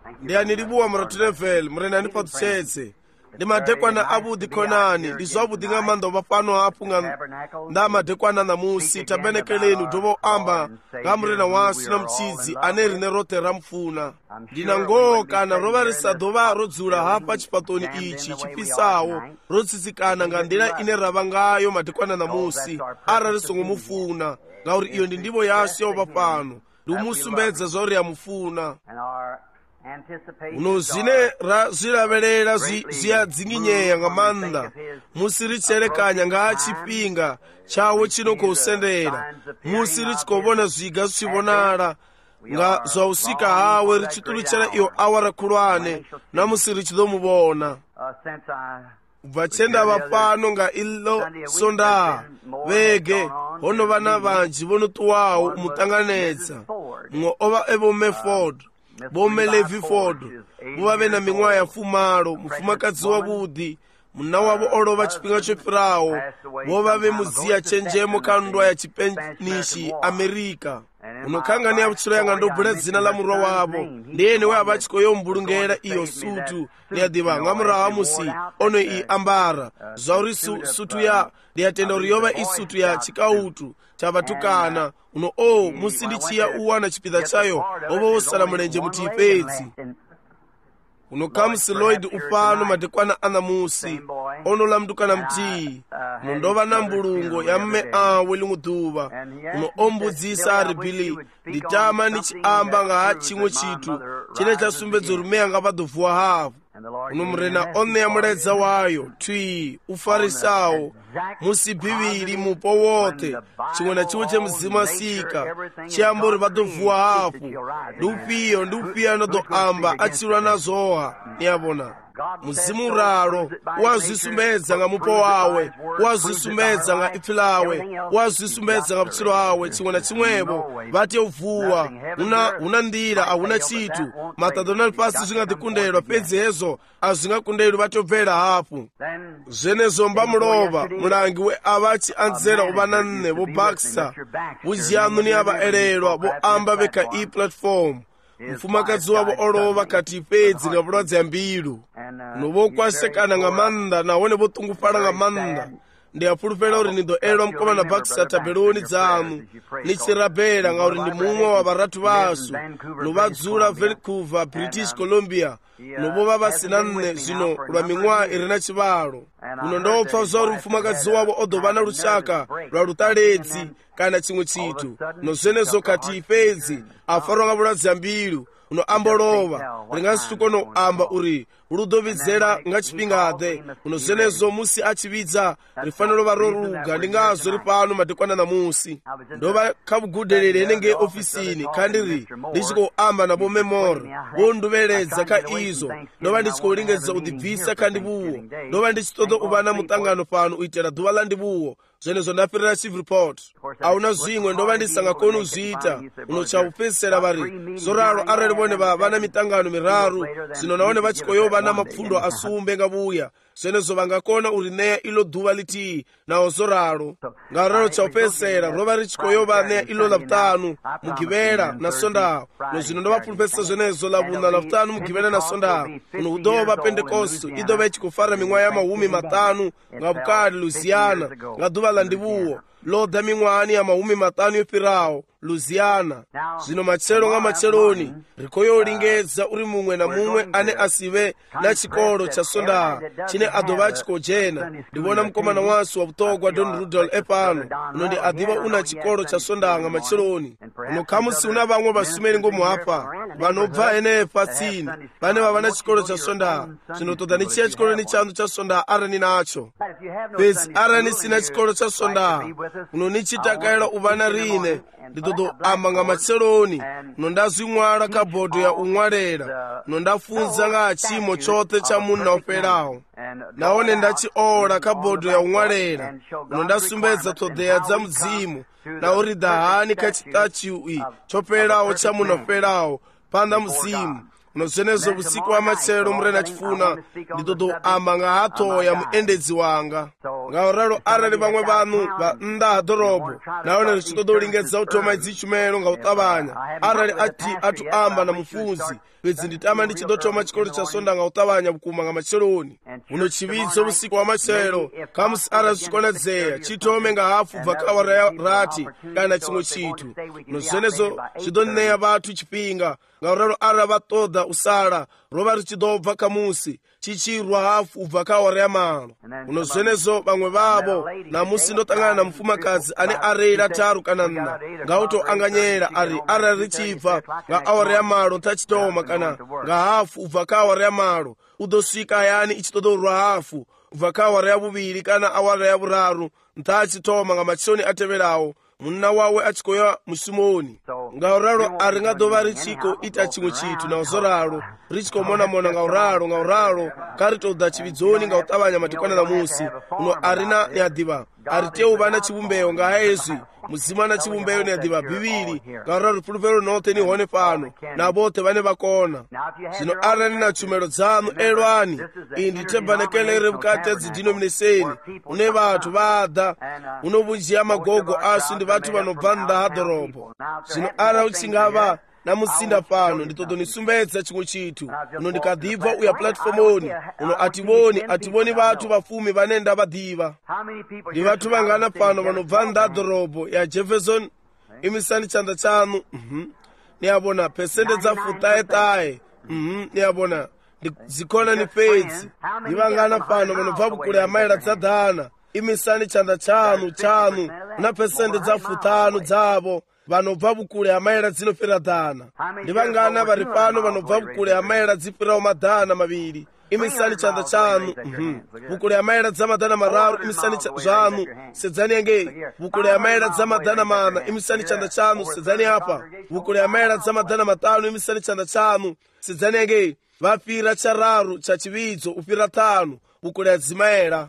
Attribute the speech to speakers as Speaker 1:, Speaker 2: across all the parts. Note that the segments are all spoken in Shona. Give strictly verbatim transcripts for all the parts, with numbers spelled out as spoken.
Speaker 1: Ndiani libuwa mrotrefel mrena nipatsetse ndi madekwana abudi konani ndi zobudi nga mando bapano apunga nda madekwana na musi tabenekelenu dobo amba nga mrena wasi na mchidzi aneri ne rote ramfuna ndinangoka na robarisa doba rodzula hapa chipatoni ichi chipisawo rotsitsikana nga ndira ine rabangayo madekwana na musi ararisongo mufuna ngauri iyo ndi ndibo yasyo bapano ndumusumbedza zori yamufuna uno zine zilabelela ziyadzinginyeya nga manda musiricherekanya nga chipinga chawo chino kusendera musirichikobona zviga zvichibonala nga zvausika hawe richituluchera iyo awara kulwane namusirichidomubona vachenda vapano nga ilo sonda vege hono vana vanji vonotuwawo mutanganedza mwo ova evo meford bome Levi Ford buvave na ming'wa ya fumalo mufumakadzi wabudi muna wavo olova chipinga chopirawo vovave muziya chenjemo kandwa ya chipenishi Amerika unokhangani ya butchilo yanga ndobhula dzina la murwa wavo ndiyene we avachikoyombulungera iyo sutu ndiyadiva nga murawa musi ono i ambara zvauri su, sutu ya ndiyatenda uri yova isutu ya chikautu chavatukana uno o musi ndichiya uwana chipidha chayo ova wosala mulenje mutipedzi uno kamusi Lloyd ufano madekwana ana musi ono lamdukana mtii mundova na mbulungo ya mme awe linguduva uno ombudzisa ari bili nditama nichiamba nga chimwe chitu chine chasumbedzo rumeya nga vadovuwa havu uno mrena one ya muledza wayo twi ufarisawo musi bivili mupo wote chimwe na chimwe chemuzima sika chiyambori vadovuwa hafu ndiupiyo ndiupiya nodoamba achilwa nazoha niyabona muzimu raro wazisumbedza nga mupo wawe wazisumbedza nga ipfi lawe wazisumbedza nga butchilo wawe chimwe na chimwepo vati uvuwa una, una ndira ahuna chitu matadonali pasi zvingadikundedwa pedzi hezo azvingakundedwa vati obvera hafu zvenezo mbamulova mulangi we avachi anzera uvana nne vo Baxter vujiyanu ni avaelelwa vo amba veka i platform mfumakadzi wavo olova kati pedzi nga vulwadze ya mbilu novokwasekana nga manda nawone votungufala nga manda ndiyapulupela uri nidoelwa mkoma na Baxter tabeloni dzanu nichirabela nga uri ndi mumwe wa varatu vasu novadzula Vancouver British Columbia novova vasina nne zino lwa ming'wa iri na chivalo uno ndopfa zvauri mfumakadzi wavo odovana luchaka lwa lutaledzi kana chimwe chitu nozvenezo kati pedzi afarwa nga vulwadze ya mbilu uno ambolova ringasitukono amba uri uludovidzera nga chipingade uno zvenezo musi achividza rifaniro varoruga ndingazo ripano madekwana na musi ndova kavugudelele nenge ofisini kandiri ndichikoamba navo memori vonduveledza ka izo ndova ndichikoulingedza udibvisa kandivuwo ndova ndichitodo uvana mutangano pano uitera dhuva la ndivuwo zvenezo ndapirira chief report auna zvimwe ndova ndisangakoni uzviita unochaupedzisira vari zoraro arali vone vana mitangano miraru zvino naone vachikoyova na mapfundo asumbe nga vuya zvenezo vangakona uri neya ilo dhuva litii nawo zoraro ngararo chaupedzisira rova richikoyova neya ilo lavutanu mugivera na sondawo nozvino ndovapulupedzisa zvenezo lavuna lavutanu mugivera na sondawo uno udova pentekosto idova ichikufara ming'wa ya mahumi matanu nga vukali Louisiana nga dhuva la ndivuwo loda ming'wani ya mahumi matanu yopirawo Louisiana zvino machero nga macheloni rikoyolingedza uri mumwe na mumwe ane asive na chikolo cha sondaha chine adova achikojena ndivona mkomana wasu wa vutogwa Don Rudolph epano uno ndi adiva una chikolo cha sondaha nga macheloni uno kamusi una vamwe vasumeri ngomu apa vanobva ene patsini vane vava na chikolo cha sondaha zvino toda nichiya chikolo ni chandu cha sondaha arani nacho pesi arani sina chikolo cha sondaha uno nichitakaira uvana rine nditodo amba nga macheloni nondazwimwala ka bhodo ya ung'walela nondafunza nga chimo chote cha munna opelawo naone ndachiola ka bhodo ya ung'walela nondasumbedza todeya dza mudzimu nauri dahani kachitachiwi chopelawo cha munna opelawo panda muzimu nozvenezo vusiku wa machero murena chifuna nditodo amba nga hatoya muendedzi wanga ngauralo arali vamwe vanu va nnḓa ha ḓorobo nahone ri tshi ṱoḓa u lingedza u thoma idzi tshumelo nga u ṱavhanya, arali ati athu amba na mufunzi fhedzi ndi tama ndi tshi ḓo thoma tshikolo tsha sonda nga u ṱavhanya vhukuma nga matsheloni, huno tshivhidzo vhusiku wa matshelo, khamusi arali zwi tshi konadzea tshi thome nga hafu bva kha awara ya rathi kana tshiṅwe tshithu. No zwenezwo zwi ḓo ṋea vhathu tshifhinga, ngauralo arali vha ṱoḓa u sala ro vha ri tshi ḓo bva kha musi tshi tshi rwa hafu u bva kha awara ya malo. Huno zwenezwo vhaṅwe vhavho namusi ndo ṱangana na mufumakadzi ane a reila tharu kana nṋa nga u tou anganyela ari arali ri tshi bva nga awara ya malo nṱha tshi thoma kana nga hafu u bva kha awara ya malo u ḓo swika hayani i tshi ṱoḓa u rwa hafu u bva kha awara ya vhuvhili kana awara ya vhuraru nṱha tshi thoma nga matsheloni a tevhelaho munna wawe a tshi khou ya mushumoni. Ngauralo a ri nga ḓo vha ri tshi khou ita tshiṅwe tshithu na u zwo ralo ri tshi khou monamona ngauralo ngauralo kha ri tou ḓa tshivhidzoni nga u ṱavhanya madekwana ṋamusi. Uno a ri na ni a ḓivha a ri tea u vha na tshivhumbeo nga hezwi mudzimu na tshivhumbeo ni a ḓivha bivhili ngauralo ri fulufhelo noṱhe ni hone fhano na vhoṱhe vhane vha kona. Zwino arali na tshumelo dzaṋu elwani, iyi ndi thebanekele ire vhukati ha dzidenomination hune vhathu vha ḓa, huno vhunzhi ha magogo ashu ndi vhathu vha no bva nnḓa ha ḓorobo. Zwino arali hu tshi nga vha na musinda fhano ndi ṱoḓo ni sumbedza tshiṅwe tshithu. Uno ndi kha ḓibva u ya puḽatifomoni, uno a thi vhoni a thi vhoni vhathu vha fumi vhane nda vha ḓivha. Ndi vhathu vhangana fhano vha no bva nnḓa ha ḓorobo ya Jefferson? Imisani tshanḓa tshaṋu. Ni a vhona phesende dza fuṱaheṱahe. Ni a vhona dzikhonani fhedzi. Ndi vhangana fhano vha no bva vhukule ha maila dza ḓana. Imisani tshanḓa tshaṋu tshaṋu na phesende dza fuṱhanu dzavho vha no bva vhukule ha maila dzi no fhira ḓana. Ndi vhangana vha ri fhano vha no bva vhukule ha maila dzi fhiraho maḓana mavhili. Imisani tshanḓa tshaṋu. Vhukule ha maila dza maḓana mararu imisani zwaṋu, sedzani hangei. Vhukule ha maila dza maḓana maṋa imisani tshanḓa tshaṋu, sedzani hafha. Vhukule ha maila dza maḓana maṱanu imisani tshanḓa tshaṋu, sedzani hangei. Vha fhira tshararu tsha tshivhidzo u fhira ṱhanu vhukule ha dzimaela.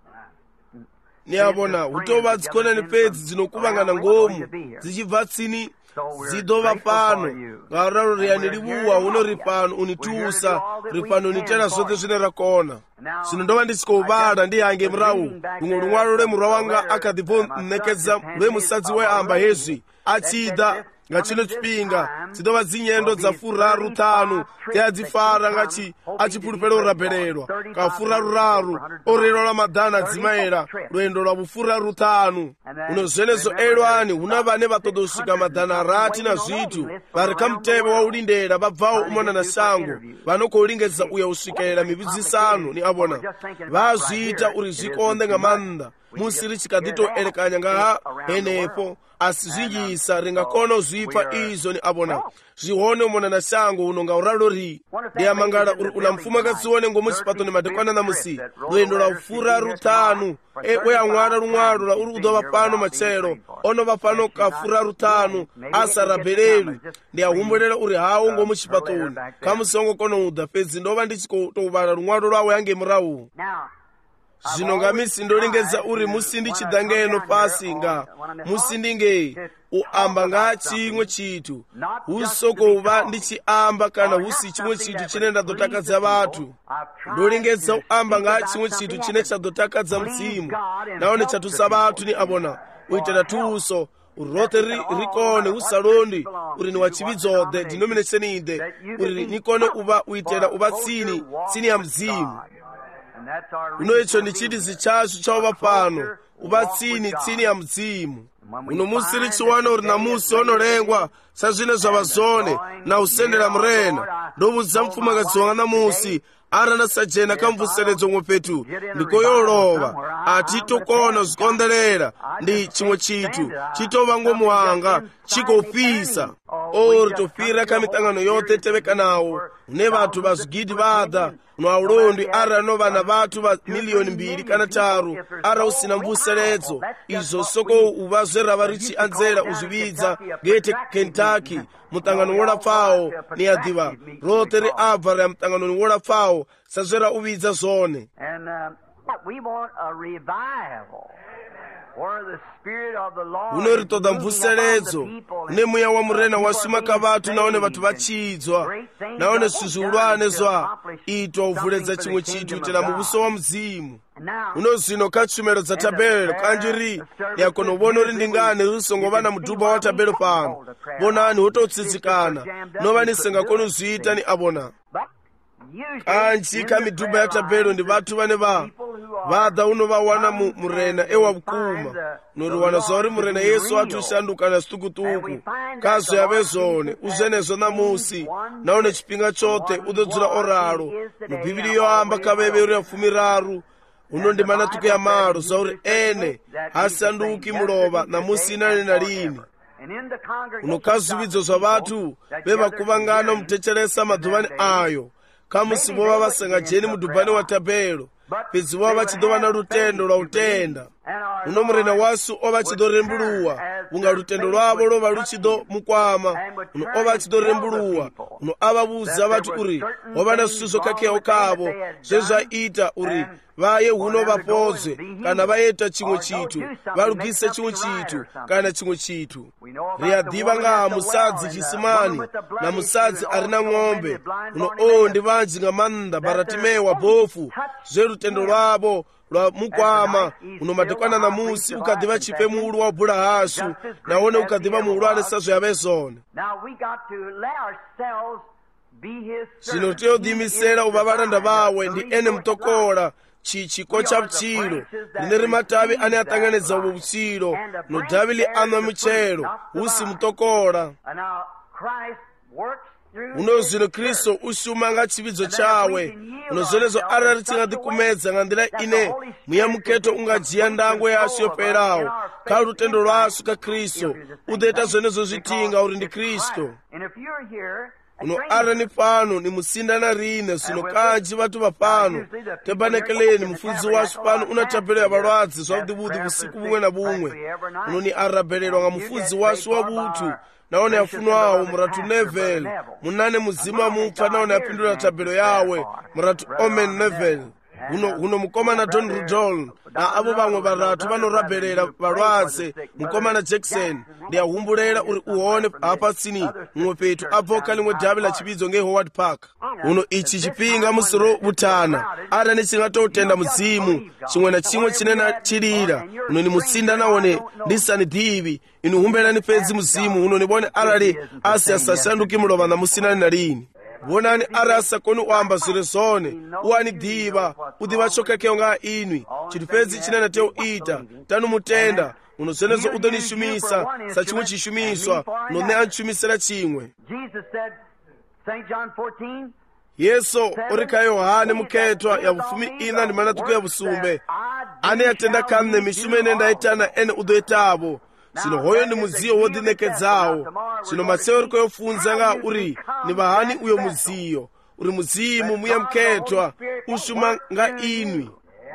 Speaker 1: Ni a vhona hu tou vha dzikhonani fhedzi dzi no kuvhangana ngomu dzi tshi bva tsini dzi ḓo vha fhano ngauralo ri a ni livhuwa huno ri fhano u ni thusa, ri fhano u ni itela zwoṱhe zwine ra kona. Zwino ndo vha ndi tshi khou vhala ndi hange murahu luṅwe luṅwalo lwe murwa wanga a kha ḓi bvo ṋekedza lwe musadzi we a amba hezwi a tshi ḓa nga tshino tshifhinga dzi ḓo vha dzinyendo dza furaru ṱhanu dze a dzi fara nga tshi a tshi fulufhela u rabelelwa nga furaruraru o reilwa lwa maḓana dzimaela lwendo lwa vhufuraru ṱhanu. Uno zwenezwo elwani hu na vhane vha ṱoḓa u swika maḓana rathi na zwithu vha ri kha mutevhe wa u lindela vha bvaho u mona na shango vha no khou lingedza u ya u swikelela mivhudzisano. Ni a vhona vha a zwi ita uri zwi konḓe nga maanḓa musi ri tshi kha ḓi tou elekanya nga ha henefho a si zwinzhisa ri nga kona u zwipfa izwo. Ni a vhona zwi hone u mona na shango huno nga uralo ri ndi a mangala uri u na mufumakadzi wone ngomu tshifhaṱoni madekwana ṋamusi lwendo lwa furaru ṱhanu we a ṅwala luṅwalo lwa uri u ḓo vha fhano matshelo o no vha fhano ka furaru ṱhanu a sa rabelelwi. Ndi a humbulela uri hawo ngomu tshifhaṱoni kha musi o ngo kona u ḓa fhedzi ndo vha ndi tshi khou tou vhala luṅwalo lwawe hangei murahu. Zwino nga misi ndo lingedza uri musi ndi tshi ḓa ngeno fhasi nga musi ndi ngei u amba nga tshiṅwe tshithu hu sokou vha ndi tshi amba kana hu si tshiṅwe tshithu tshine nda ḓo takadza vhathu. Ndo lingedza u amba nga tshiṅwe tshithu tshine tsha ḓo takadza mudzimu nahone tsha thusa vhathu. Ni a vhona u itela thuso uri roṱhe ri kone hu sa londi uri ni wa tshivhidzoḓe denomination ide uri ni kone u vha u itela u vha tsini tsini ya mudzimu. Uno itsho ndi tshiitisi tshashu tsha u vha fhano u vha tsini tsini ya mudzimu. Uno musi ri tshi wana uri namusi ho no lengwa sa zwine zwa vha zwone na u sendela murena, ndo vhudzisa mufumakadzi wanga namusi arali na sa dzhena kha mvuseledzo ṅwe fhethu ndi khou yo lovha a thi to kona zwi konḓelela ndi tshiṅwe tshithu tshi tou vha ngomu hanga tshi khou fhisa. O ri tou fhira kha miṱangano yoṱhe tevhekanaho hune vhathu vha zwigidi vha ḓa no a ulondi arali no vha na vhathu vha miliyoni mbili kana tharu arali hu si na mvuseledzo. Izwo sokou u vha zwe ra vha ri tshi anzela u zwi vhidza Gate Kentucky muṱangano wo lapfaho. Ni a ḓivha roṱhe ri a bva ri ya muṱanganoni wo lapfaho sa zwe ra u vhidza zwone. uno ri toda mvuseledzo une muya wa murena wasumaka vatu naone vatu vachidzwa naone zwithu zihulwane zwa itwa uvuledza chimwe chithu tena mubuso wa mzimu uno zvino kha tshumelo dza tabelo kanjiri yakona ubona uri ndingane rusongova na mudhuba wa tabelo pano bonani wototsitsikana nova nisingakoni uzviita ni abona kanji kha midhuba ya tabelo ndi vathu vane va vada unovawana murena ewa vukuma noriwana zvauri murena yesu ati ushanduka na situkutuku kazvo yave zvone uzvenezvo namusi naone chipinga chote udodzura oralo mubhibhiri yoamba kaveve ria fumi raru unondimana tuku ya malo zvauri ene hasanduki mulova namusi inani na lini unokazuvidzo zva vatu vevakuvangana mutechelesa madhuvani ayo kamusi vova vasangajeni mudhubhani wa tabelo pedzi vova vachidova na lutendo lwa utenda uno murena wasu ova achidorembuluwa unga lutendo lwavo lova luchido mukwama uno ova achidorembuluwa uno avavuza vatu uri wova na zvithu zvokakeho kavo zvezvaita uri vaye huno vapodze kana vaita chimwe chithu valugise chimwe chithu kana chimwe chithu riyadhiva ngaha musadzi chisimani na musadzi ari na ng'ombe uno o ndi vanji nga manda Baratimeyo wa bofu zverutendo lwavo lwa mukwama uno madekwana na musi ukadhiva chipe muulu wa Bulahasu naone ukadhiva muulu alesa yave zone zvino tiyodimisera uva varanda vawe ndi ene mutokola chichiko cha vuchilo line ri matavi ane atanganedza uvo vuchilo no davi li anwa michelo usi mutokola uno zvino Kristo ushuma nga chividzo chawe uno zvenezo arali tingatikumedza nga ndila ine muya muketo ungajiya ndango yasu yoperawo kha lutendo lwasu ka Kristo udaita zvenezo zvitinga uri ndi Kristo uno arani pano ni musindana rine zvino kanji vatu va pano tebanekeleni mufudzi wasu pano una tabelo ya valwadzi zvavudivudi vusiku vumwe na vumwe uno ni arabelelwa nga mufudzi wasu wa vutu naone yafunwawo muratu Neville munane muzima mupfa naone yapindula tabelo yawe muratu Omen Neville uno uno mukomana Don Rudol na avo vamwe varatu vanorabelela valwadze mukomana Jackson ndi ahumbulela uri uone apa tsini mumwe petu abvoka limwe davi la chividzo nge Howard Park uno ichi chipinga musoro vutana ara ni chingatotenda muzimu chimwe na chimwe chinena chilira uno ni mutsinda naone ndisani divi inu humbelani pedzi muzimu uno nibone arali asi asashanduki mulova na musinani na lini vonani ari asakoni uamba zviri zvone uwani diva udiva chokakeho nga inwi chinthu pedzi chinena teo ita tanu mutenda uno zvenezo udonishumisa sa chimwe chishumiswa uno ne anchumisira chimwe yesu uri ka Yohane muketwa ya vufumi ina ndi manatuku ya vusumbe ane yatenda kanne mishumo ine ndaitana ene udoitavo sino hoyo ni muziyo wodinekedzawo sino maseo uri koyofunza nga uri ni vahani uyo muziyo uri muzimu muya mketwa ushuma nga inwi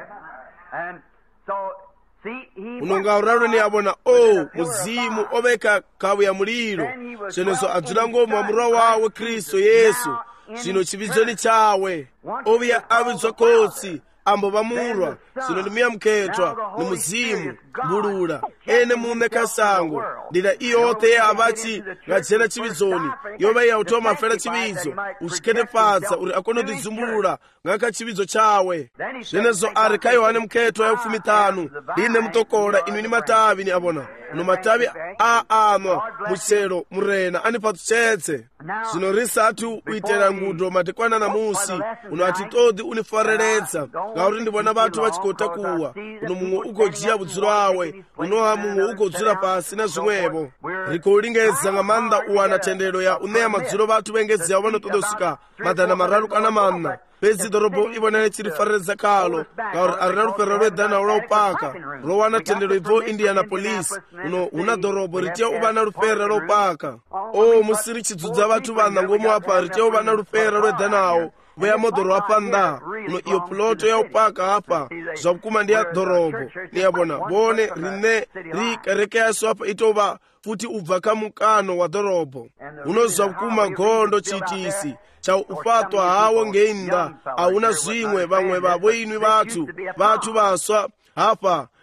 Speaker 1: unonga uraro ni abona o muzimu oveka kawu ya muliro senezo adzula ngoma wa mura wawe Kristo Yesu sino chividzoni chawe oviya avidzwa kotsi ambo vamurwa sino ndimiya mketwa ni muzimu mbulula ene mume kasango ndila iyote ya avachi ngajena chividzoni yova ya utoma afera chividzo uchikete padza uri akono dizumbulula ngaka chividzo chawe zvenezo ari ka Yohane mketwa ya ufumi tanu line mutokola inu ni matavi ni abona uno matavi a anwa muchelo murena ani patu chetse zino risatu uitela ngudo matekwana na musi uno atitodi unifareletsa ngauri ndibona vatu vachikota kuwa uno mumwe ukojiya budzulo awe unoha mumwe ukodzula pasi na zvimwevo rikolingedza nga manda uwana tendero ya uneya madzulo vatu vengedziyawo vanotodosika madana mararu kana manna pedzi dorobo ivonane chirifareledza kalo ngauri ari na lufero lwedhanawo laupaka rowana tendero ibvo Indianapolis uno una dorobo ritiya uva na lufera laupaka o musiri chidzudza vatu vana ngomu apa ritiya uva na lufera lwedhanawo voya modoro apanda uno iyo ploto ya upaka apa zvakukuma ndi ya dorobo niyabona vone rine ri kereke yasu apa itova futi ubva kamukano wa dorobo uno zvakukuma gondo chitisi cha ufatwa hawo ngeinda auna zvimwe vamwe vavo inwi vatu vatu vaswa hapa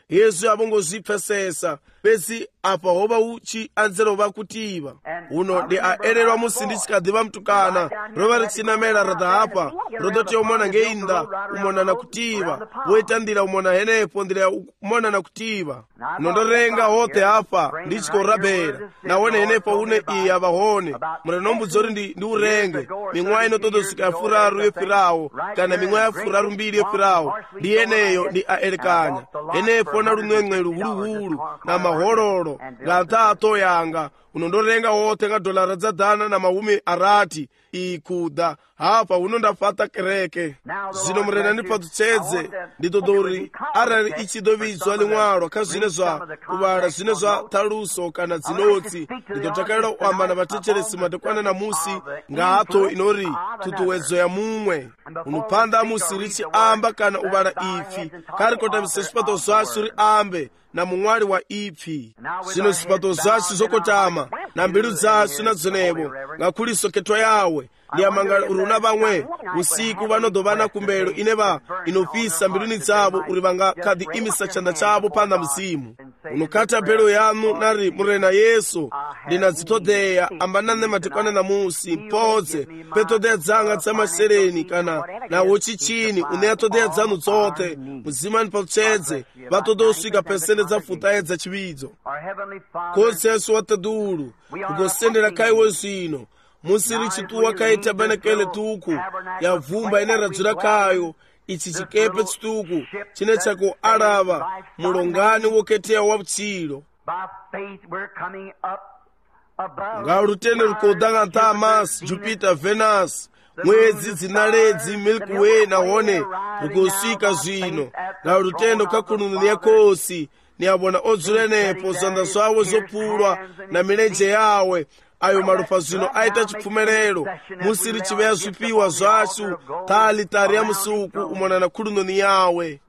Speaker 1: yesu avongozvipfesesa pesi apa hova uchi anzelo vakutiwa uno ndi aererwa musi ndichikadhiva mtukana rova richinamera radha apa rodoti umona ngeinda umona na kutiwa woitandira umona henepo ndira umona na kutiwa nondorenga hote apa ndichikorabhera nawone henepo une iyi avahone muranombudza ndi ndi urenge mimwe inotodosvika yafuraru yefirawo kana mimwe yafuraru mbiri yefirawo ndi yeneyo ndi aerekanya henepo na runwenwe ruhuluhulu na mahororo ngatato yanga unondorenga wote nga dolara dzadhana na mahumi arati ikuda hapa unondafata kereke zvino murena ndipatutsedze nditodori arari ichidovidzwa limwaro kha zvine zva kuvara zvine zva taluso kana dzinotsi nditotakalira kuambana vatecheresi madekwana na musi ngato inori tutuwedzo ya mumwe unopanda musi richiamba kana uvara ipfi karikotambisa zvipato zvacho ri ambe na mumwari wa ipfi zvino zvipato zvacho zokotama na mbilu dzacho nadzonevo ngakuliso ketwa yawe ndiyamanga uruna vamwe usiku vanodovana kumbelo ineva inofisa mbiluni dzavo uri vangakadhi imisa chanda chavo panda mzimu unokata bhelo yanu nari murena yesu ndinadzitodeya ambanane madekwana na musi mpodze petodeya dzanga dzamashereni kana nawo chichini uneyatodeya dzanu dzote muzimani pautsvedze vatodosvika pesende dzafuta yedza chividzo kose yesu watadulu kugosendera kaiwe zvino musi richituwa kaita banekele tuku yavhumba ine radzura kayo ichi chikepe chituku chine chako arava mulongani woketeya wavutshilo ngaurutende rukodanga ntamas jupiter venus mwedzi dzinaledzi milky way nahone rukosvika zvino ngaurutende kakununu nekosi niyabona odzulenepo zanda zvawo zopulwa na milenje yawe ayo maropa zvino aita chipfumerero musi richiveya zvipiwa zvacho taalitari ya musuku umona na kulunoni yawe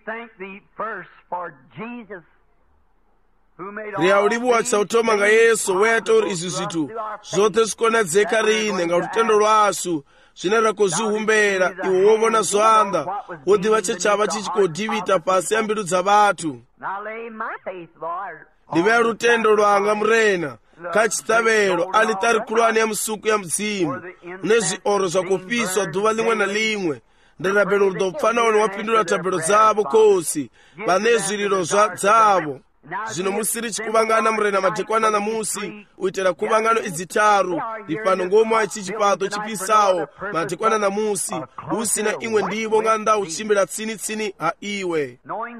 Speaker 1: riyaulivuwa chautoma nga yesu weyatori izvi zvitu zvote zvikonadzeka rine nga rutendo rwasu zvine rakozvihumbera iwo wovona zvanda wodiva chechava chichikodhivita pasi ya mbilu dzavatu ndiveya rutendo rwanga murena kachitavero alitari kulwani ya musuku ya mzimu une zvioro zvakupiswa dhuva limwe na limwe ndirabelo rudopfanaoni wapindura tabelo dzavo kosi vane zviriro dzavo zvino musi richikuvangana murena madekwana na musi uitira kuvangano idzitaru rifano ngomwa ichi chipato chipisawo madekwana na musi usina imwe ndivo nga nda uchimbira tsini tsini ha iwe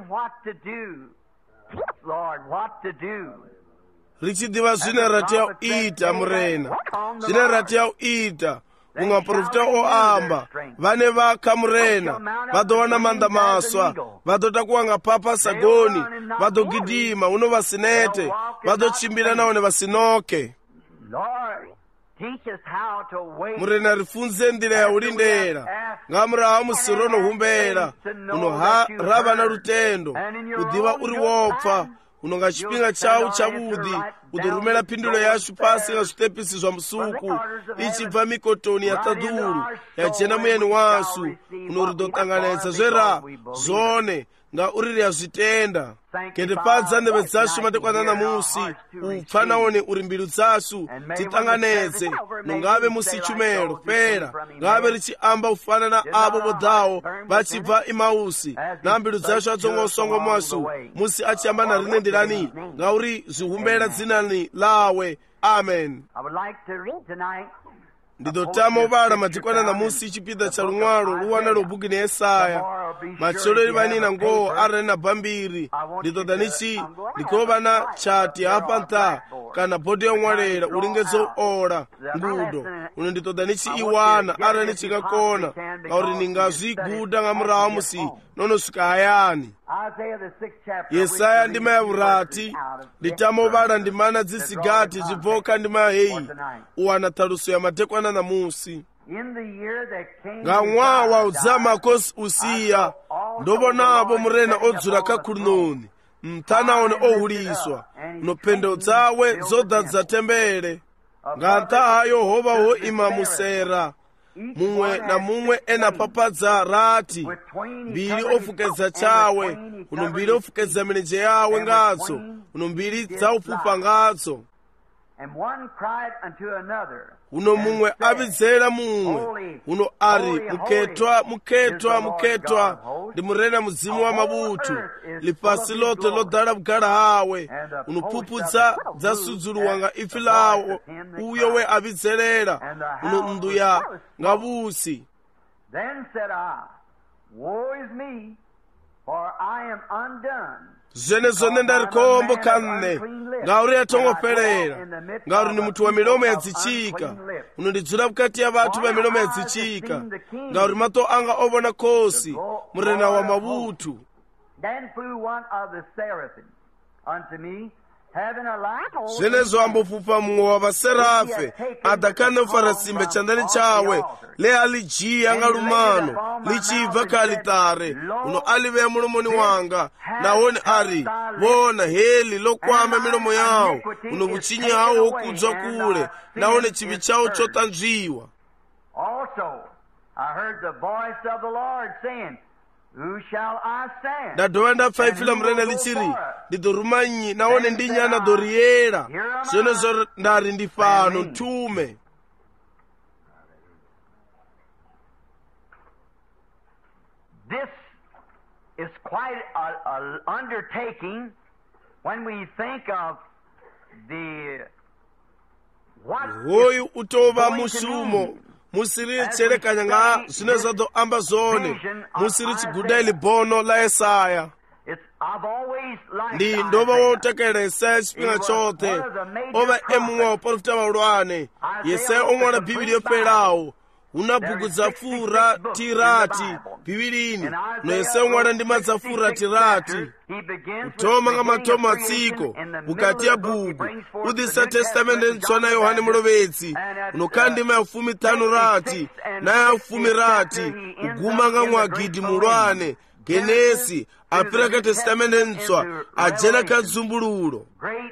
Speaker 1: richidiva zvine ratiya uita murena zvine ratiya uita kungaprofita oamba vane vaka murena vadowana manda maswa vadotakuwanga papa sagoni vadogidima uno vasinete vadochimbira naone vasinoke murena rifunze ndira yaulindera ngamuraha musirono humbera unoharava na rutendo kudiva uri wopfa unonga chipinga chau chavudi udorumela pindulo yacho pasi nga zvitepisi zva musuku ichibva mikotoni yatadhuru yachena muyeni wasu unoridotanganisa zvera zvone nga uriri yazvitenda kendepadza ndeve dzasu madekwana na musi upfa naone uri mbilu dzasu titanganedze nongave musi chumero pera ngave richiamba ufana na avo vodhawo vachibva imausi na mbilu dzasu adzongosongo mwasu musi achiamba narine ndirani ngauri zvihumbera dzinani lawe amen ndidotama uvara madekwana na musi chipida cha lumwalo luwana lobhuku ne yesaya macholori vanina ngowo arani na bhambiri ndidoda nichi ndikova na chati hapa nta kana bhodhi yomwalera ulingedzo ora ngudo uno nditoda nichi iwana arani chingakona ngauri ningazviguda nga murawa musi nonosvika hayani yesaya ndima yavurati nditama uvara ndimana dzisigati dzibvoka ndima yaheyi uwana taluso ya madekwana na musi nga mwawa udzamakosi usiya ndovonavo murena odzura kakulunoni mtanaone ohuliswa nopendo dzawe dzodadza tembere nga ntaha yohovaho imamusera mumwe na mumwe ena papadza rati mbiri ofukedza chawe, uno mbiri ofukedza milenje yawe ngatso, uno mbiri dzaupupa ngatso. Uno mumwe abidzera mumwe, uno ari muketwa muketwa muketwa ndi murena muzimu wa mabutu, lipasi lote lodala bugala hawe, uno pupudza dzasudzuluwa nga ifi lawo uyo we abidzerera, uno mnduya ngabusi.
Speaker 2: Then said I, Woe is me, for I am undone.
Speaker 1: Zene zone ndarikombo kanne ngauri yatongoperera, ngauri ni mutu wa milomo yadzichika, uno ndidzula bukati ya batu ba milomo yadzichika, ngauri mato anga obona kosi murena wa mabutu.
Speaker 2: Then flew one of the seraphim unto me, having a light.
Speaker 1: Zene zoambofupa mumwe wa baserafe adakane farasimbe chandani chawe le alijia nga lumano lichiva kalitare, uno alive mulomoni wanga naone ari bona heli lokwame milomo yao, uno buchinyi hao okudzwa kule naone chivi chao chotanzviwa.
Speaker 2: Also I heard the voice of the Lord saying, Who shall I send?
Speaker 1: Ndadova ndapfaifila murena lichiri ndidorumanyi naone ndinyana doriyera, zvenezo ndari ndifano ntume.
Speaker 2: This is quite an undertaking when we think of the what
Speaker 1: hoyu utova musumo musiri cherekanya nga zine zodo amba zone musiri chiguda ili bono la Yesaya. Ndi ndova wotekera Yesaya chipinga chote ova emumwe waporofita walwane. Yesaya omwana bibili yopelawo unabhuku dzafura tirati bhibilini, no Yesaya omwana ndima dzafura tirati utoma nga matomo atsiko bukati ya bhuku udhisa testamende ntsona Yohane mulovetsi unokandima ya fumi tano rati na ya fumi rati uguma nga mwagidi mulwane Genesi apiraka testamende ntswa ajena kadzumbululo.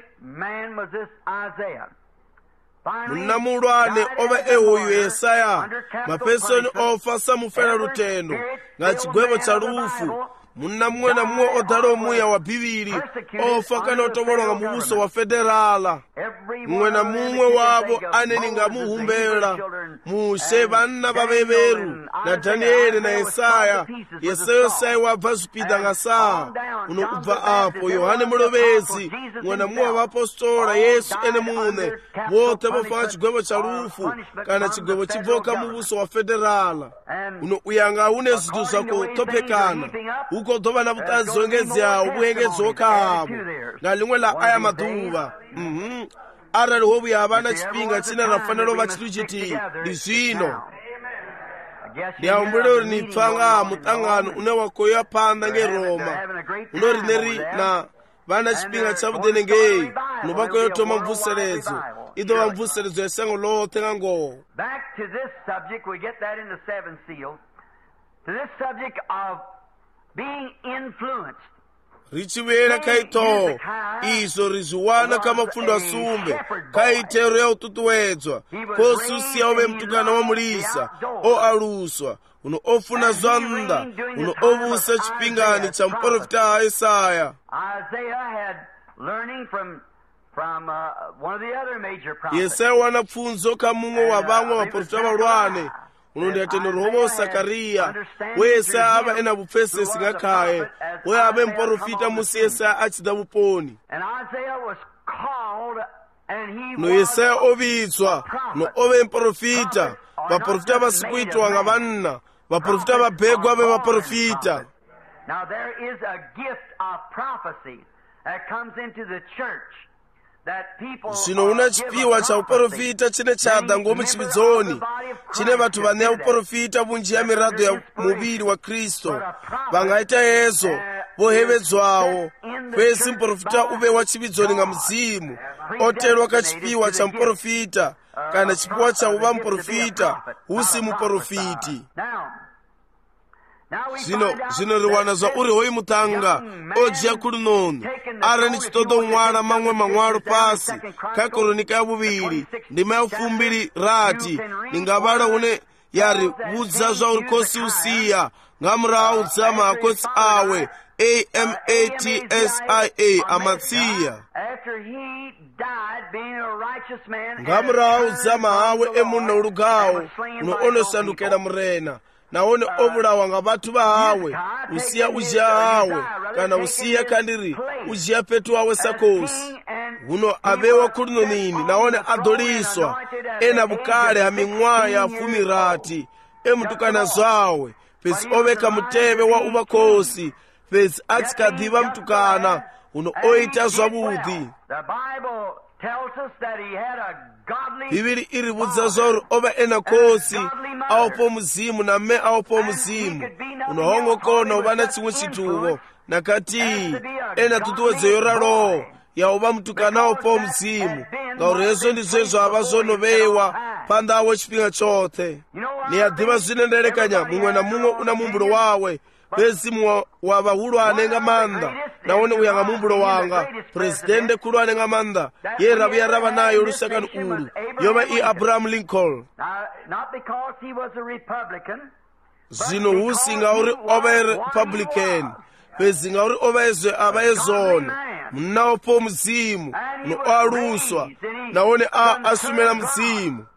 Speaker 1: Muna mulwane ova ehoyu Yesaya mapesoni ofa samufera lutendo nga chigwebo cha lufu. Muna mwe na mwe odala omuya wa bibili ofa kana otobolwa nga mubuso wa federala. Mwe na mumwe wabo aneni nga muhumbela Muse banna babeberu na Danieli na Yesaya. Yesaya Yesaya wabva zupida nga saa uno ubva apo Yohane mulovetsi mwe na mwe wa apostola Yesu ene mune wote bofa chigwebo cha lufu kana chigwebo chivoka mubuso wa federala. Uno uyanga une zidu zako topekana uko dova na butazi zongezya ubuhengezi okabo nga limwe la aya maduva. Mhm arali hobu yabana chipinga china rafanelo bachitu chiti dizino ndiaumbulori ni pfanga mutangano une wakoya panda nge Roma unori neri na vana chipinga chabudene ngei nubakoyo toma mvuserezo ido wa mvuserezo yasango lote nga ngo.
Speaker 2: Back to this subject, we get that in the seven seals, to this subject of being influenced.
Speaker 1: Richiwera kaito izo rizuwana kama fundo asumbe kaitero ya ututuwedzwa kosusia ove mtukana wa mulisa o aluswa uno ofuna zwanda uno ovusa chipingani cha mporofita Yesaya.
Speaker 2: Isaiah had learning from from uh, one of the other major prophets.
Speaker 1: Yesaya wana pfunzo kamumwe wa vamwe maporofita walwane uno ndiateno roho Sakariya we Yesaya ava ena bupfesesi ngakhaye we abe mporofita musi Yesaya achida buponi. No Yesaya ovitswa no ove mporofita vaporofita vasikuitwa nga vanna vaporofita vabhegwa ve vaporofita.
Speaker 2: Now there is a gift of prophecy that comes into the church.
Speaker 1: Sino una chipiwa cha uporofita chine chada ngomu chibidzoni chine vatu vane uporofita bunji ya mirado ya mubiri wa Kristo vangaita yezo vohevedzwawo kwesi mporofita uve wa chibidzoni nga mzimu otelwa kachipiwa cha mporofita kana chipiwa cha uva mporofita usi muporofiti. Zino zino riwana za uri hoi mutanga ojia kuri nonu ara ni chitodo mwana mangwe mangwaro pasi kakoronika ya bubiri ndima ya ufumbiri rati ningabara une yari vudza zvauri kosi usiya ngamurahu dzama akosi awe A M A T S I A amatsiya ngamurahu dzama hawe emunhu olugawo uno onosandukira murena naone ovulawa nga vatu vahawe usiya uzya hawe kana usiya kandiri uzya petu wawe sakosi uno avewa kulino nini naone adoliswa ena bukale haming'wa ya fumirati emutukana zwawe pesi oveka muteve wa uvakosi pesi atsikadiva mtukana uno oita zwavudhi bibiri iri vudza zvauri ova ena kosi aopo muzimu na me aopo muzimu unohongokona uva na chimwe chituvo nakati ena tutuwedzo yoralowo yauva mutukana aopo muzimu ngauri hezvo ndizvo zvava zvonoveyiwa pandawo chipinga chothe niyadhiva zvinenderekanya mumwe na mumwe una mumbulo wawe pesi mumwe wa vahulu anenga manda naone uyanga mumbulo wanga presidente kulu anenga manda ye ravi yarava nayo lusakani ulu yova i Abraham Lincoln zvino husi ngauri ova republican pesi ngauri ova ezwe ava ezona munaopo muzimu no aluswa naone a asumela muzimu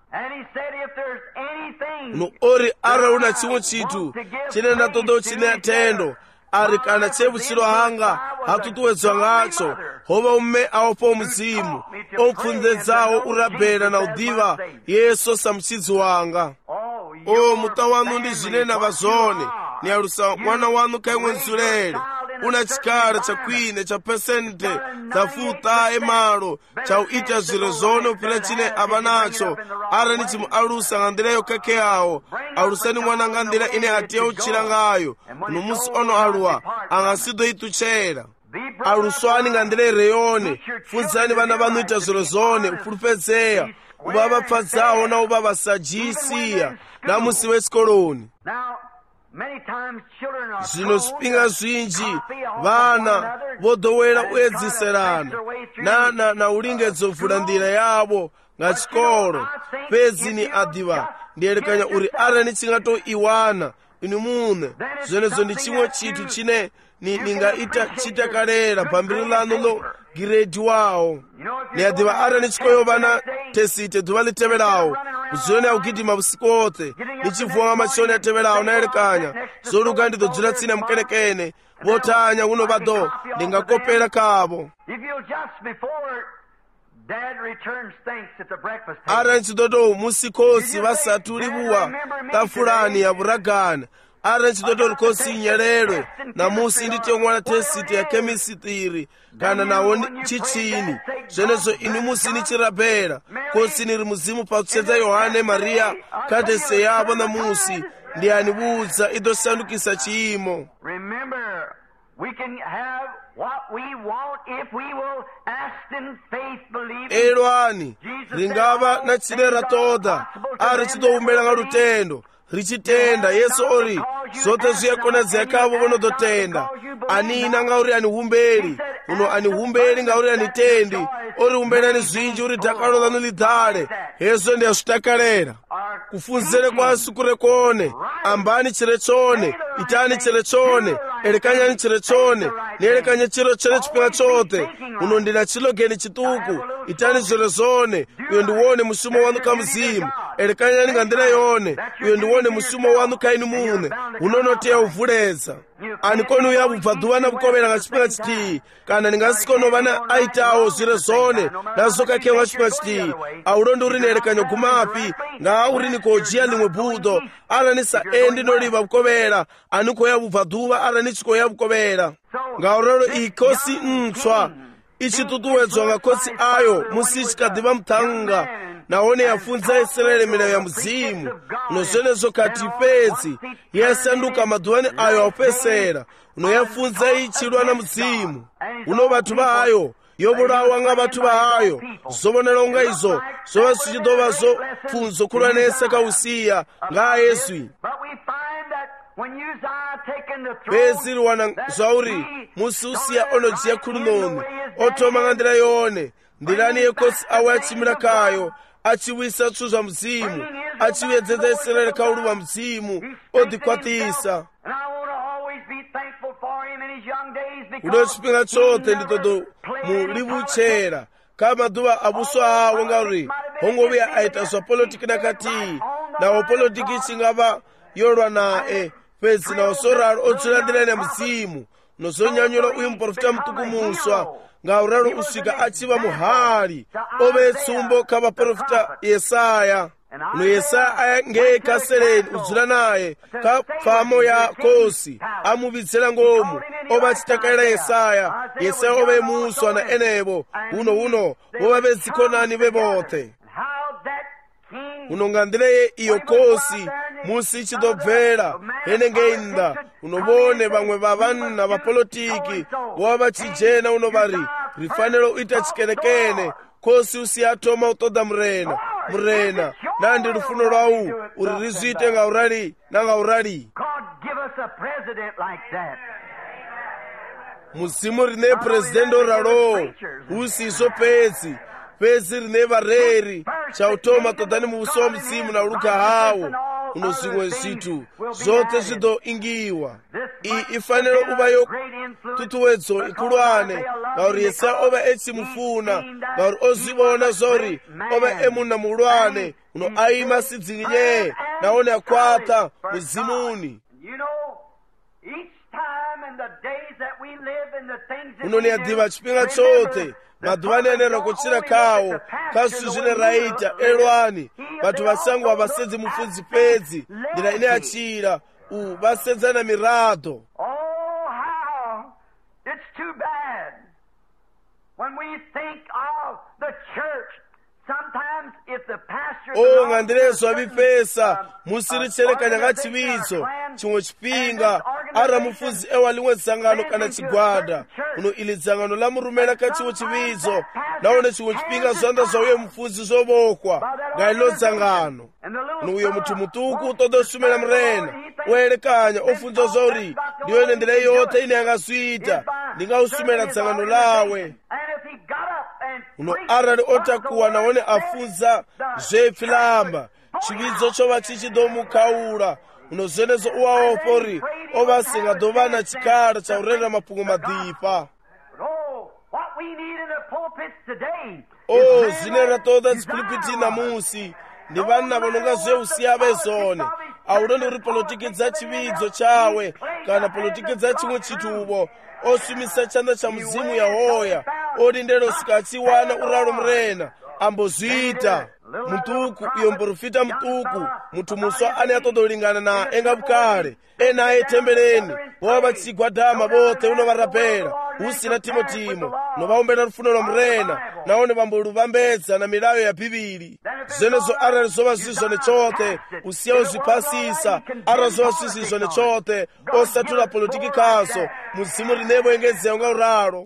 Speaker 1: no ori ara una chimwe chitu chine ndatodo chine atendo ari kana chevuchiro hanga hatutuwedzwa ngacho hova ume aopo muzimu opfunzedzawo urabhera na udhiva yesu samuchidzi wanga o muta wanu ndi zvinena vazone niyalusa mwana wanu kaimwe nzulele una chikara chakwine cha pesente dzafuta emalo chauita zviro zone upira chine ava nacho ara nichimualusa nga ndira yokake yawo alusani mwana nga ndira ine atiya uchira ngayo uno musi ono aluwa angasidoituchera aluswani nga ndira ireyone funzani vana vanoita zviro zone upulupedzeya uva vapfadzawo na uva vasajisiya namusi wechikoloni zvino zvipinga zvinji vana vodowera uyedziserana nana na ulingedzo vhura ndira yavo nga chikoro pezi ni adhiva ndiyerekanya uri ara nichingatoiwana ini mune zvenezo ndi chimwe chitu chine ningaita chitakalera pambiri lano lo giredi wawo niyadhiva ara nichikoyovana tesite dhuva liteverawo uzvione akugidhima usiku othe nichivhuwa machoni ateverawo nayerekanya zoluka ndidodzula tsina mukenekene votanya unovado ndingakopera kavo ara nichidodo musikosi vasaturivuwa tafulani ya vuragana ara nichidodo rikosi inyererwe namusi nditengwana tesiti ya kemisitiri kana nawo chichini zvenezo ini musi nichirabhera kosi niri muzimu pakusedza Yohane Maria kadese yavo namusi ndiyaniudza idosandukisa chiimo. elwani ringava na chine ratoda ari chidoumbela nga lutendo richitenda yesu ori zote ziyekonedzekavo vonodotenda anina ngauri anihumbeli uno anihumbeli ngauri anitendi ori humbelani zvinji uri dhakalo lanu lidhale hezvo ndiyazvitakalera kufunzere kwasi kurekone ambani chirechone itani chirechone elekanyani chirechone nielekanye chiro chere chipinga chote uno ndina chilogeni chituku itani zvirezone uyo ndiwone musumo wanu kamuzimu elekanyani ngandira yone uyo ndiwone musumo wanu kaini mune unonoteya uvuleza anikoni uyabubva dhuva navukovera nga chipinga chitiyi kana ndingasikono na aitawo zvirezone nazokakewa chipinga chitiyi aulondi uri nielekanyo gumapi nga uri nikojiya limwe bhudo ara nisa endi noliva vukovera anikoya bubva dhuva ara nichikoya vukovera ngaurero ikosi ntswa ichitutuwedzwa nga kosi ayo musi ichikadhiva muthanga naone yafunza Israeli milayo ya muzimu unozvenezo kati pedzi yasanduka madhuvani ayo aupesera unoyafunza ichilwa na muzimu uno vatu vayo yovulawa nga vatu vayo zovonela unga izo zova zichidova zo pfunzo kulwanesa kausiya nga Yesu peziri wana zvauri musi usiya onojiya kulunoni otoma nga ndira yone ndirani yekosi awe achimira kayo achiwisa tsu zva muzimu achiyedzedza Israeli kauluwa mzimu odikwatisa. Kuno chipinga chote nditodo mulivuchera kama duwa abuso awo ngauri hongowe aita so politiki nakati na o politiki chingaba yorwa na e pezi na osora otsulandira na mzimu no zonyanyura uyu mprofita mtukumuswa ngauraro usika achiva muhali ove tsumbo kava profita Yesaya no Yesaya nge kasereni udzula naye ka famo ya kosi amuvitsela ngomu ova chitakaira Yesaya Yesaya ove muswa na enebo uno uno ova vezikonani vevothe unongandire iyo kosi musi chidobvera henengeinda unovone vamwe vavanna vapolitiki wava chijena unovari rifaniro uita chikerekene kosi usiyatoma utoda murena murena nandi rufuno rwau uri rizvite ngaurari nangaurari muzimu rine presidenti oraro usiso pedzi pedzi rine vareri chautoma todani muvuso muzimu na uruka hawo unozvimwe zvitu zvote zvidoingiwa iyi ifaniro uvayo tutuwedzo ikulwane ngauri Yesaya ova echimufuna ngauri ozvivona zvauri ova emunhu mulwane uno aima sidzinye naone akwata muzimuni unoniyadziva chipinga chote madhuvani anera kuchira kawo kasu zvine raita elwani vatu vasango havasedzi mufudzi pedzi ndira ine achira u vasedzana mirado. o ngandirezo avipesa musiri cherekanya kachividzo chimwe chipinga ara mufudzi ewa limwe dzangano kana chigwada uno ili dzangano lamurumela kachimwe chividzo naone chimwe chipinga zvanda zvauye mufudzi zvovokwa ngailo dzangano uno uyo mutu mutuku todosumela murena oerekanya ofunza zvauri ndiwene ndira yote ine angazviita ndingausumela dzangano lawe uno arari otakuwa naone afunza zvepfilamba chividzo chova chichidomukaura uno zvenezo uwaopori ovasingadovana chikara chaurerera mapungo madhipa. o zvine ratoda dzipulipiti namusi ndi vanna vanonga zveusiya vezone auroni uri politiki dza chividzo chawe kana politiki dza chimwe chituvo osumisa chanda cha muzimu yahoya odi ndero sikachiwana uraro murena ambozvita mutuku iyo mprofita mutuku mutu muswa ane atodolingana na enga bukale ena ayetembereni wava chigwadama vote unovarapera usina timotimo novaombera rufuno lwa murena naone vamboluvambedza na milayo ya Bibili zenezo arali zova zizone chote usiya uzipasisa ara zova zizizone chote osatula politiki kaso muzimu rinevo engedzea unga uraro.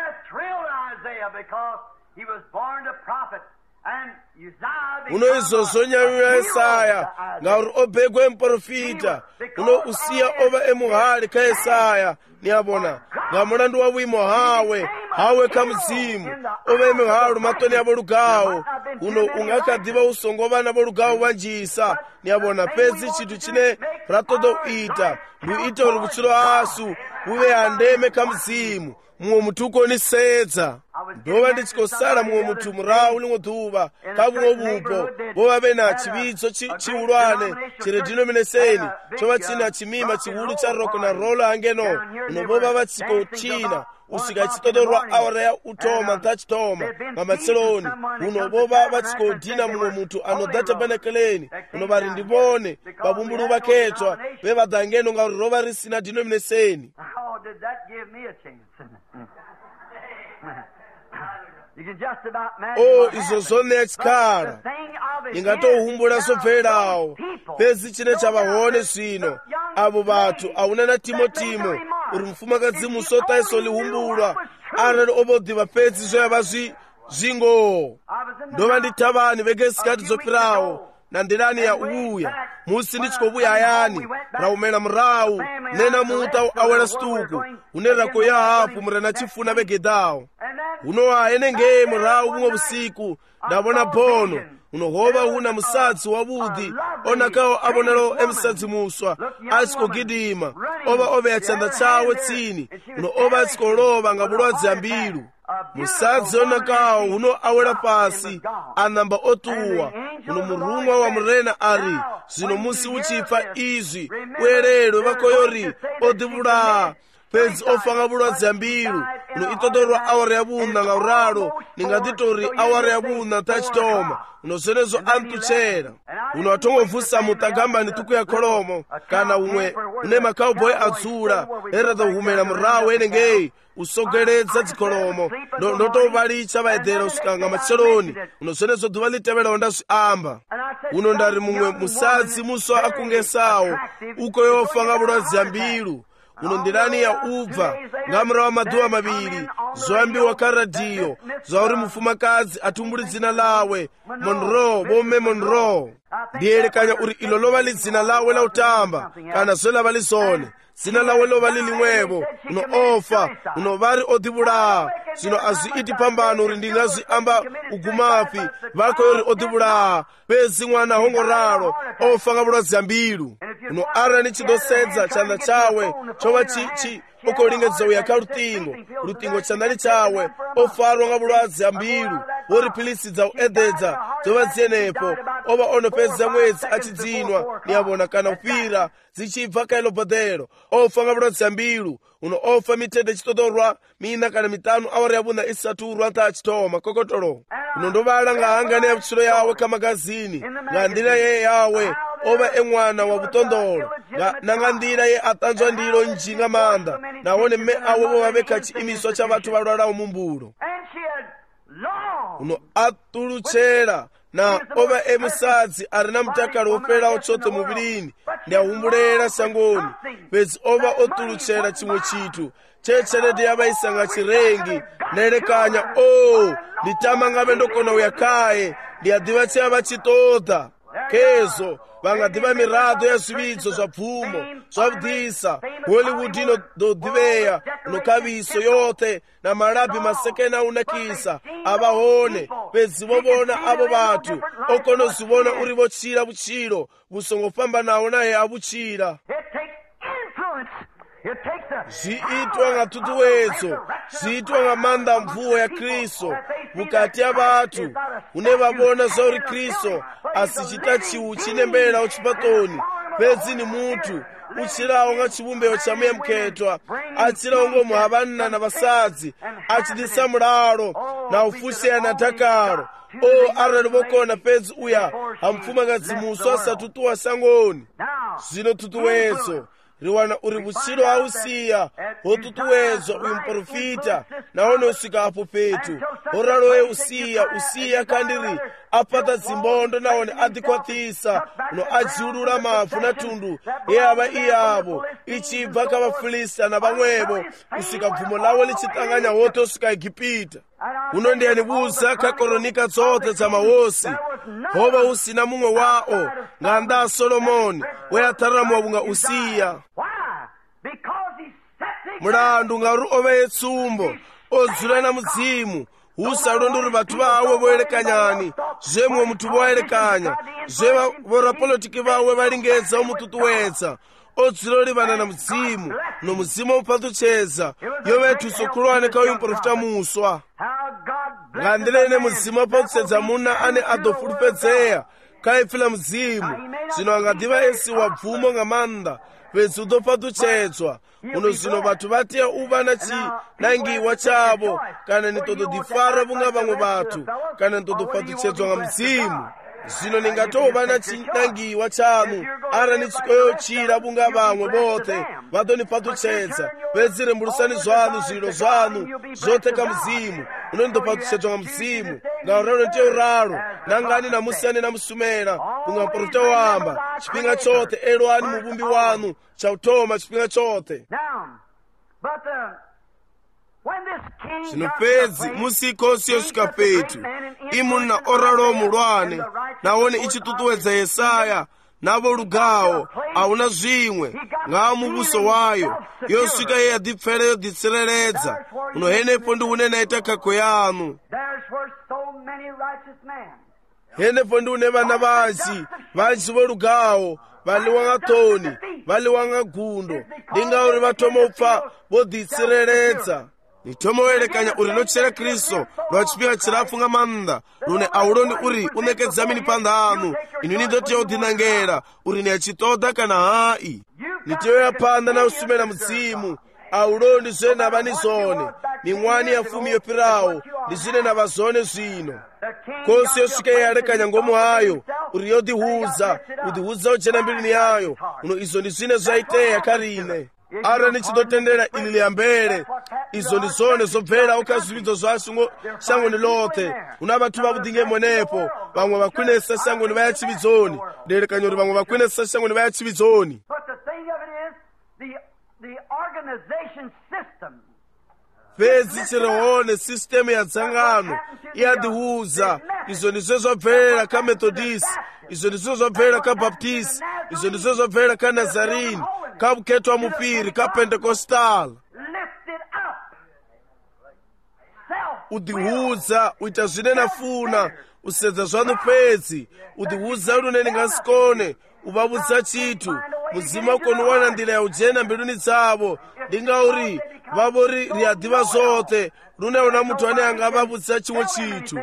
Speaker 1: uno izo zonyanyula Yesaya ngauri obhegwe mprofita uno usiya ova emuhali ka Yesaya niyabona nga mulandu wa wimo hawe hawe ka muzimu ova emuhali matoni avo lugawo uno ungakadiva usongo vana vo lugawo vanjisa niyabona pedzi chitu chine ratodo ita nduite uri vutsilo asu uve andeme ka muzimu mumwe mutuko nisedza ndova ndichikosala mumwe mutu murawu limwe dhuva kavumwe vupo vova vena chividzo chiulwane chiri denomination chova china chimima chihulu cha roko na rolo angeno uno vova vachikochina usika chitodorwa aura ya utoma ntachitoma ngamatseloni uno vova vachikodhina mumwe mutu anoda tabernakeleni uno vari ndivone vavumbulu vaketwa vevadhangeno ngauri rova risina denomination. o izo zoneya chikara ingatohumbula zobverawo pedzi chine chavahone zvino avo vatu auna na timotimo uri mufumakadzi musotaiso lihumbulwa arali ovodhiva pedzi zvoyava zvingo ndova nditavani vegesikati dzopirawo nandirani ya uya musi ndichikovuya ayani raumela murawu nena muta awela stuku unera koya hapu murena chifuna vegedawo uno ayenenge murawu umwe usiku ndavona bono unohova huna musadzi wavudhi onakawo abonero emusadzi muswa asikogidima ova ove achanda chawe tsini uno ova asikolova nga bulwadze ambilu musadzi onakawo uno awela pasi anamba otuwa uno murumwa wa murena ari zino musi uchipfa izwi werero vakoyori odivula pedzi ofanga bulwadze ambilu uno itodorwa awara yavuna nga uralo ningatitori awara yavuna tachitoma uno zenezo antuchera uno atongovusa mutagambani tuku ya kolomo kana umwe une makauboy adzula erada uhumela murawo enengei usogeredza dzikolomo ndotovalicha vaedhera usikanga macheloni uno zenezo dhuva litevera ondasviamba uno ndari mumwe musadzi muswa akungesawo uko yofanga bulwadze ambilu uno ndirani ya ubva ngamura wa madhuwa maviri zoambiwa karadhiyo zvauri mufumakazi atumburi dzina lawe Monroe bome Monroe ndiyerekanya uri ilo lova li dzina lawe la utamba kana zolava lisone dzina lawe lova lilimwevo uno ofa uno vari odivulaa zino azviiti pambano uri ndingazviamba ugumapi vako yori odivulaa pezi mwana hongoralo ofanga bulwadze ambilu uno arani chidosedza chanda chawe chova chichi okolingedza uya ka lutingo lutingo chandali chawe ofarwa nga bulwadze ambilu woripilisidza uededza dzova dzenepo ova onopedza mwedzi achidzinwa niyavona kana upira zichibva kailo bodhero ofa nga bulwadze ambilu uno ofa mitende chitodorwa mina kana mitanu awara yavuna isaturwa anta achitoma kokotolo uno ndovala nga hangane ya mchilo yawe kamagazini nga ndira ye yawe ova emwana wa butondolo nanga ndira ye atanzwa ndilo njinga manda nawone mme awe vovaveka chiimiso cha vatu valwalawo mumbulo uno atuluchera na ova emusadzi ari na mutakalo woperawo chote muvilini ndi ahumbulera sangoni pedzi ova otuluchera chimwe chitu chechelede yavaisanga chirengi nerekanya o oh, nditama ngave ndokona uyakaye ndiyadiva cheva chitodha kezo vangadiva mirado ya zvividzo zva bvumo zvavudhisa Hollywood inododiveya unokaviso yote na malabi masekena aunakisa avahone pedzi vovona avo vatu okonozivona uri vochira vuchiro vusongofamba nawo naye avuchira zviitwa nga tutuwedzo zviitwa nga manda mvuwo ya Kristo mukati ya vatu une vavona zauri Kristo asichita chiwu chinembera uchipatoni pedzi ni mutu uchirawo nga chivumbeo cha muyamuketwa achirawo ngomu havanna na vasadzi achidisa mulalo na ufuseya na takaro o arali vokona pedzi uya hamupfuma nga dzimuso asatutuwa sangoni zvino tutuwedzo riwana uri vuchiro hausiya hotutuwedzo uyu muprofita naone usvika apo petu horaloye usiya usiya kandiri apata dzimbondo naone adikwatisa uno adziurura mavhu na tundu yeyava iyavo ichibva kavafilista na vamwevo kusvika bvumo lavo lichitanganya hote usvika Egipita uno ndiyanivuza kakoronika dzote dza mahosi hova usina mumwe wao nganda Solomoni weyatariramuwa vunga usiya mulandu ngauri oveye tsumbo odzula na mudzimu usalondo uri vatu vawe voerekanyani zvemwe mutu voerekanya zve vorapolitiki vawe valingedza umututuwedza odzula uri vana na mudzimu no mudzimu upatuchedza yovetuso kulwane kauyu muprofita muswa ngandirene mudzimu apatuchedza muna ane adofulupedzeya kaipfila mudzimu zvino angadiva esi wabvumo nga manda pedzi udopatuchedzwa uno zvino vatu vatiya uva na chinangiwa chavo kana nitododifara vunga vamwe vatu kana nitodopatuchedzwa nga mudzimu zvino ningatova na chinangiwa chanu ara nitsikoyochira vunga vamwe vote vadonipatuchedza pedzi rembulusani zvanu zviro zvanu zvote ka mudzimu uno nidopatuchedzwa nga mudzimu ngauralo nteuralo nangani namusiyani namusumera kunga muprofita wamba chipinga chote elwani muvumbi wanu chautoma chipinga chote zvino pedzi musikosi yosvika petu imunu na oralo mulwane naone ichitutuwedza Yesaya navo lugawo auna zvimwe ngava mubuso wayo yosvika ye yadipfere yoditsereredza uno henepo ndi une naita kako yanu henepo ndi une vana vanji vanji volugawo vali wanga thoni vali wanga gundo ndi ngauri vatoma upfa voditsiriredza ni thoma welekanya uri lotshera kristo lwa tshifhinga tshilapfu nga maanḓa lune auloni uri u nekedza mini phanḓa anu inu ni ḓo tea u ḓinangela uri ni a tshi ṱoḓa kana hai ni tea u ya phanḓa na u sumela mudzimu auloni zwine na vha ni zwone miṅwani ya fumi yo fhiraho ndi zwine na vha zwone zwino khosi yo swika ye alekanya ngomu hayo uri yo ḓihudza u ḓihudza u dzhena mbiluni yayo uno izwo ndi zwine zwa itea kha rine arali ni tshi ḓo tendela ili liambele izwo ndi zwone zwo bvelaho kha zwilidzo zwashu shangoni ḽoṱhe hu na vhathu vhavhuḓi nge mwenepo vhaṅwe vha khwinesa shangoni vha ya tshivhidzoni ndi elekanya uri vhaṅwe vha khwinesa shangoni vha ya tshivhidzoni fhedzi tshi re hone sisiteme ya dzangano i a ḓihudza izwo ndi zwe zwa bvelela kha methodist izwo ndi zwe zwa bvelela kha baptist izwo ndi zwe zwa bvelela kha nazarini kha vukhetho wa mufiri kha pentecostal u ḓihudza u ita zwine na funa u sedza zwaṋu fhedzi u ḓihudza lune ni nga si kone u vha vhudza tshithu mudzimu a kona u wana nḓila ya u dzhena mbiluni dzavho ndi ngauri vha vhori ri a ḓivha zwoṱhe lune hu na muthu ane a nga vha vhudzisa tshiṅwe tshithu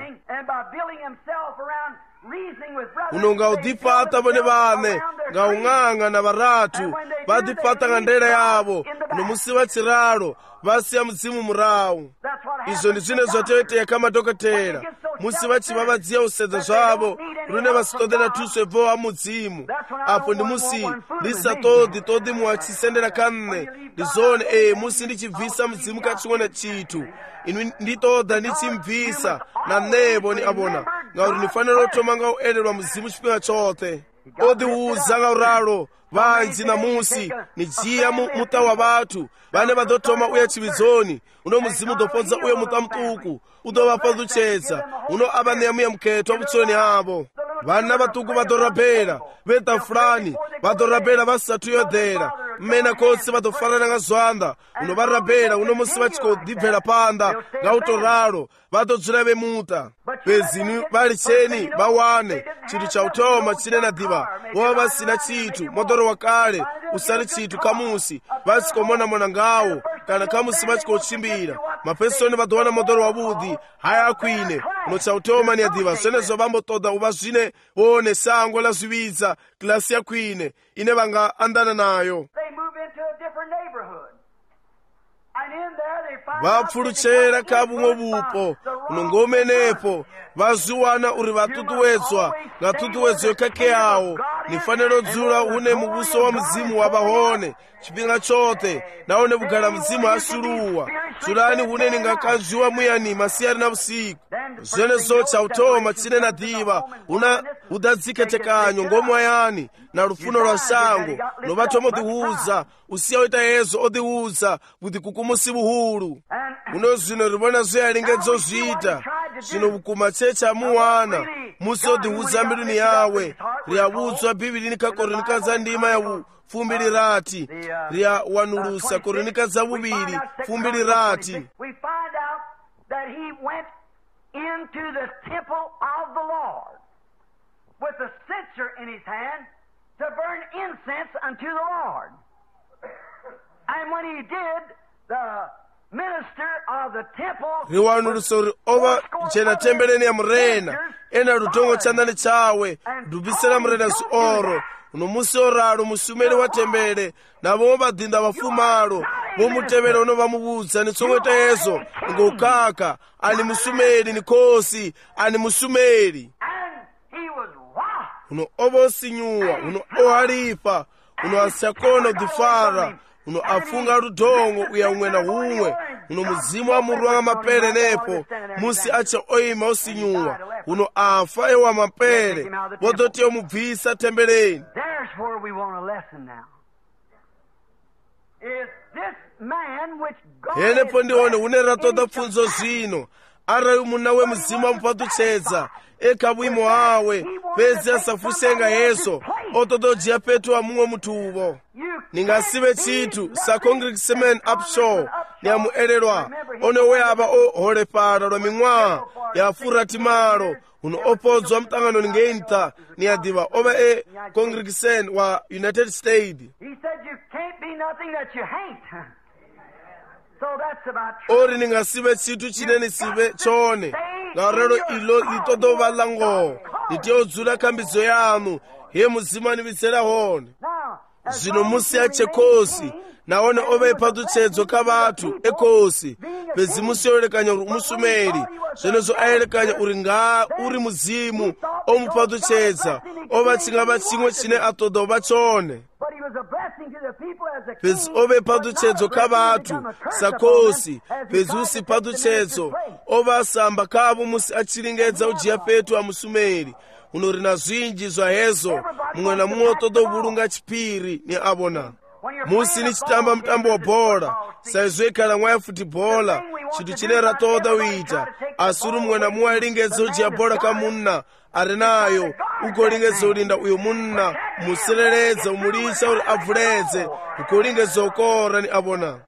Speaker 1: uno nga u ḓifhaṱa vhone vhaṋe nga u ŋaŋa na vharathu vha ḓifhaṱa nga ndela yavho uno musi vha tshi ralo vha siya mudzimu murahu izwo ndi zwine zwa tea u itea kha madokotela musi vha tshi vha vha dzia u sedza zwavho lune vha si ṱoḓe na thuso ebvaho ha mudzimu afho ndi musi ndi sa ṱoḓi ṱoḓi muṅwe a tshi sendela kha nṋe ndi zwone ee musi ndi tshi bvisa mudzimu kha tshiṅwe na tshithu inu ndi ṱoḓa ndi tshi mbvisa na nṋevho ni a vhona ngauri ni fanela u thoma nga u elelwa mudzimu tshifhinga tshoṱhe o ḓihudza nga u ralo vanji namusi ni dzhia muṱa wa vhathu vhane vha ḓo thoma u ya tshivhidzoni uno mudzimu ḓo fhodza uyo muṱa muṱuku u ḓo vha fhaṱutshedza uno a vha ṋea muya mukhetho wa vhutshiloni havho vhana vhaṱuku vha ḓo rabela vhe ṱafulani vha ḓo rabela vha sathu yo ḓela mme na khotsi vha ḓo farana nga zwanḓa uno vha rabela uno musi vha tshi khou ḓibvela phanḓa nga u tou ralo vha ḓo dzula vhe muṱa fhedzi ni vha litsheni vha wane tshithu tsha u thoma tshine na ḓivha vho vha vha si na tshithu moḓoro wa kale u sali tshithu kha musi vha tshi khou monamona ngawo kana kha musi vha tshi khou tshimbila mafhedzisoni vha ḓo wana moḓoro wavhuḓi haya a khwine uno tsha u thoma ni a ḓivha zwenezwo vha mbo ṱoḓa u vha zwine vhone sango ḽa zwivhidza kilasi ya khwine ine vha nga anḓana nayo vha pfulutshela kha vhuṅwe vhupo uno ngomenepo vha zwi wana uri vha ṱuṱuwedzwa nga ṱhuṱuwedzo yo khakheaho ni fanela u dzula hune muvhuso wa mudzimu wa vha hone tshifhinga tshoṱhe nahone vhugala mudzimu ha suluwa dzulani hune ni nga kanzhiwa muyani masiari na vhusiku zwenezwo tsha u thoma tshine na ḓivha huna hu ḓa dzikhethekanyo ngomu hayani na lufuno lwa shango no vha thoma u ḓihudza u siya u ita hezwo o ḓihudza vhuḓikukumusi vhuhulu huno zwino ri vhona zwe a lingedza u zwi ita zwino vhukuma tshe tsha muwana musi o ḓihudza mbiluni yawe ri a vhudzwa bivhilini kha koronika dza ndima ya fumbili rati ri a wanulusa koronika dza vhuvhili fumbili rati
Speaker 2: into the temple of the Lord with a censer in his hand to burn incense unto the Lord. And when he did, the minister of the temple
Speaker 1: riwanuluso ova chena tembeleni ya mrena ena lutongo chandani chawe dubisela mrena si oro uno musi oralo musumeli wa tembele na vomwe vadinda vafumalo vomutevele uno vamuvudza ni tsongweta yezo ngokaka ani musumeli ni khosi ani musumeli uno ovo osinyuwa uno ohalifa uno asakona udifara uno afunga ludongo uya umwe na umwe uno muzimu wa muru wa mapele nepo musi acha oima osinyuwa uno afa ewa mapele vodoti omubvisa tembeleni.
Speaker 2: There's where we want a lesson now. Is this man which God
Speaker 1: henepo ndione une ratoda pfunzo zvino arali muna we muzimu amupatutshedza eka vhuimo hawe fhedzi asafusenga hezwo otododzhia petu wa mumwe muthu uvo ningasive chithu sa congregation upshore ni amuelelwa one weyava oholepala lwa ming'waha ya furatimalo uno opodzwa mtanganoni ngentha ni adiva ova e congregation wa United States.
Speaker 2: He said you can't be nothing that you hate. So that's about
Speaker 1: ori ningasive chithu chinene sive chone ngarero ilo litodova lango litiodzula kambidzo yanu he muzimu anivitsera hone zvino musi yachekosi naone ove ipatuchedzo kavatu ekosi bedzi musi yoerekanya uri umusumeri zvenezvo aerekanya uri nga uri muzimu omupatuchedza ova chingava chimwe chine atoda ova chone bedzi ove ipatuchedzo kavatu sakosi bedzi usi ipatuchedzo ova samba kavo musi achiringedza ujiya petu amusumeri unori na zwinji zvahezo mumwe namumwe otoda kuvurunga chipiri ni avona musi nichitamba mutambo wa bhora saizvo ikhala mwa ya futibhola chinthu chine ratoda uita asi uri mumwe namumwe alingedza ujiya bhora kamunna ari nayo ukolingedza ulinda uyo munna musireredza umulisa uri abvuledze ukolingedza ukora ni avona.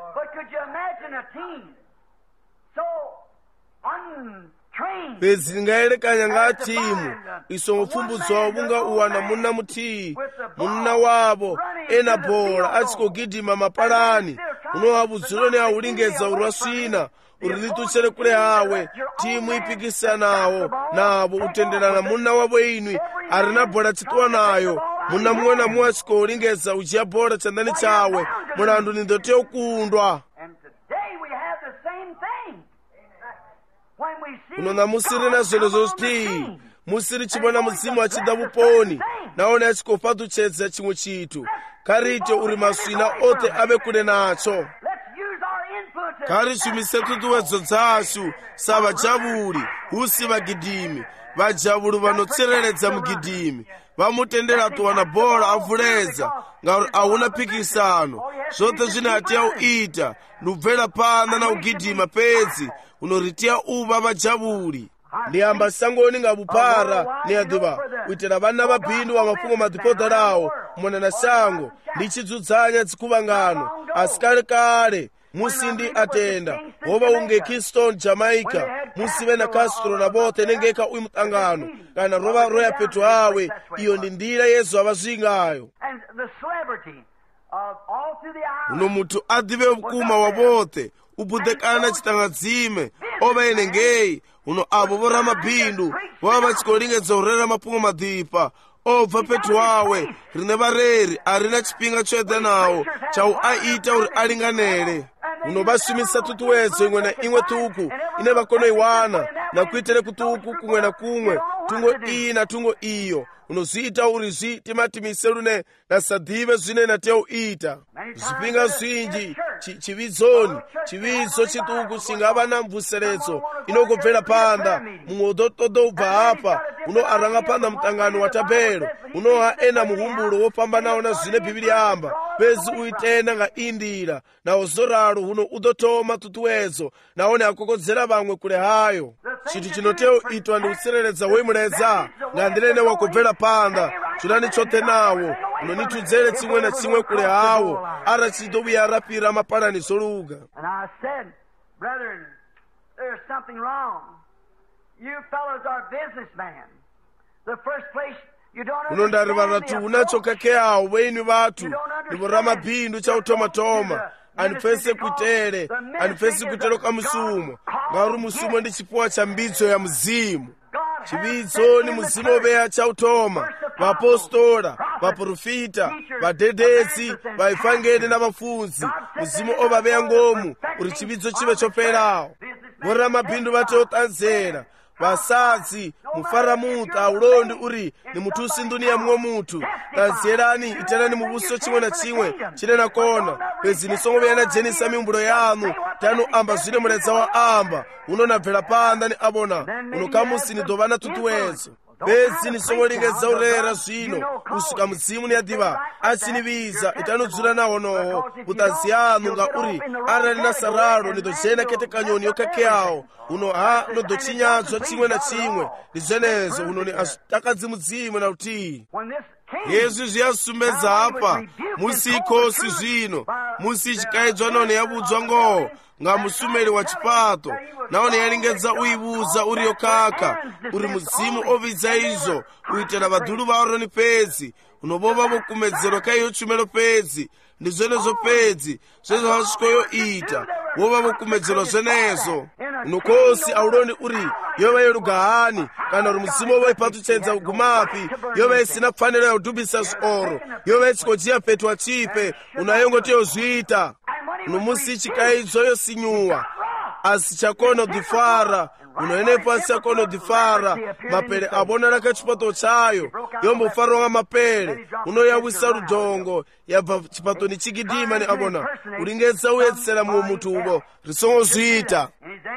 Speaker 1: Bedzi lingaelekanya nga timu isongopfumbudzwa vunga uwana munna mutiyi munna wavo ena bhola atsikogidhima mapalani unowa budzulo ni aulingedza uri wasvina uri lituchere kule hawe timu ipikisanawo navo utenderana munna wavo inwi ari na bhola chitwa nayo munna mumwe na mumwe atsikoulingedza uchiya bhola chandani chawe mulandu nindoteyo kundwa. Unona musiri na zvelo zvozviti musiri chibona muzimu achida vuponi naone achikopatuchedza chimwe chitu karite uri masvina ote ave kure nacho kari shumise tutuwedzo dzashu savajavuri husi vagidhimi vajavuri vanotsereredza mugidhimi vamutendera tuwana bhora avhuledza ngauri ahuna pikisano zvote zvine hatiyauita ndubvera panda na ugidhima pedzi unoritia uva vajavuri ndiyamba sangoni ngavupara niyadiva uitira vana vabhindu wamafungo madhipodha rawo mwana na sango ndichidzudzanya dzikuvangano asi kale kale musindi atenda hova unge Kingston Jamaica musive na Castro na vote nengeka uyu mutangano kana rova roya petu hawe iyo ndi ndira Yesu avazvingayo uno mutu adive mkuma wa vote ubudekana chitangadzime ova enengei uno avo vora mabhindu vava vachikolingedza urera mapungo madhipa obva petu wawe rine vareri arina chipinga choedza nawo chau aita uri alinganele uno vasumisa tutuwedzo imwe na imwe tuku ine vakonoiwana na kuitire kutuku kumwe na kumwe tungo iyi na tungo iyo unozviita uri zvi timatimise rune nasadhive zvine nateuita zvipinga zvinji chividzoni chividzo chituku chingava na mvuseredzo inogobvera panda mumwe udotodobva apa uno aranga panda mutangano wa tabelo unoha ena muhumbulo wofamba nawo na zvine bhibhiri amba bedzi uitenda nga indira nawo zoralo uno udotoma tutuwedzo naone akokodzera vamwe kule hayo chinthu chinoteuitwa ndi kusereredza woimuledza nga ndinene wakobvera panda chunani chote nawo unonitudzere chimwe na chimwe kule hawo ara chidobuya arapira mapalani zoluga.
Speaker 2: And I said, brethren, there's something wrong. You fellows are businessmen. The first place you don't
Speaker 1: understand the unachokakeawo wenyu vatu ndivora mabhindu chautomatoma anifese kutere anifese kutero kamusumo ngauri musumo ndi chipuwa cha mbidzo ya mzimu chividzo ni muzimu oveya chautoma vaapostora vaprofita vadhedhesi vaifangeni na vafunzi muzimu ovaveya ngomu uri chividzo chive choperawo vorera mabhindu vateotanzera vasadzi mufaramuta aulondi uri ni mutusi nduniya mumwe mutu tanzerani iterani muvuso chimwe na chimwe chine nakona bedzi nisongoveya na jenisa mimbulo yanu tanu amba zvine muledza wa amba unonabvera panda ni avona uno kamusi nidova na tutuwedzo bedzi nisongolingedza urera zvino kusvika mudzimu niyadiva achiniviza itanodzura nawo nowo mutanzi yanu ngauri arali na saralo nidojena kete kanyoni yokakeyawo uno ha nodochinyadzwa chimwe na chimwe ndizvenezo uno ni atakadzi mudzimu na utii yesu zviyasumbedza apa musikosi zvino musi chikaidzwa none yabudzwa ngo nga musumeri wa chipato naone yalingedza uyibuza uri yokaka uri mudzimu ovidza izvo uitira vadhulu va aroni pedzi unobova vokumedzero kaiyo tshumelo pedzi ndi zvenezvo pedzi zvezvo vasvikoyoita wova vokumedzerwa zvenezvo unokosi auroni uri yova yerugahani kana uri mudzimu wova ipatuchenza kugumapi yova isina pfanelo yaudhubisa zvioro yova ichikojiya petwa chipe unayongotiyozviita unomusi chikaidzwa yosinyuwa asi chakona kudhifara unoenepo asi chakona kudhifara mapere abonera kachipato chayo yombofarwa nga mapere unoyawisa rudongo yabva chipatoni chikidima ni abona uringedza uyetsera mumwe mutuvo risongozviita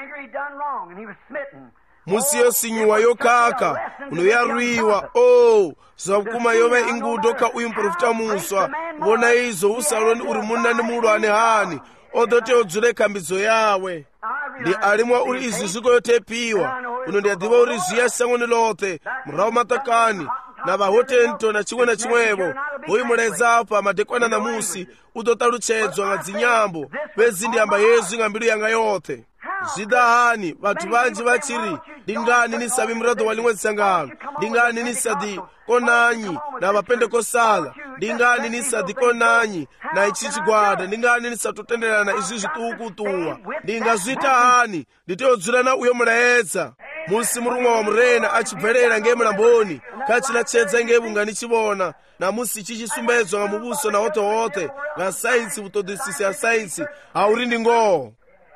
Speaker 1: musi yosinyuwa yokaka unoyarwiwa o oh, zvakuma yova ingudo kauyu muprofita muswa vona izvo usaloni uri munani muulwane hani odoti odzure kambidzo yawe ndi alimwa uri izvi zvikoyotepiwa uno ndiyadiva uri zviya sangoni lote murau matakani na vahotento na chimwe na chimwevo voimuledzapo madekwana na musi utotaluchedzwa nga dzinyambo pedzi ndiyamba yezu nga mbilu yanga yote zvidahani vathu vanji vachiri ndingani nisavi murado wa limwe tsangano ndingani nisadi konanyi na vapendekosala ndingani nisadi konanyi na ichi chigwada ndingani nisatotenderana izvi zvitukutuwa ndingazvitahani nditodzurana uyo mulaedza musi murumwa wa murena achibverera ngemulamboni kachilachedza ngevunga chivona na musi chichisumedzwa nga mubuso na wote wote nga sainsi vutodisisi ya sainsi hauri ndingoho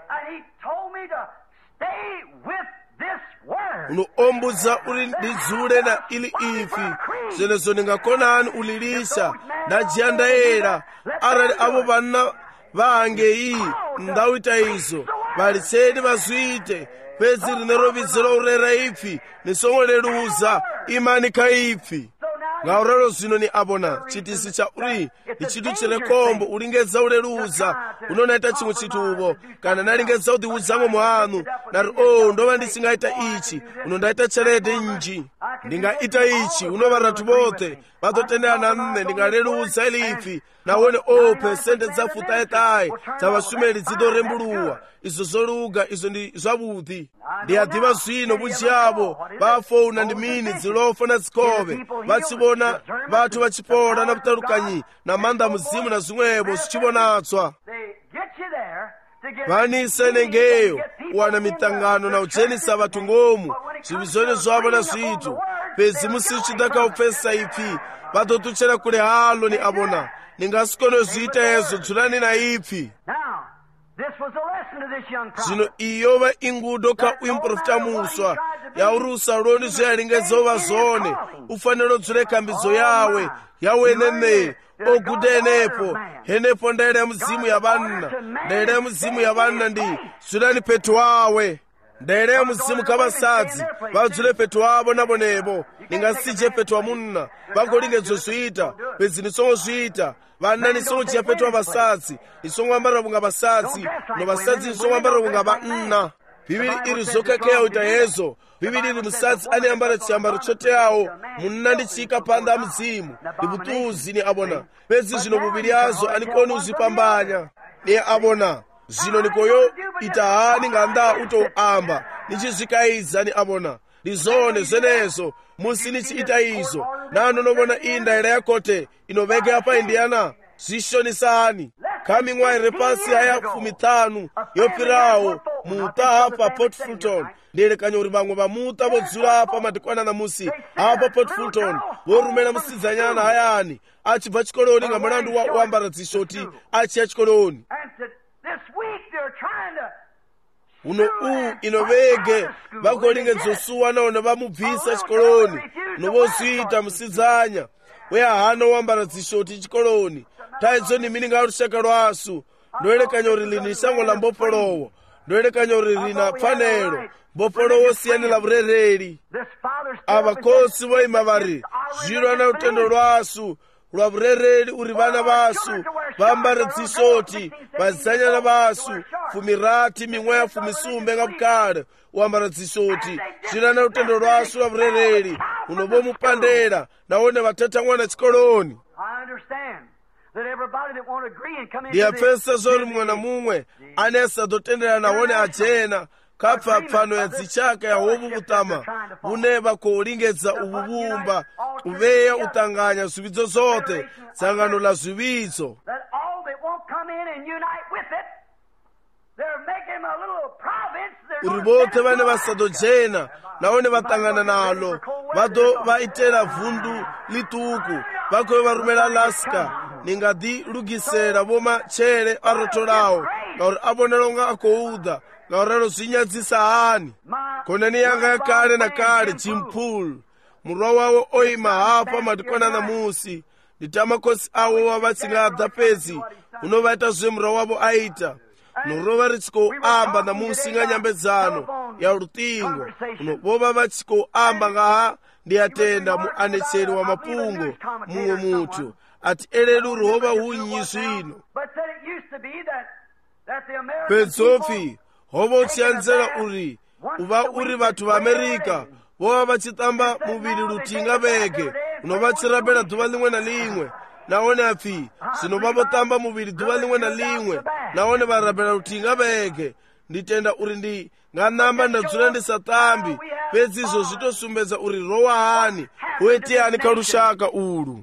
Speaker 1: unoombuza uri ndidzule na ili ifi zvenezo ndingakonani ulilisha ndajiandayera arali avo vana vange iyi ndauita izvo valitseni vazviite pedzi rine rovidzero urera ipfi nisongoleluza imani kaipfi ngaurero zvino ni abona chitisi cha uri ni chitu chine kombo ulingedza uleluza unonaita chimwe chituvo kana nalingedza kutiudzamo mwanu nari o oh, ndova ndisingaita ichi uno ndaita cherede nji ndingaita ichi unova ratu vote vatotendera na nne ndingaleluza ilipfi nawone o oh, pesente dzafutaetayi dzavashumeli dzidorembuluwa izvo zoluga izvo ndi zvavuti ndiyadiva zvino vunji yavo vafona ndi mini dzilofo na dzikove vachivona vathu vachipora na vutalukanyi na manda muzimu na zimwevo zvichivonatswa vanise nengeyo wana mitangano na uchenisa vathu ngomu zvivizone zvavo na zvitu pedzi musi uchidaka upfesa ipfi vatotuchera kule halo ni abona ningasikono zviita ezvo dzulani na ipfi zvino iyova ingudo kauyu muprofita muswa yaurusa loni zveyalingedzova zvone ufaniro dzure kambidzo yawe yawenene oguda enepo henepo ndaira yamudzimu yavanna ndaira yamudzimu yavanna ndi dzulani petu wawe ndaira yamudzimu kavasadzi vadzule petu wavo navonevo ningasije petu wamunna vangolingedzo zviita pedzi nisongozviita vana nisongochiya petu wavasadzi nisongoambarira vunga vasadzi no vasadzi nisongoambarira vunga vanna bhibhiri iri zokakeya uita yezo bhibhiri iri musadzi aneambara chiambaro choteyawo munna ndichika panda mudzimu ndivutuzi ni abona pedzi zvino muviri yazo anikoni uzvipambanya ni abona zvino nikoyo ita hani nganda utoamba nichizvikaidza ni abona ndizone zvenezo musi nichiita izvo nano novona iyi ndaira yakote inoveka apa indiyana zvishonisani kami mwaire pasi haya fumi tanu yopirawo muta apa Port Fulton nderekanya uri vamwe vamuta vodzura apa madekwana na musi apa Port Fulton vorumena musidzanyana hayani achibva chikoloni nga mulandu wa uambara dzishoti achiya chikoloni uno uwu inovege vakolingedzosuwa naona vamubvisa chikoloni novozviita musidzanya weyahano wambara dzishoti chikoloni taidzo nimini nga rushaka rwasu ndoerekanya uri lini shango la mbopolowo ndoerekanya uri rina pfanelo mbopolowo siyanela vurereri avakosi voima vari zviro na utendo rwasu lwa vurereri uri vana vasu vambare dzishoti vazanyana vasu fumirati mimweya fumisumbe nga vukale uambara dzishoti zviro na utendo rwasu lwa vurereri unovomupandera nawone vatatangwana chikoloni ndiyapfesa zori mumwe na mumwe ane asadotendera naone achena kapfapfano ya dzichaka ya hovu vutama vune vakoulingedza uvuvumba uveya utanganya zvividzo zote dzangano la zvividzo uri vote vane vasadojena naone vatangana nalo vado vaitera vhundu lituku vakove varumela Alaska ningadi lugisera vomachere arotorawo ngauri avonela unga akouda ngauralo zvinyadzisa hani konani yanga yakale na kale Jim Pool murwa wawo oima hapa madikona na musi nditamakosi awo wavatsingadza pedzi unovaita zvemurwa wavo aita norova ritsikouamba na musi nganyambedzano ya rutingo unobova vatsikouamba ngaha ndiyatenda muanetseri wa mapungo mumwe mutu ati elelu ruhova hunyi zvino pedzofi hova uchianzela uri uva uri vatu vaAmerika vova vachitamba muviri rutinga vege unovatsirapela dhuva limwe na limwe naone apfi zvino vavotamba muviri dhuva limwe na limwe naone varapela rutinga vege nditenda uri ndi nganamba ndadzula ndisatambi pedzi izvo zvitosumbedza uri rowa hani uetiyani karushaka uru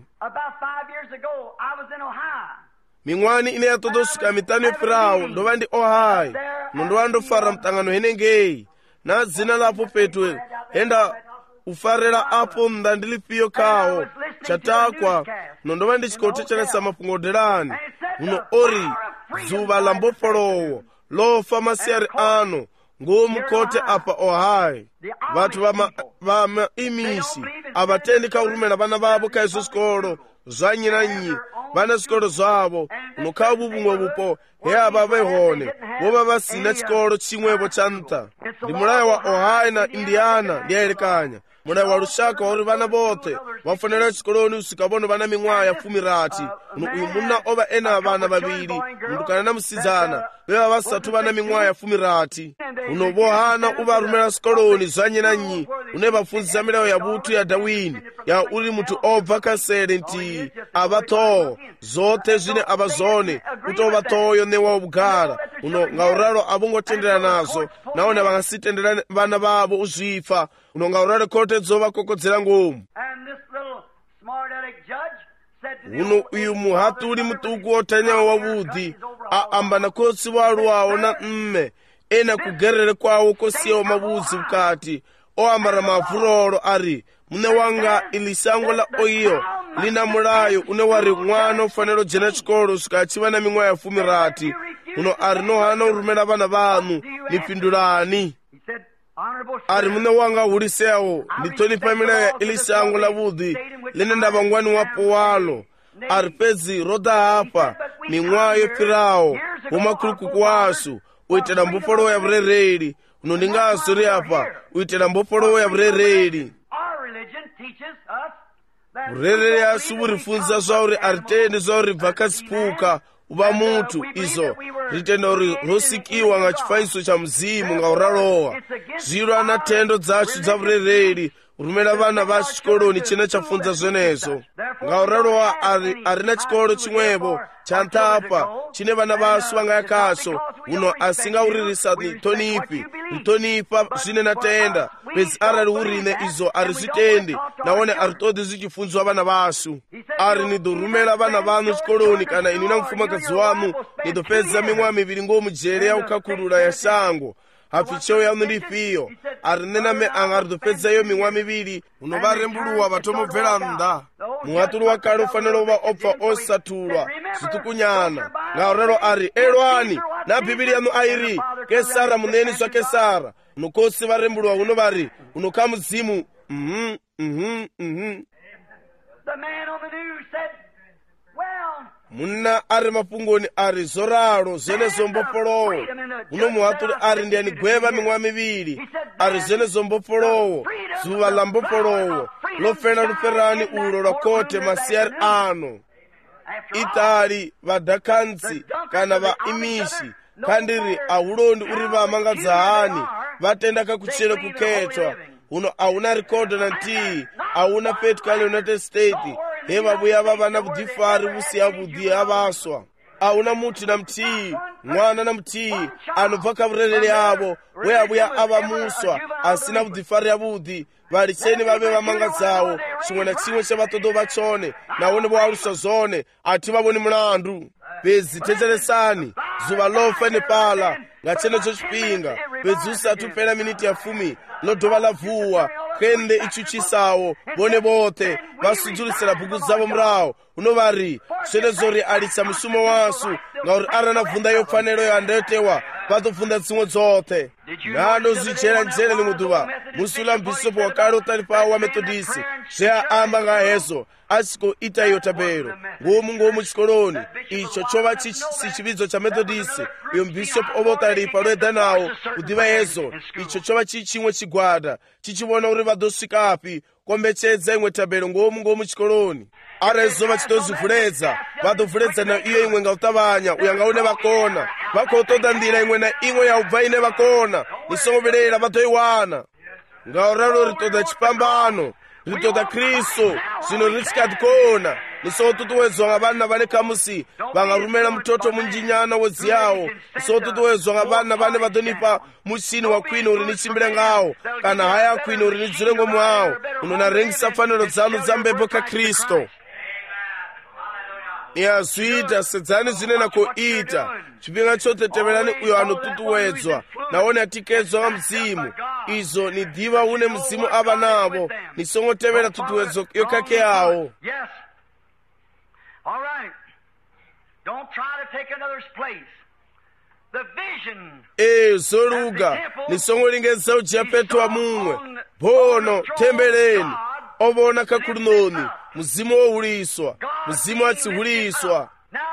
Speaker 1: ming'wani ine yatotosvika mitano yepirawo ndova ndi Ohio nondova ndofara mutangano henengei na dzina lapo petwe enda ufarela apo mnda ndilipiyo kawo chatakwa nondova ndichikotechelesa mapungodelani uno ori dzuva la mbopolowo lofa masiyari ano ngomukote apa Ohio vatu vamaimisi avatendi kaurumela vana vavo kaizvo zvikolo zvanyi na nyi vana zvikolo zvavo unokhala vuvumwe vupo he ava vehone vova vasina chikolo chimwevo cha nta ndi mulayo wa Ohio na Indiana ndiyaelekanya mulayo wa lushaka wauri vana vote vafanela chikoloni usikavono vana ming'waha ya fumirati uno uyu muna ova ena vana vaviri mndukana na musidzana veva vasatu vana ming'waha ya fumirati uno vohana uvarumela sikoloni zvanyi na nyi une vafundzisa milayo ya vutu ya Dawini ya uri mutu obva kasele nti ava toho zote zvine ava zone kuti ova toyo newa ubugara uno ngauralo avongotendera nazo naone vangasitendera vana vavo uzvifa uno ngauralo kote dzova kokodzera ngomu uno uyu muhatuli mutuku otanyawo wavudhi aamba na kotsi waluwawo na mme ena kugerere kwawo kosiyawo mavudzi mukati oambara mavurolo ari mune wanga ilisango la oyo lina mulayo une wari mwana ufanelo jena chikolo sikachiva na ming'waha ya fumirati uno ari nohana urumela vana vanu nipindulani ari mune wanga ulisewo nditonipa milayo ya ilisango la vudhi line ndavangwani wapo walo ari pedzi roda hapa ming'waha yopirawo womakulukuku wasu uitela mbopolowo ya vurereli uno ndingazuri apa uitela mbopolowo ya vurereli vurereli asu vurifunza zvauri aritendi zvauri bvakasipuka uva mutu izo ritenda uri rosikiwa nga chifaniso cha mzimu nga uralowa zviro ana tendo dzacho dza vurereli urumela vana vacho chikoloni chine chafunza zvenezo nga uralowa ari, arina chikolo chimwevo cha ntapa chine vana vasu vangayakaso uno asingauririsa nitonipi nitonipa zvine natenda pezi arali urine izo ari zvitendi naone ari todi zvichifunzwa vana vasu ari nidorumela vana vanu chikoloni kana ini na mfumakazi wanu nidopedza ming'waha miviri ngomujere yaukakulula ya shango hafichewo yanu ndipiyo ari nename anga aridopedzayo ming'waha miviri unovarembuluwa vatomobvera mnda muhatulu wakale ufanele uva obva osatulwa zvitukunyana ngauralo ari elwani na bhibhili yanu airi Kesara muneni zwa Kesara unokosi varembuluwa uno vari unoka mudzimu mhm mhm mhm munna ari mapungoni ari zoralo zvene zombopolowo uno muhatuli ari ndiyani gweva ming'waha miviri ari zvene zombopolowo dzuva la mbopolowo lofena luferani ulo lwakote masiyari ano itali vadhakansi kana vaimishi kandiri ahulondi uri vamangadza hani vatenda kakuchere kuketwa uno auna rekodo na ntii auna petukale United States evabuya vava na vudifari vusiya vudhi avaswa auna muti na mtii mwana na mtii anobva kavurereri avo weabuya ava muswa asina vudifari avudhi variseni vave vamanga dzawo chimwe na chimwe chavatoto vachone naone voalusa zone ati vavoni mulandu pedzi teteresani zuva lofa nepala ngachenecho chipinga pedzi usati upera miniti ya fumi lodova lavuwa kende ichuchisawo vone vote vasudzulisira bhuku dzavo murawo unovari svenezori alitsa musumo wasu ngauri arana bvunda yofanero yandayotewa vatobvunda dzimwe dzote nanozvichera njere limuduva musula mubhisopu wakare utari pawo wamethodisi zveaamba ngahezo asikoita iyo tabero ngomu ngomu chikoloni icho chova sichividzo chamethodisi uyo mubhisopu ova utaripa roedha nawo kudiva hezo icho chova chii chimwe chigwada chichivona uri vadosvikapi kombechedza imwe tabero ngomu ngomu chikoloni arezo vachitozvivhuredza vadovhuredza na iyo imwe ngautavanya uya ngaune vakona vakotoda ndira imwe na imwe yaubva ine vakona nisongoverera vatoiwana ngauraro ritoda chipambano ritoda kristu zvino risikati kona nisongotutuwedzwa ngavana vane kamusi vangarumera mutoto munjinyana wedziyawo nisongotutuwedzwa ngavana vane vadonipa muchini wakwini uri nichimbire ngawo kana haya kwini uri nidzure ngomu awo unonarengisa faniro dzanu dzambepo kakristu iyazviita sedzani zvinena koita chipinga choteteverani uyo anotutuwedzwa naone atikedzwa vamuzimu izvo nidiva une muzimu ava navo nisongotevera tutuwedzo yokake yawo e zoruga nisongoringedza ujiya petwa mumwe bono tembereni ovona kakurunoni muzimu wohuliswa muzimu atsihuliswa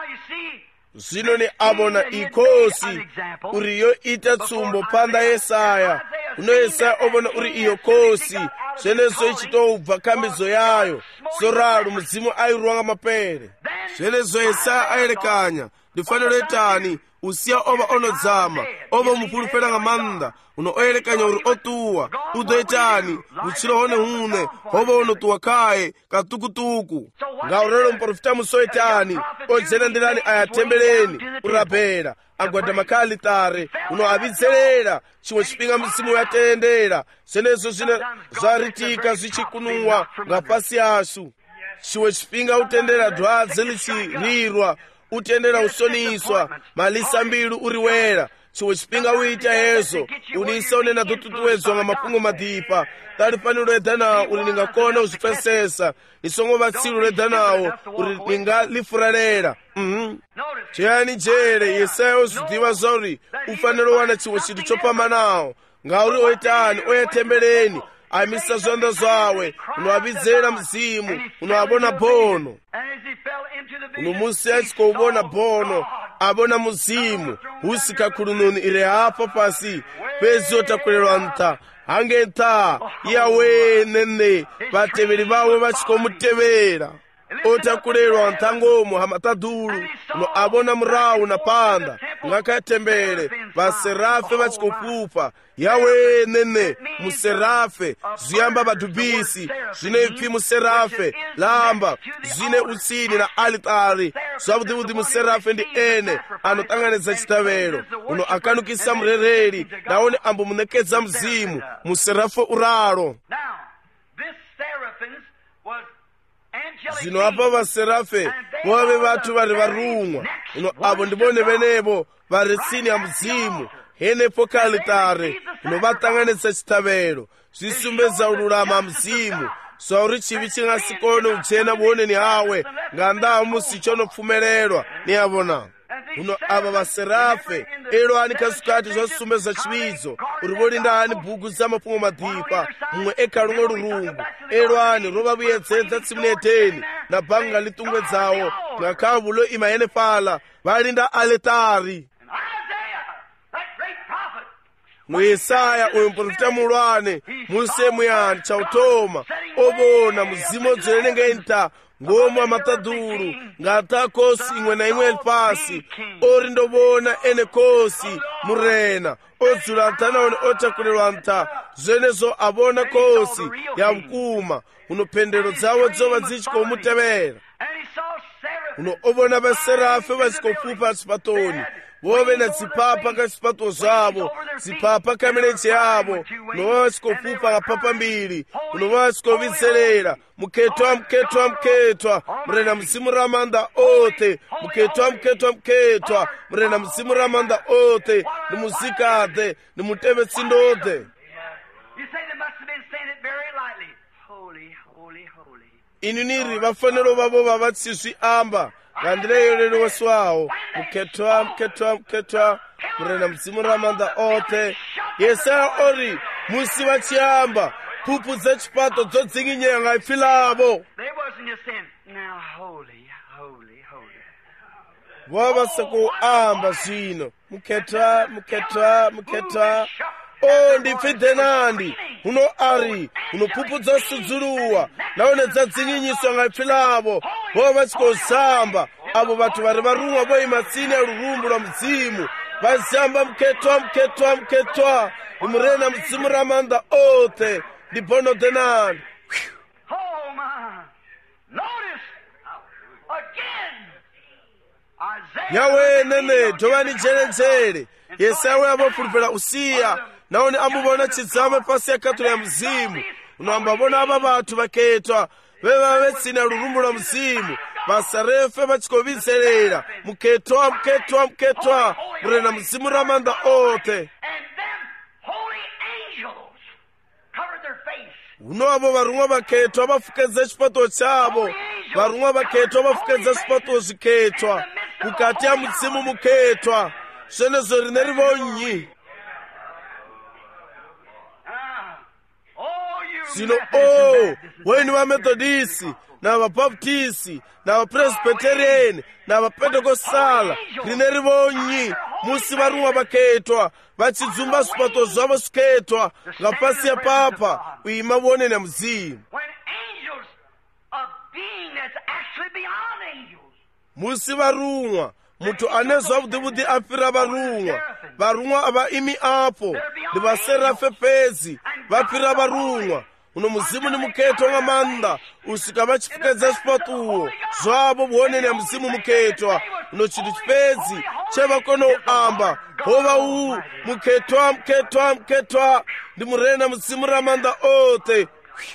Speaker 1: zvino ni avona ikosi uri yo ita tsumbo panda yesaya uno yesaya ovona uri iyo kosi zvenezo ichitobva kambidzo yayo soraro muzimu airwa ngamapere zvenezo yesaya aerekanya ndifaniro itani usiya ova onodzama ova mupurufera ngamanda uno oerekanya uri otuwa udoitani uchiro hone hune hova unotuwa kaye katukutuku ngaurero muprofita musoitani ojenandirani ayatembereni urapera agwada makalitare uno avidzerera chimwe chipinga muzimu yatendera zvenezo zvine zvaritika zvichikunuwa ngapasi asu chimwe chipinga utendera dhwadze lichirirwa utendera usoniswa malisa mbilu uriwera chimwe chipinga uita hezo unisa unena dotutuwedzwa ngamapungo madipa tari faniro edha nawo uri ningakona uzvipfesesa nisongo vatsilu redha nawo uri ningalifurarera mhm chiyani jere yesaya ozvidiva zvauri ufaniro wana chimwe chinhu chopambanawo ngauri oitani oyatembereni aimisa zvanda zvawe unoavidzera muzimu unoavona bhono unomusi achikouvona bhono avona muzimu husikakurununi iri hapa pasi pezotakurerwa nta hange nta yawenene vateveri vavo vachikomutevera otakurerwa ntangomo hamatadhulu uno avona murawu na panda ngakatembere vaserafe vachikopupa yawenene muserafe zviyamba vadhubhisi zvine ipfi muserafe lamba zvine utsini na alitari zvavudhivudhi muserafe ndi ene anotanganidza chitavero uno akanukisa murereri naone ambo munekedza muzimu muserafe uraro zvino apa vaserafe vove vatu vari varumwa uno avo ndivone venevo vari tsini ya muzimu henepo kalitare unovatanganidza chitavero zvisumbedza ururama muzimu zvauri chivi chingasikone uchena vuoneni hawe ngandaa musi chonopfumererwa niyavona uno ava vaserafe ero ani kasukati zvasumbedza chividzo uri vorindani bhuku dzamapungo madhipa mumwe eka rumwe rurumbu ero ani rovavuyedzedza tsimuneteni na bhanga litungwe dzawo ngakavu lo ima yene pala valinda aletari muyesaya uyu muprofita mulwane musemu yani chautoma ovona muzimu odzorerengenta ngomwe amatadulu ngata kosi imwe na imwe elipasi ori ndobona ene kosi murena odzula atanaone ochakulelwa nta zenezo abona kosi ya mkuma uno pendero dzawo dzoba dzichikomutevera uno obona baserafe basikofupa sipatoni wobe na zipapa ka sipato zabo zipapa kameneche yabo no wasikofupa kapapa mbili uno wasikoviselera muketwa mketwa mketwa mrena msimu ramanda ote muketwa mketwa mketwa mrena msimu ramanda ote ni musikate ni mutebe tsindote. Inuniri bafanelo babo babatsiswi amba kandireyo lelo waswawo muketwa mketwa mketwa mrena msimu ramanda ote yesa ori musi bachiamba pupu zechipato dzodzinginyanga ifilabo wabasako amba zvino muketwa muketwa muketwa o ndifide nandi uno ari uno pupu dzosudzuruwa naone dzadzinginyiswa ngaipfilavo vo vachikosamba avo vatu vari varumwa voimatsini ya rurumbu rwa mudzimu vasamba muketwa muketwa muketwa imurena mudzimu ramanda ote ndibono denandi.
Speaker 2: Oh my! Notice again.
Speaker 1: Yawe nene tovani jerenjere yesawe abofulufela usiya naone amubona chidzame pasi yakatula ya mzimu unoambabona aba batu baketwa beba betsina rurumbu lwa mzimu basarefe bachikoviselera muketwa muketwa muketwa murena mzimu ramanda ote uno abo barumwa baketwa bafukeze chipato chabo barumwa baketwa bafukeze chipato ziketwa kukati ya mzimu muketwa shenezo rineri bonyi sino o weni wa metodisi na wabaptisi na wapresbyterian na wapendekosala rineri bonyi musi barumwa baketwa bachidzumba sipato zvavo siketwa ngapasi ya papa uima bonene ya mzimu musi varumwa mutu anezwa vudivudi afira varumwa varumwa ava imi apo ndi vaserafe pezi vapira varumwa uno muzimu ni muketwa nga manda usika vachifukedza swipatuwo zvavo vuonene ya mzimu muketwa uno chintu chipedzi chevakono amba hova uwu muketwa muketwa muketwa ndi murena muzimu ramanda ote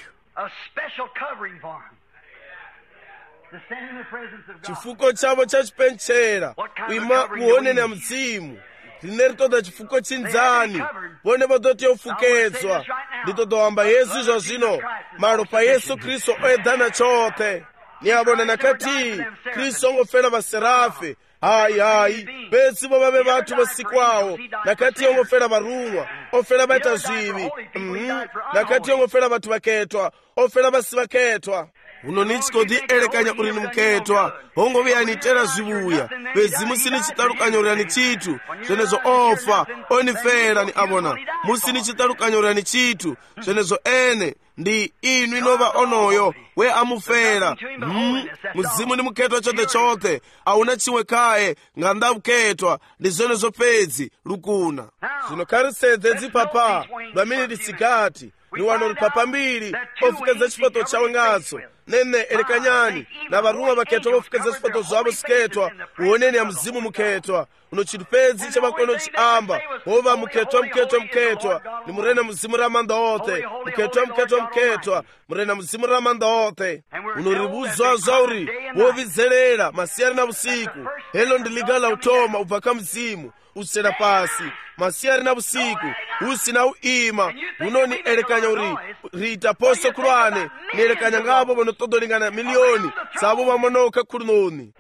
Speaker 1: chifuko chavo chachipenchera uima muonene ya mzimu rineri toda chifuko chinzani vone vatoti yofukedzwa nditotohamba yesu izvo zvino malo pa yesu kristu oedhana chote niavona nakati kristu ongofera vaserafe hayi hayi pesi vo vave vatu vasikwawo nakati ongofera varumwa ofera vaita zvivi mm-hmm. nakati ongofera vatu vaketwa ofera vasi vaketwa uno nichikodi elekanya uri ni muketwa hongo viyanitera zvivuya pezi musini chitalukanyorera ni chitu zvenezo ofa onifera ni avona musini chitalukanyorera ni chitu zvenezo ene ndi inu inova onoyo we amufera mm, muzimu ni muketwa chote chote auna chimwe kaye nganda muketwa ndi zvenezo pedzi lukuna zvino karisedze dzipapa lwamini lisikati ni wano lipapa mbili ofukeza chipato chawe ngazo nene elekanyani na varumwa vaketwa vofukeza chipato zvavo siketwa uonene ya mzimu muketwa uno chitupedzi chavakono chiamba hova muketwa muketwa muketwa ni murena mzimu ramanda ote muketwa muketwa muketwa murena mzimu ramanda ote uno rivuzwa zvauri wovizelera masiyari na usiku helo ndiligala utoma ubvaka mzimu usera pasi masiyari na usiku usina uima unoni elekanya uri rita poso kulwane ni elekanya ngabo vanotodolingana milioni savo vamonoka kulunoni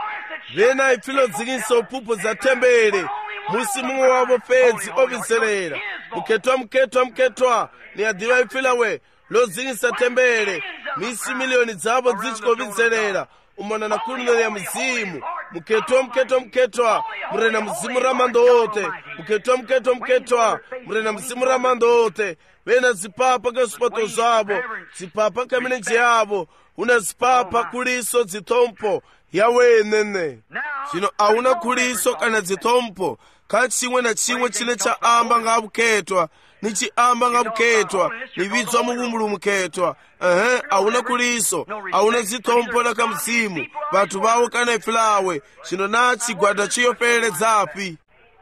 Speaker 1: vena ipfilo dzikinisa upupu za tembere musi mumwe wavo pedzi ovizelera muketwa muketwa muketwa ni adiva ipfila we lodzikinisa tembere misi milioni dzavo dzichikovizelera umona na kulunoni ya mzimu muketwa muketwa muketwa murena mzimu ramando ote muketwa muketwa muketwa murena mzimu ramando ote vena zipapa ka swipato zvavo zipapa kameneje yavo unazipapa kuliso dzithompo yawenene. Chino auna kuliso kana dzithompo ka chimwe na chimwe chine cha amba nga buketwa ni chiamba nga buketwa ni bidzwa mukumbulu muketwa. ehe auna kuliso auna dzithompo la kamzimu bathu bawo kana ifulawe chino na chigwada chiyopeledzapi.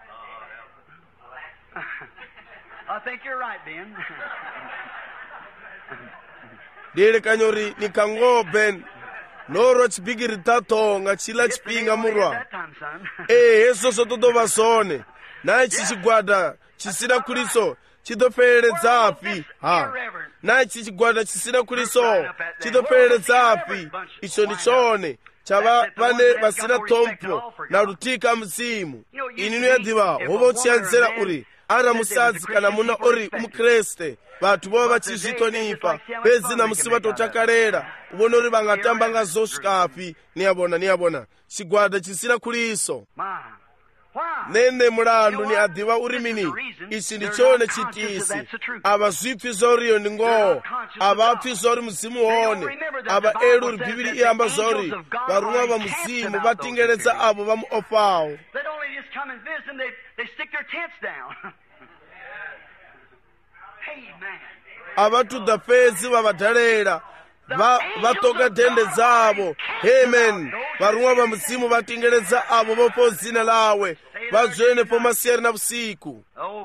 Speaker 2: I think you're right, Ben.
Speaker 1: Dile kanyori ni kangoben noro chipigiri tatonga chila chipinga murwa. Eh eso so todo vasone na ichi chigwada chisina kuliso chidopeledzapi. Ha na ichi chigwada chisina kuliso chidopeledzapi. Icho ni chone chava vane vasina tompo na rutika mzimu. Ininu yadiva hobo chianzera uri ara musadzi kana muna ori umukreste bathu bova vachizvitonipa pezi na musiva totakalera ubona uri vangatamba ngazosvikapi. niyabona niyabona chigwada chisina kuliso nene mulandu ni adhiva uri mini ichi ndichone chitisi ava zvipfi zoriyo ndi ngoo ava apfi zori muzimu wone ava elu uri bhibhiri iyamba zori varumwa va muzimu vatingeredza avo vamuopawo. avatudha pezi vavadhalera vatoka dhende dzavo. amen. varumwa va muzimu vatingeredza avo vopo zina lawe vadzvene pomasiyari na vusiku.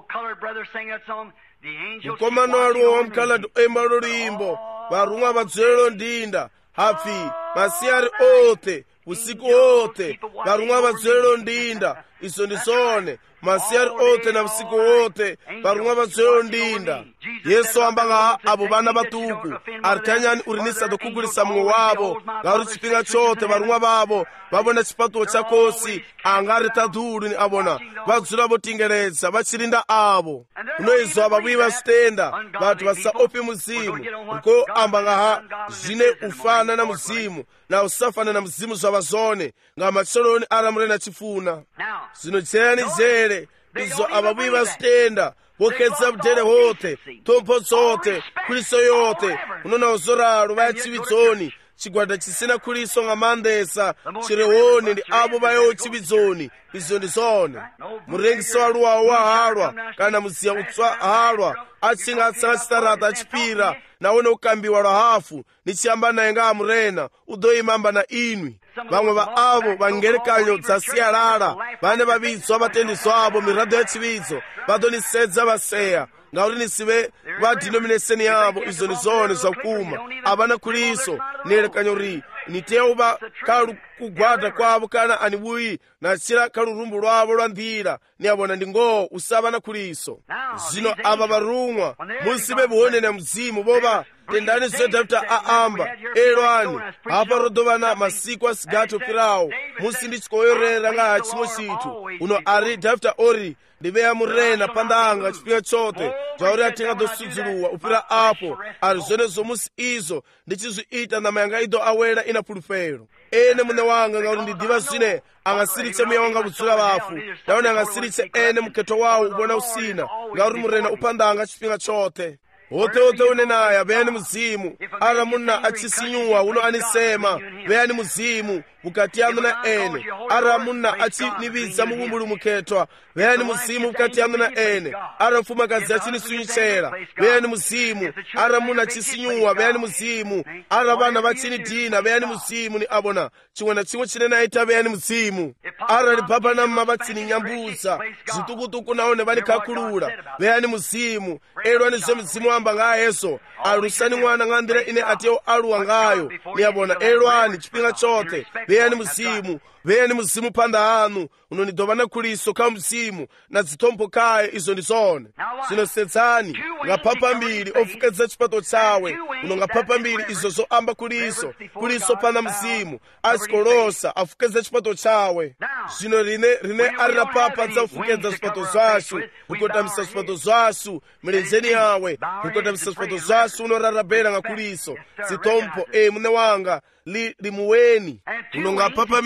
Speaker 1: mukomano aluwo wamukhaladi oimba lulimbo varumwa vadzwelelo ndinda hapfi masiyari ote usiku wote varumwa vadzwelelo ndinda. izo ndisone masiyari ote na usiku wote varumwa vadzwelelo ndinda. yesu amba nga avo vana vatuku aritanyani urinisa dokugulisa mwe wavo ngauri chipinga chote varumwa vavo vavona chipatuwo cha kosi angari tadhulu ni avona vadzula votingeredza vachilinda avo. unoizwa vavuyi vasitenda vathu vasaopi muzimu uko amba ngaha zvine ufana na muzimu na usafana na muzimu zvavazone nga macholoni aramurena chifuna. zvino jeyani jere izo avavuyi vasitenda vokedza mudhere hote tombo dzote kuliso yote unona uzoralo vayachividzoni chigwada chisina kuliso nga mandesa chirewoni ndi avo vayo chividzoni. izo ndizone murengisi waluwawo wahalwa kana muziya utswa halwa achinga atsala chitarata achipira nawone ukambiwa lwa hafu nichiyamba naye nga amurena udoyimamba na inwi. vamwe va avo vangelekanyo dzasiyalala vane vavidzwa vatendiso avo mirado ya chividzo vadonisedza vaseya ngauri nisive va denomination yavo. izo ndizone zvakuma avana kuliso nielekanyo ri niteuva kalu kugwada kwavo kana anibuyi nachira kalurumbu lwavo lwa ndhira niyavona ndi ngoo usavana kuliso. zvino ava varumwa musive vuonene muzimu vova tendani zve dhavita aamba elwani apa rodovana masiku asigati opirawo musi ndichikoyorera nga chimwe chithu uno ari dhavita ori ndiveya murena pandanga chipinga chote zvauri atenga dosudzuluwa upira apo ari zvene zomusi izo ndichizviita nama yanga ido awera ina pulufero. ene mune wanga ngauri ndidiva zvine angasiritse muya wanga vudzula vafu ndaone angasiritse ene muketo wawo ubona usina ngauri murena upandanga chipinga chote. hote hote unenaya veyani muzimu ara munna achisinyuwa uno anisema veyani muzimu bukati yanu na ene ara munna achinividza mukumbulu muketwa veyani muzimu bukati yanu na ene ara mfumakazi achinisunyitsera veyani muzimu ara munna achisinyuwa veyani muzimu ara vana vachinidina veyani muzimu ni abona chimwe na chimwe chine naita veyani muzimu ara libaba namma vachininyambudza zitukutuku naone vanikakulula veyani muzimu elwani zve muzimu amba ngayeso alusani mwana ngandira ine ateo aluwa ngayo niyabona elwani chipinga chote veyani muzimu veyani muzimu panda anu unonidovana kuliso ka muzimu na zitombo kaye izo ndizone. sinosetsani nga papa mbiri ofukedza chipato chawe uno nga papa mbiri izo zoamba kuliso kuliso pana muzimu asikolosa afukedza chipato chawe. zvino rine rine arina papa dzafukedza zipato zvasu rikotamisa zipato zvasu milenzeni yawe rikotamisa zipato zvasu unorarabhera nga kuliso zitombo e mune wanga li limuweni uno nga papa mbiri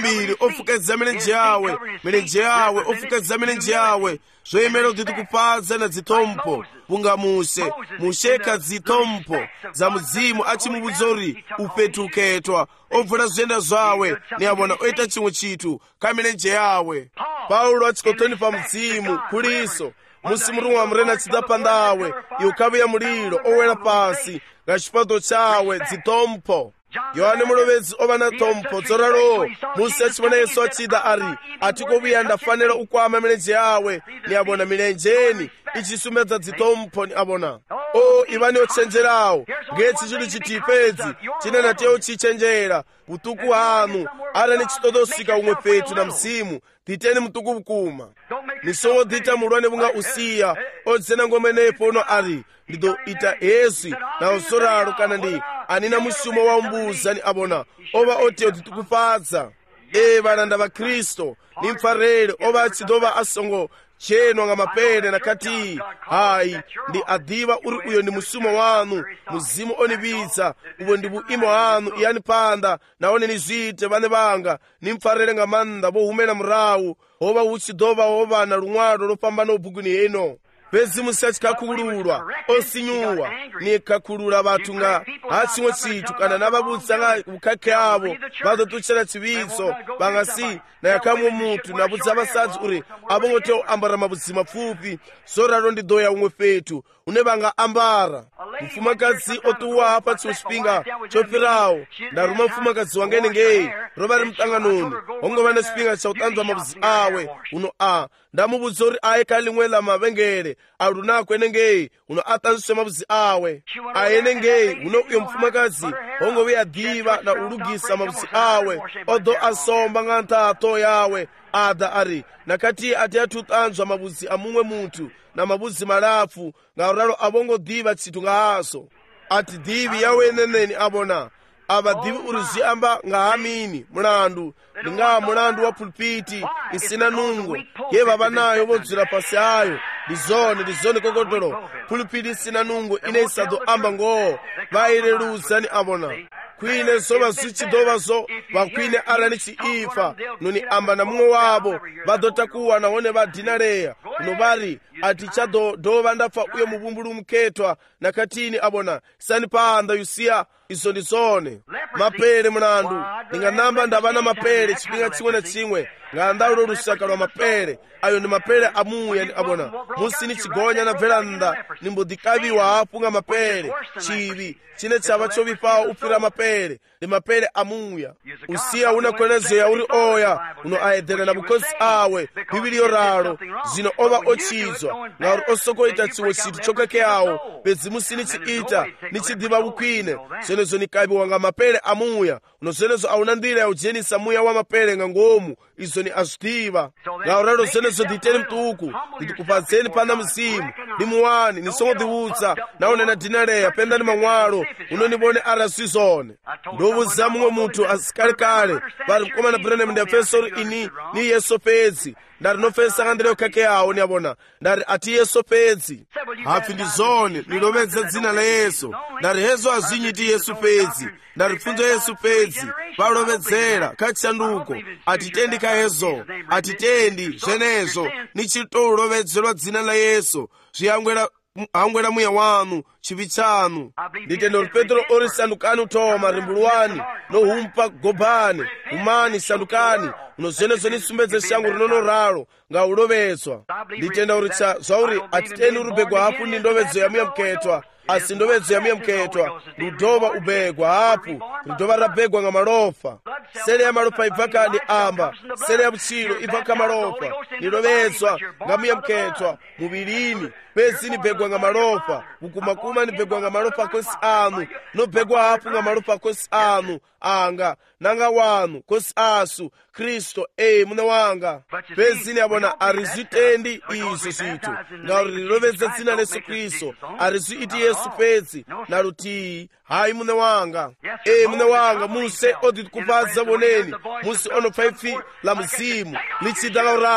Speaker 1: ofukedza milenje yawe milenje yawe ofukedza milenje yawe zoyimira kuti tikupadza na zitompho pungamuse musheka zitompho za mzimu achimubudzori upetuketwa obvula zenda zawe ni abona oita chimwe chitu ka milenje yawe. Paulo achikotoni pa mzimu kuliso musimu wa mrena chidapandawe yukabe ya muliro owera pasi nga chipato chawe zitompho. Yohane mulowezi obana tompho zoralo musi achimana Yesu achida ari atiko biyanda fanela ukwama milenje yawe ni abona milenjeni ichisumedza zitompho ni abona o ibani ochenjerawo ngeti chili chitipedzi chinena teo chichenjera utuku hanu ara ni chitodosika umwe petu na msimu diteni mtuku bukuma nisongo dita mulwane bunga usiya odzena ngomenepo no ari ndido ita Yesu na osoraro kana ndi anina mushumo wa mbuza ni abona oba otio titukupadza e vananda va Kristo ni mfarere oba achidova asongo cheno nga mapere na kati hai ndi adiva uri uyo ndi mushumo wanu muzimu onibitsa ubo ndi buimo anu yani panda naone ni zvite vane vanga ni mfarere nga manda bo humena mrawu oba uchidova oba na lumwalo lopambana ubuguni eno pezi musachikakululwa osinyuwa ni kakulula batu nga hachimwe chitu kana nababutsa nga ukake abo badotuchera chibizo bangasi na yakamwe mutu nabutsa basadzi uri abongote ambara mabutsi mapfupi soraro ndi doya umwe fetu unebanga ambara mfumakazi otuwa hapa chispinga chofirawo ndaruma mfumakazi wangene ngei robari mtanganoni ongo bana spinga cha utanzwa mabutsi awe uno a ndamubudzori aye kalimwela mavengere aluna kwenengei uno atanswe mabutsi awe ayenengei uno uyo mfumakazi ongo we adiva na ulugisa mabutsi awe odo asomba nganta ato yawe ada ari nakati ati atutanzwa mabutsi amumwe muntu na mabutsi malafu ngauralo abongo diva chitu ngahaso ati divi yawe neneni abona aba divi uruzi amba ngahamini mulandu linga mulandu wa pulpiti isina nungo ye baba nayo bodzira pasi ayo lizone lizone kokodoro pulpiti isina nungo ine isado amba ngo vaireluzani abona kwine soba sichidova so bakwine arani chiifa nuni amba na mumwe wabo badotakuwa naone badinareya nobari atichado dova ndafa uyo mubumbulu mketwa na katini abona sani panda yusia izo ndizone mapere mnandu ninga namba ndabana mapere chipinga chimwe na chimwe ngandaulo lusaka lwa mapere ayo ni mapere amuya ni abona musi ni chigonya na veranda nimbodikavi wa apunga mapere chivi chine chava chovipawo upira mapere ni mapere amuya usiya unakwenezo ya uri oya uno aedera na bukosi awe bibiliyo raro zino ova ochizwa na uri osoko ita chiwe chitu chokake awo bezi musi ni chiita ni chidiva bukwine senezo ni kaibi wanga mapere amuya uno senezo aunandira ya ujenisa muya wa mapere nga ngomu izo ni azudiva nga uraro senezo diteni mtuku ditikupatseni pana msimu ni muwani ni songo diwutsa naone na dinareya penda ni mangwaro uno nibone arasizone ndovu za mumwe mutu asikalikale pari mkoma na brene mnde fesori ini ni yeso pezi ndari nofesa ngandire ukake yawo ni abona ndari ati yeso pezi hafi ndizone niloveza dzina la Yesu ndari hezo azinyiti Yesu pezi ndari funzo Yesu pezi valovedzera kachanduko atitendi ka hezo atitendi zvenezo nichito ulovedzerwa dzina la Yesu zviyangwera angwera muya wanu chivi chanu nditendo Petro ori sandukani utoma rimbuluwani nohumpa gobhani umani sandukani unozenezo nisumbedze shangu rinono raro nga ulovedzwa nditenda uri cha zvauri atitendi urubegwa hapu ni ndovedzo yamuya mketwa asi ndovedzo yamuya mketwa ludova ubegwa hapu ludova rabegwa nga malofa sele ya malofa ipaka ni amba sele ya mchilo ipaka malofa nilovedzwa nga muya mketwa mubilini pesi ni begwa nga malofa ukumakuma ni begwa nga malofa kosi anu no begwa hapu nga malofa kosi anu anga nanga wanu kosi asu Kristo e mune wanga pesi ni abona arizitendi izo zitu nga riloveza dzina la Yesu Kristo arizuiti Yesu pezi na ruti hai mune wanga e mune wanga muse odi kupaza boneni muse ono paifi la mzimu lichidala raro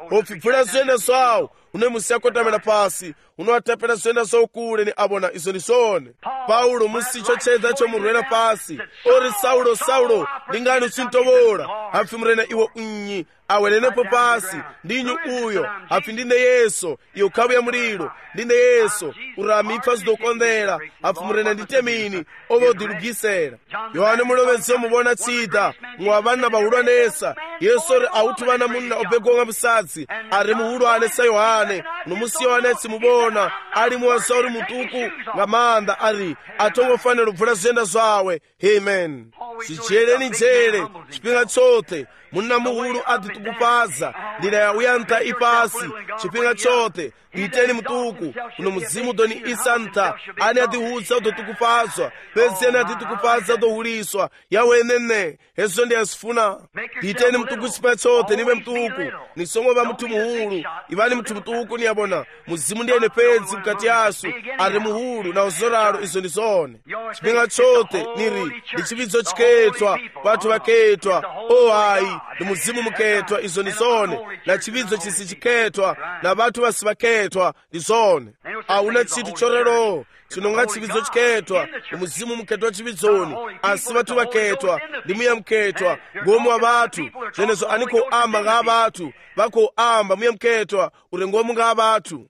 Speaker 1: ofipfula zoyenda zawo unemusiyakotamira pasi unowatapera zoyenda zaukule ni abona izo ndi zone. Paulo musichochedza chomurwera pasi ori Saulo Saulo ndingani usintobola afi murena iwo unyi awelenepo pasi ndinyu uyo afi ndine Yesu iyo kabu ya muliro ndine Yesu uramipa zidokondera afi murena nditemini ovo dilugisera. Yohane mulowezi mubona tsita mwabana bahulwa nesa Yesu ori autubana munna obegonga busadzi ari muhulu anesa Yohane numusi Yohane tsimubona ali muwasa ori mutuku ngamanda ari atongofanira ubvula zoyenda zawe. Amen. Chicheleni njere chipinga chote munna muhulu atitukupaza ndira ya uyanta ipasi chipinga chote diteni mutuku uno muzimu doni isanta ani atihutsa utotukupazwa pezeni atitukupaza dohuliswa yawenene ezo ndi asifuna diteni mutuku chipinga chote niwe mutuku nisongo ba mutu muhulu ibani mutu mutuku niyabona muzimu ndiyene pezi mkati yasu ari muhulu na uzoraro izo ndizone chipinga chote niri ndichibizo chiketwa watu waketwa o hai ni muzimu muketwa izo ndizone na chibizo chisi chiketwa na watu wasi waketwa ndizone auna chitu chorero chinonga chibizo chiketwa ni muzimu muketwa chibizoni asi watu waketwa ndimuya mketwa ngomu wa watu jenezo aniko amba nga watu wako amba muya mketwa urengomu nga watu.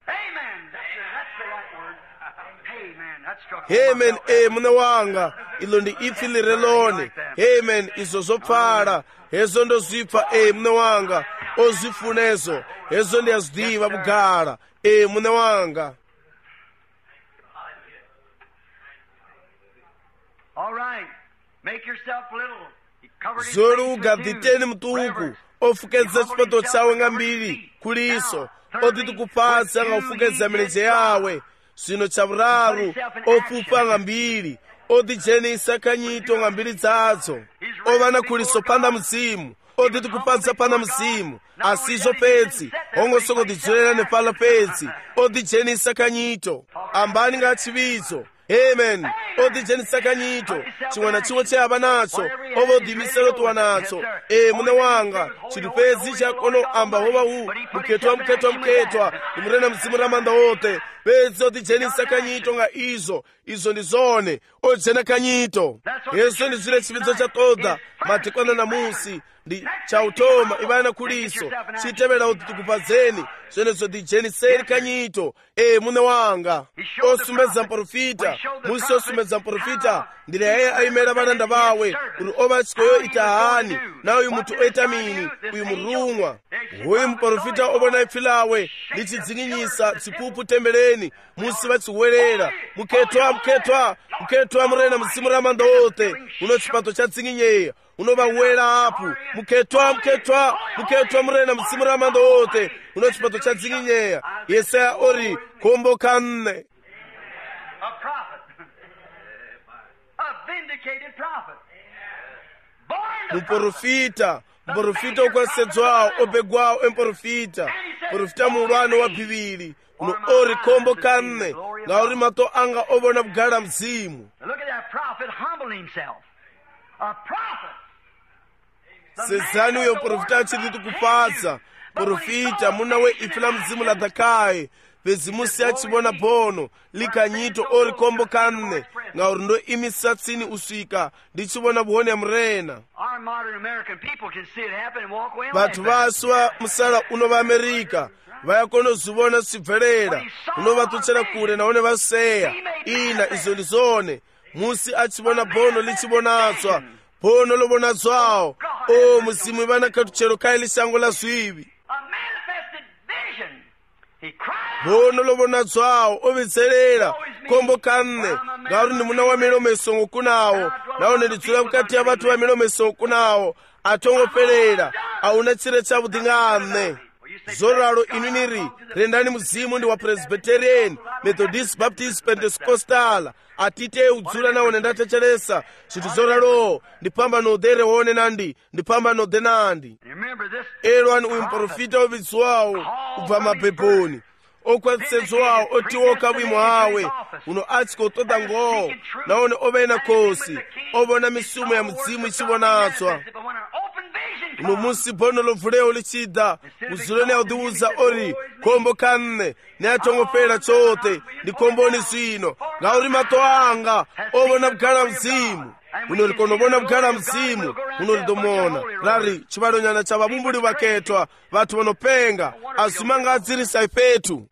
Speaker 1: Amen. E muna wanga ilo ndi ifi lirelone. Amen. Izo zopfala ezo ndo zipfa e muna wanga ozifunezo ezo ndi azidiva bugala e muna wanga.
Speaker 2: All right. Make yourself little.
Speaker 1: Zoruga diteni mutuku ofukeza chipato chawe ngambiri kuliso otitukupasa nga ofukeza mileche yawe sino chaburaru opupa ngambiri odijenisa kanyito ngambiri dzadzo ovana kuliso panda mzimu oditukupanza panda mzimu asizo petsi ongosoko didzulera nepala petsi odijenisa kanyito ambani nga chivizo. Amen. Odijenisa kanyito chimwana chiwo chaba nacho obodimiselo tuwa nacho e muna wanga chilupezi chakono amba hoba hu muketwa muketwa muketwa imurena mzimu ramanda wote pezi odijenisa kanyito nga izo izo ndizone ojena kanyito yesu ndi zile chibizo cha toda matikwana na musi ndi chautoma ibana kuliso chitebera otitukupazeni zenezo dijeniseri kanyito e muna wanga osumeza mprofita musi osumeza mprofita ndile yeye aimera bananda bawe uri oba chikoyo itahani na uyu mutu etamini uyu murumwa uyu mprofita obona ifilawe lichidzinginyisa tsipupu tembeleni musi bachiwerera muketwa muketwa muketwa murena mzimu ramanda wote uno chipato cha dzinginyeya unobawera apu muketwa muketwa muketwa murena mzimu ramanda wote uno chipato cha dzinginyeya Yesaya ori kombo kanne.
Speaker 2: A prophet. A vindicated prophet.
Speaker 1: Mprofita mprofita ukwasedzwawo opegwawo emprofita profita mulwano wa bibili uno ori kombo kanne nga ori mato anga obona bugala mzimu.
Speaker 2: Look at that prophet humble himself. A prophet.
Speaker 1: Sezani uyo profita chilitu kupaza profita munawe ifila mzimu la dakaye vezimusi achibona bono likanyito ori kombo kanne nga ori ndo imisatsini usika ndichibona buhone ya mrena.
Speaker 2: Our modern American people can see it happen and walk away.
Speaker 1: Batu baswa musala uno ba Amerika vayakono zibona sibvelera uno batuchera kure naone baseya ina izo ndizone musi achibona bono lichibonatswa bono lobonadzwawo o muzimu ibana katuchero kaye lisango la zwivi bono lobonadzwawo obitserera kombo kanne ngauri ni muna wa milomo isongo kunawo naone lidzula mukati ya batu wa milomo isongo kunawo atongoperera auna chire chabudingane. Zoralo inuniri rendani muzimu ndi wa Presbyterian, Methodist, Baptist, Pentecostal atite udzula naone ndatachelesa chiti zoralo ndipamba nodere wone nandi ndipamba nodenandi. Elwani uyu mprofita obitswawo ubva mapeponi okwatitsedzwawo otiwoka bwimo hawe uno atiko toda ngoo naone obena kosi obona misumo ya muzimu ichibonatswa uno musi bono lovulewo lichida uzuleni audiuza ori kombo kanne ne atongopera chote ndi komboni zwino ngauri mato anga obona bugala mzimu uno likonobona bugala mzimu uno lidomona lari chibalonyana cha babumbuli baketwa batu banopenga azimanga adzirisa ipetu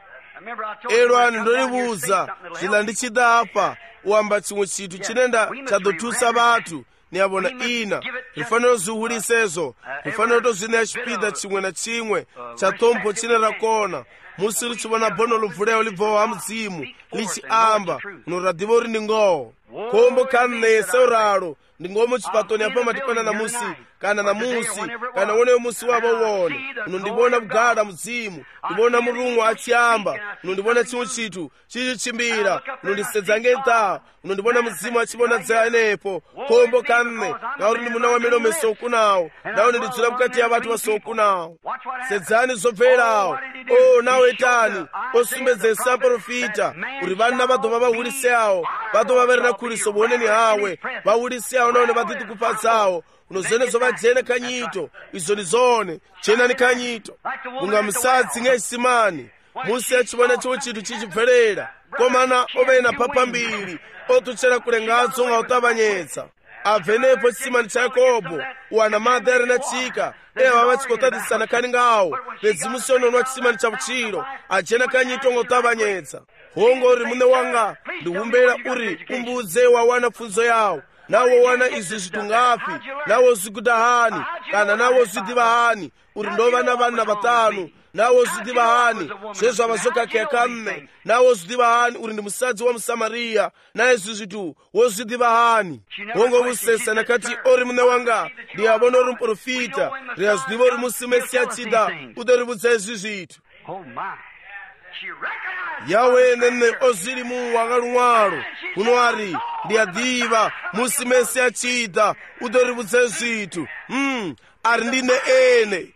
Speaker 1: elwani ndolibuza chila ndichida apa uamba chimwe chitu chinenda chadotusa batu niyabona ina ifaniro zihulisezo ifaniro tozine chipida chimwe na chimwe cha tombo chinera kona musi lichibona bono luvuleo livowa mzimu lichi amba unoradiva uri ndingowo kombo kanne seuralo ndingomo chipatoni apa matikana na musi kana na musi kana woneyo musi wabo wone uno ndibona bugala mzimu ndibona mulungu achiamba uno ndibona chimwe chitu chichichimbira uno ndisedzange nta uno ndibona mzimu achibona dzanepo kombo kanne ngauri ndi muna wa milome sokunawo naone ndidzula mkati ya batu basokunawo sedzani zobverawo o nawe etani osumbedzesa profita uri vana vadova vahuliseawo vadova varina kuliso boneni hawe vahuliseawo naone vaditi kupatsawo unozene zovajene kanyito izo nizone chena ni kanyito unga msadzi ngeisimani musi achibona chiwo chitu chichibverera komana ovena papambiri otuchera kulengadzo nga utavanyetsa avenepo chisimani cha Yakobo wana madhi arina chika ewa vachikotatisana kani ngawo pedzimusononwa chisimani cha vuchiro achena kanyito nga utavanyetsa hongo uri mune wanga ndihumbera uri umbudze wa wana pfunzo yawo nawo wana izi zitungapi nawo zikuda hani kana nawo zidiva hani uri ndo vana vana vatanu nawo zidiva hani sezvo avazokakeya kanne nawo zidiva hani uri ndi musadzi wa musamariya naye zizitu wozidiva hani hongo vusesa nakati ori mune wanga ndiyabona uri mprofita riyazidiva uri musi mesi achida udori vudza izvi zvitu yawe nene ozilimu wakalung'walo kuno ari ndiyadiva musi mesi achida udori vudza zvitu mm, ari ndine ene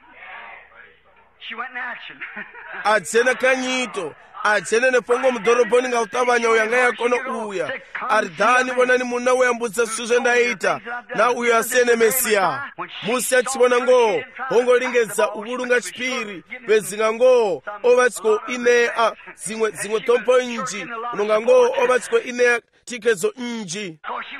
Speaker 1: achena kanyito achene nepongo mudhorobhoni nga utavanya uyanga yakono uya ari dhani vonani muna uyambudza zvitu zvendaita na uyo asene mesiya musi achibona ngo hongo lingedza uvulunga chipiri pedzinga ngo ovatiko ineya zimwe zimwe tombo inji unonga ngo ovatiko ineya tikedzo inji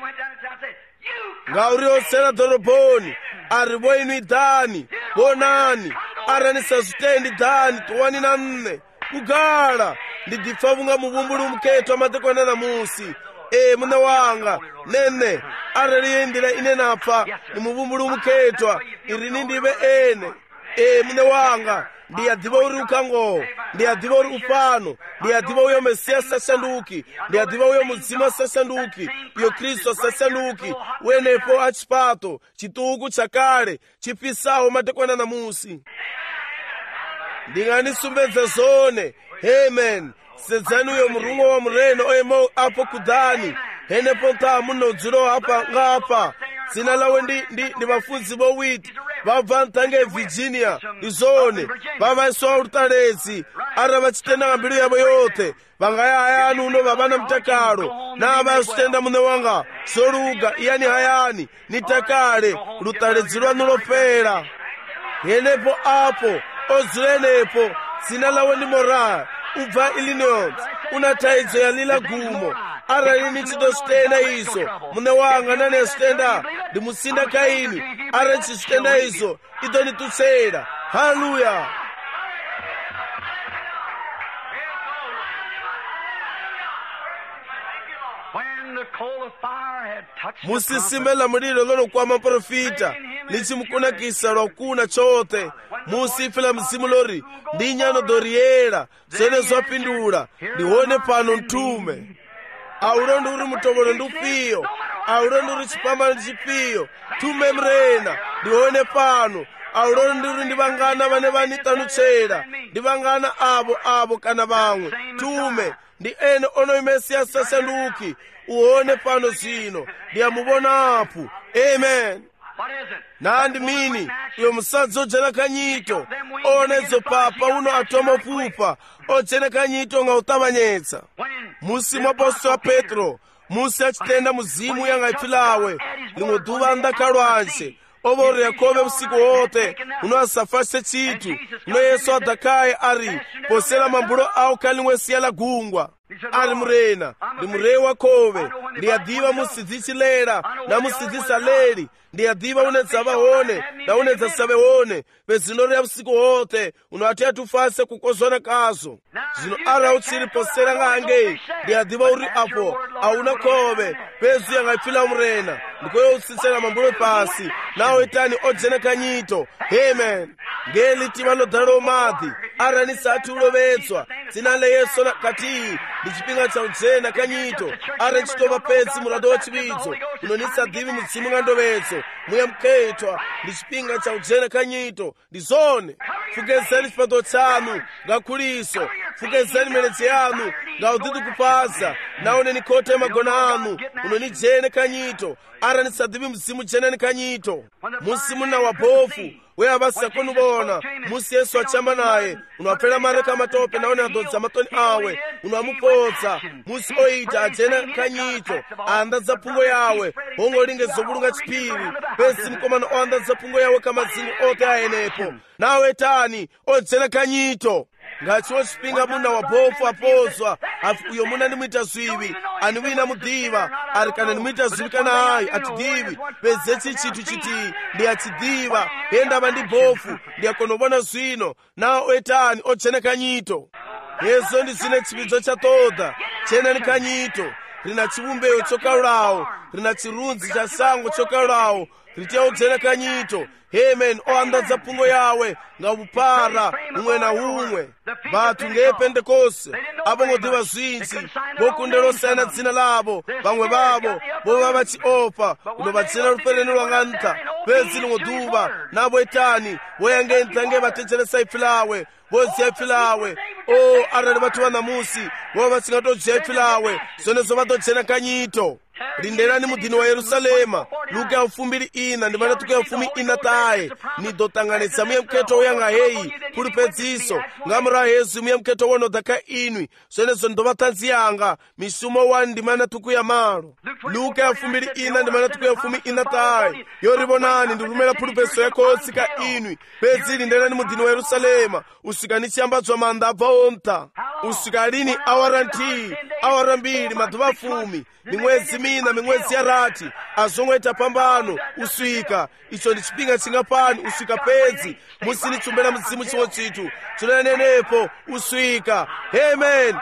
Speaker 1: ngauri osera dhorobhoni ari voinu idhani bonani aranisa zvitendi dhani tuwani na nne kugala ndidifa vunga muvumbulu muketwa matekwana na musi e muna wanga nene araliyendela ine napfa ni muvumbulu muketwa irini ndive ene e mune wanga ndiyadiva uri ukango ndiyadiva uri ufano ndiyadiva uyo mesiya sashanduki ndiyadiva uyo mudzimu sashanduki iyo kristu sashanduki wenepo achipato chituku chakale chipisawo matekwana na musi ndinganisumbedza zone amen sedzani uyo murungo wa mureno oyemo apo kudhani henepo nta muno dzulo apa ngapa dzina lawe ndi ndi ndi vafudzi vowiti vabva ntange evirginia izone vavaiswa utaledzi ari vachitenda mbilu yavo yote vangayahayani uno vavana mutakalo navasitenda mune wanga soluga iyani hayani nitakale lutaledzi lwanu lopera henepo apo odzilenepo dzina lawe ndi moraya ubva Illinois unataidzo yalila gumo arali nichitositenda izo mune wanga nane sitenda ndimusinda kaini ara chisitenda izo idonitutsera haleluya musisime la mulilo lonokwama profita lichimukunakisa lwakuna chote musifila mzimu lori ndinyano doriyera zene zwapindula ndione pano mtume aulondo uri mutobolo ndufiyo aulondo uri chipambano chipiyo tume mrena ndione pano aulondo uri ndivangana vane vanitanuchera ndivangana avo avo kana vamwe tume ndi ene ono imesiya sashanduki uone pano zino ndiyamubona apu amen nandi mini iyo musadzi ojena kanyito onedzo papa uno atoma pupa ojena kanyito nga utavanyetsa musi mwaposto a Petro musi achitenda muzimu yanga ipfilawe limwe duva ndakalwanje ovore yakobe usiku wote uno asafase chitu uno yesu adakaye ari posera mambulo awo kalimwe siyala gungwa ari murena ndi murei wakobe ndiyadiva musidzichilera na musidzisaleri ndiyadiva unedza vaone na unedza savewone pezino rya usiku wote uno ati atufase kukozwana kazo zino ara uchiri posera ng'ange ndiyadiva uri apo auna kobe pezu yangaipfila murena ndikoyo usitsera mambulo pasi nawo itani ojene kanyito amen ngeli tivanodhalo madhi ara nisati ulovetswa dzina la yesu kati ndichipinga cha ujena kanyito ara nchitova pedzi murado wachividzo unonisadhivi mudzimu ng'andovetso muya muketwa ndichipinga cha ujena kanyito ndizone fugezani chipato chanu ngakhuliso fugezani meledzi yanu ngaudhidi kupaza naone nikote magona anu unonijene kanyito ara nisadhivi mzimu jenani kanyito musimu na wabofu weya basi akonubona musi yesu achamba naye unawapela mareka matope naone adodza matoni awe unamupotsa musi oita ajena kanyito aandaza pungo yawe hongo linge zobulunga chipiri pesi mkomano oandaza pungo yawe kama zini ote aenepo nawe tani ojena kanyito ngachiwo chipinga muna wabofu apozwa afu uyo muna nimwita zwivi aniwina mudiva ari kana nimwita zwivi kana hayi atidivi pezechi chitu chiti ndiyachidiva enda ndi bofu ndiyakonobona zwino nawo etani ojene kanyito yesu ndisine chipidzo chatoda chene ni kanyito rina chivumbeyo chokaulawo rina chirunzi cha sango chokaulawo ritiya ojene kanyito amen oandadza pungo yawe ngavupara umwe na umwe vatu ngepentekose avo ngodiva zvinji vokundelosana dzina lavo vamwe vavo vova vachiopa uno vadzina rupereni rwang'anta pezi lingoduva navo etani voyangenta nge vatecheresa ipfi lawe vodziya ipfi lawe o arali vatu vanamusi vova vasingatodya ipfi lawe zonezo vatojena kanyito lindelani mudini wa yerusalema luka ya ufumbiri ina ndimana tuku ya ufumi ina taye nidotanganitsa muye mketo uyanga heyi kuli pedziso ngamura yesu muye mketo wonodaka inwi zonezo ndovatanzi yanga misumo wani ndimana tuku ya malo luka ya ufumbiri ina ndimana tuku ya ufumi ina taye yoribonani ndirumela puli peso yako sika inwi pedzi lindelani mudini wa yerusalema usikanichiyambadzwa manda abva omta usikalini awaranti awarambiri maduva fumi mimwezi mina mimwezi ya rati azongweta pambano uswika icho ndi chipinga chingapani uswika pedzi musinichumbela mzimu chimwe chitu chunanenepo uswika amen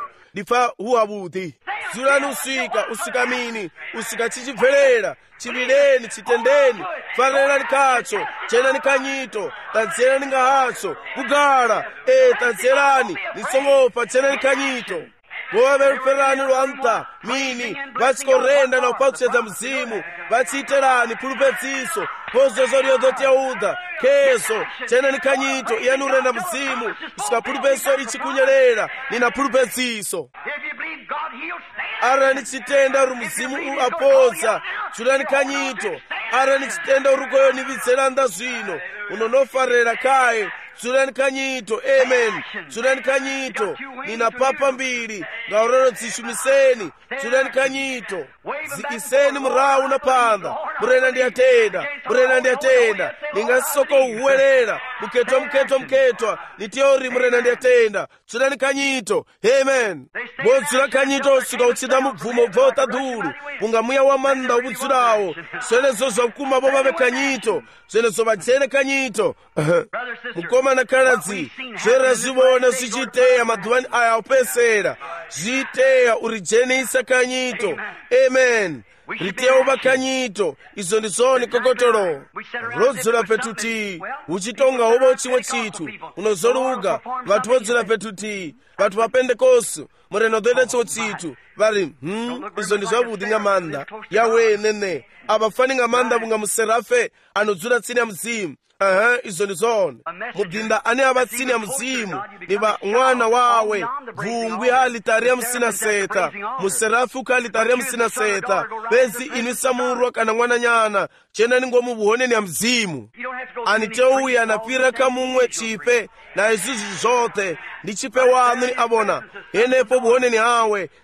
Speaker 1: ndifa huwabuti zulani uswika uswika mini uswika chichibvelera chivileni chitendeni farelani kacho chenani kanyito tanzerani ngahacho kugala e tanzerani nisongopa chenani kanyito vova veruperani rwanta mini vachikorenda na kupatsuchedza mzimu vachiiterani pulupedziso pozozo riyodzotiyaudha keso chenani kanyito iyani urenda mzimu kusvika pulupeso ichikunyerera nina pulupedziso arani chitenda uri mzimu apodza chulani kanyito arani chitenda urukoyo nivitseranda zvino unonofarera kaye tsulani kanyito amen tsulani kanyito nina papa mbiri ngauroro dzishumiseni tsulani kanyito zikiseni murawu na panda murena ndiyatenda murena ndiyatenda ningasoko uhuwerera muketwa muketwa muketwa nitiori murena ndiyatenda tsulani kanyito amen bodzula kanyito usika uchita mubvumo ubvota dhulu mungamuya wamanda ubudzulawo zvenezo zvakuma vova vekanyito zvenezo vajene kanyito mukoma na karadzi zvera zvivona zvichiteya madhuvani aya opesera zviteya urijenisa kanyito amen riteya uva kanyito izo ndizoni kokotolo rodzula petuti uchitonga uva uchimwe chitu unozoluga vatu vodzula petuti vatu vapendekosu mureno dhoida chiwo chitu vari hmm izo ndizvavuti ngamanda yawe nene avafani ngamanda vunga muserafe anodzula tsini ya mzimu aha izo ndizona mudinda ane avatsini ya mzimu niva mwana wawe vungwi halitari ya msina seta muserafi ukalitari ya msina seta pezi inisamurwa kana mwana nyana chena ningomu vuhoneni ya mzimu aniteuya napira kamumwe chipe na izuzi zote ndi chipe wanu ni abona enepo vuhoneni hawe sava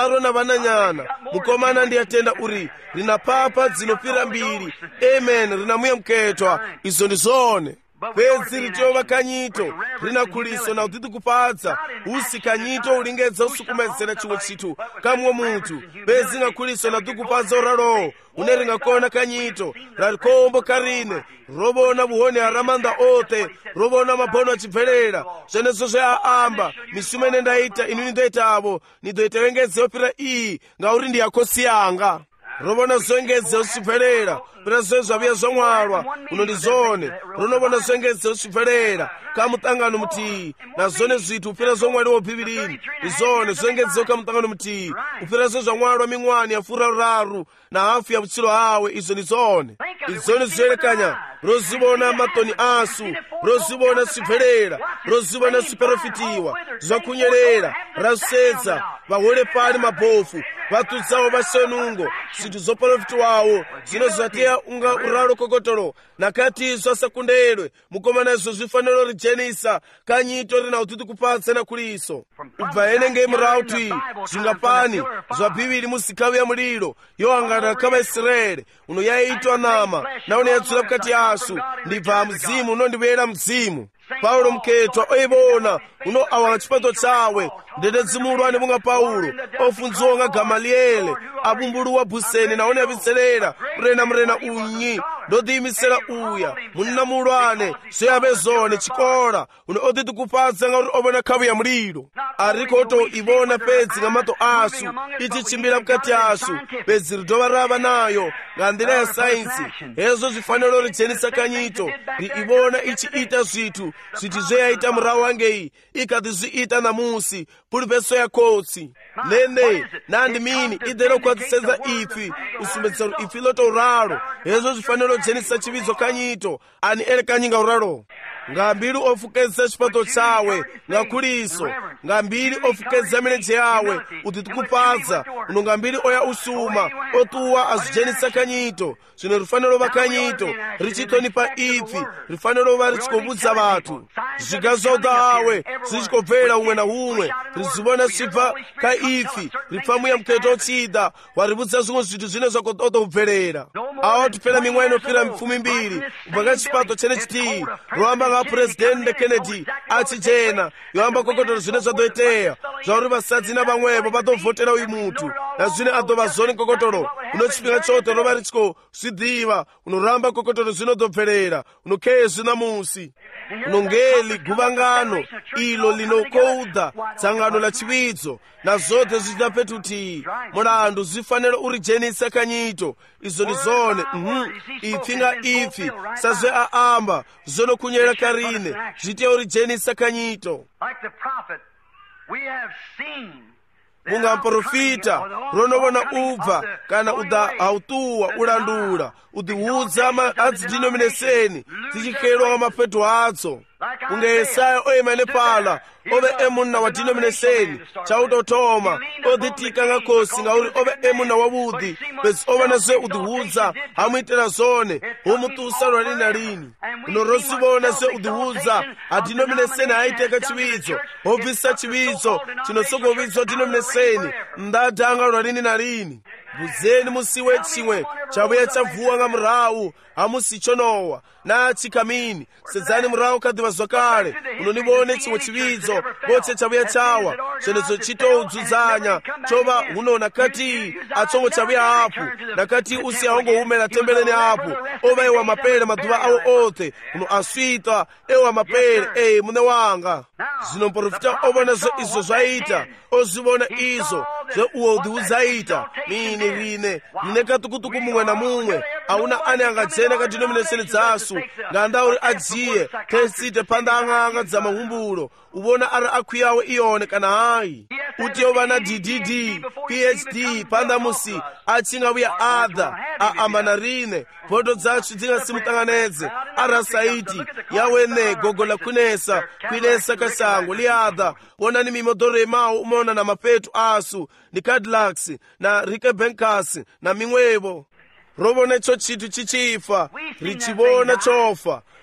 Speaker 1: tsaro na vananyana mukomana ndiyatenda uri rina papa dzinopfira mbiri. Amen. rinamuya muketwa. Izo ndi zone. Bedzi ritova kanyito rina kuliso na utiti kupatsa usi kanyito ulingedza usukumezera chimwe chithu kamwe munthu. Bedzi nga kuliso na tukupatsa uralowo une ringakona kanyito ralikombo karine robona buhoni aramanda ote robona mabono achibvelera zvenezo zveaamba misumo ine ndaita inu nindoitavo nindoita wengedze opira iyi ngauri ndiyakosi yanga. Robona zongedze uchibvelera pira zve zvaviya zvamwalwa uno ndi zone. Runobona zongedze uchibvelera kamutangano mutiyi na zvone zvithu upira zomwaliwa bhibilini ndi zone. Zongedze kamutangano mutiyi upira zve zvamwalwa ming'wani ya furararu na hafu ya mutchilo awe. Izo ndi zone. Izoni zoyerekanya rozibona matoni asu rozibona sibvelera rozibona siperofitiwa zvakunyerera rasedza vahole pali mabofu vatutsawo vasenungo zinthu zoprofitiwawo zino zatiya unga uralo kokotolo nakatiso asakundedwe mukomana izvo zvifaniro rijenisa kanyito rina utiti kupatsa na kuliso ubva enenge murauti zvingapani zva bhibhili musikawi ya muliro yoangana kavaisraeli uno yaitwa nama naone yatsula mukati yasu ndibva mzimu unondivera mzimu. Paulo muketwa oibona uno awanga chipato chawe ndede dzimulwane munga Paulo ofunziwa nga Gamalieli abumbuluwa buseni naone abitselera mrena mrena unyi ndodiyimisera uya munna mulwane soyabezone chikola uno oditi kupatsa nga obona khavu ya muliro arikoto ibona pedzi nga mato asu ichi chimbira mukati asu pedzi ridova rava nayo nga ndila ya sainsi ezo zifaniro rijenisa kanyito ri ibona ichi ita zvithu zviti zveyaita murawu wangeyi ikati zviita namusi puli peso ya kotsi nene nandi mini idero kwatiseza ifi usumbetsero ifi loto uralo ezo zifaniro jenisa chividzo kanyito ani ele kanyinga uralo ngambiri ofukeza chipato chawe ngakuliso ngambiri ofukeza mileche yawe utiti kupatsa uno ngambiri oya usuma otuwa azijenisa kanyito zvino rifaniro va kanyito richitonipa ifi rifaniro va richikobudza vathu zvigazoda awe zvichikobvera umwe na umwe rizivona zvibva ka ifi ripfamuya muketo ochida waribudza zvimwe zvithu zvine zvakototo kubverera awo tipera mimwe inopira mipfumi mbiri kubva ka chipato chene chitiyi roamba nga President Kennedy achijena yoamba kokotoro zvine zvadoiteya zvauri vasadzi na vamwevo vatovhotera uyu mutu na zvine adova zoni kokotoro unochipinga choto rova richiko zvidhiva unoramba kokotoro zvinodobverera unokezi namusi unongeli guvangano ilo linokoudha tsangano la chividzo na zote zvichita petuti mulandu zifanira urijenisa kanyito izo ndi zone mhm ipfinga ifi sazve aamba zonokunyera karine zvitiya urijenisa kanyito munga mprofita ronovona ubva kana uda hautuwa ulandula udiwudza adzidenomination tichikerwa nga mapeto adzo kunga Yesaya oyimane pala ove emunna wa denomination chautotoma oditika nga kosi ngauri ove emunna wabudhi pesi ova nazve udiwudza hamuitira zone homutusa lwa lina lini uno rosivona zve udiwudza adenomination haiteka chividzo hobvisa chividzo chinosokovidzwa denomination mdatanga lwa lini na lini buzeni musiwe chimwe chabuya chavuwa nga murawu hamusichonowa na chikamini sedzani murawu kadhiva zvakale unonibone chimwe chividzo boche chabuya chawa chenezo chitoudzuzanya chova huno nakati atsongo chabuya apu nakati usi ahongoumela tembeleni apu ova ewa mapele madhuva awo ote uno aswita ewa mapele eye mune wanga zvino mprofita ovona zve izvo zvaita ozivona izo zve uwo udiwudzaita mini rine rine katukutuku mumwe na mumwe auna ane angadzena ka denomination dzasu ngandauri adziye tesite pandang'anga dza mahumbulo ubona ari akwiyawo iyone kana hayi uti yovana D D D P H D pandamusi achingauya adha aamba na rine photo dzacho dzingasimutanganedze arasaiti yawene gogo la kunesa kwinesa kasango liadha wonani mimodoro emawo umona na mapetu asu ni Cadillacs na Rickenbackers na mimwevo rovona icho chithu chichifa richivona chofa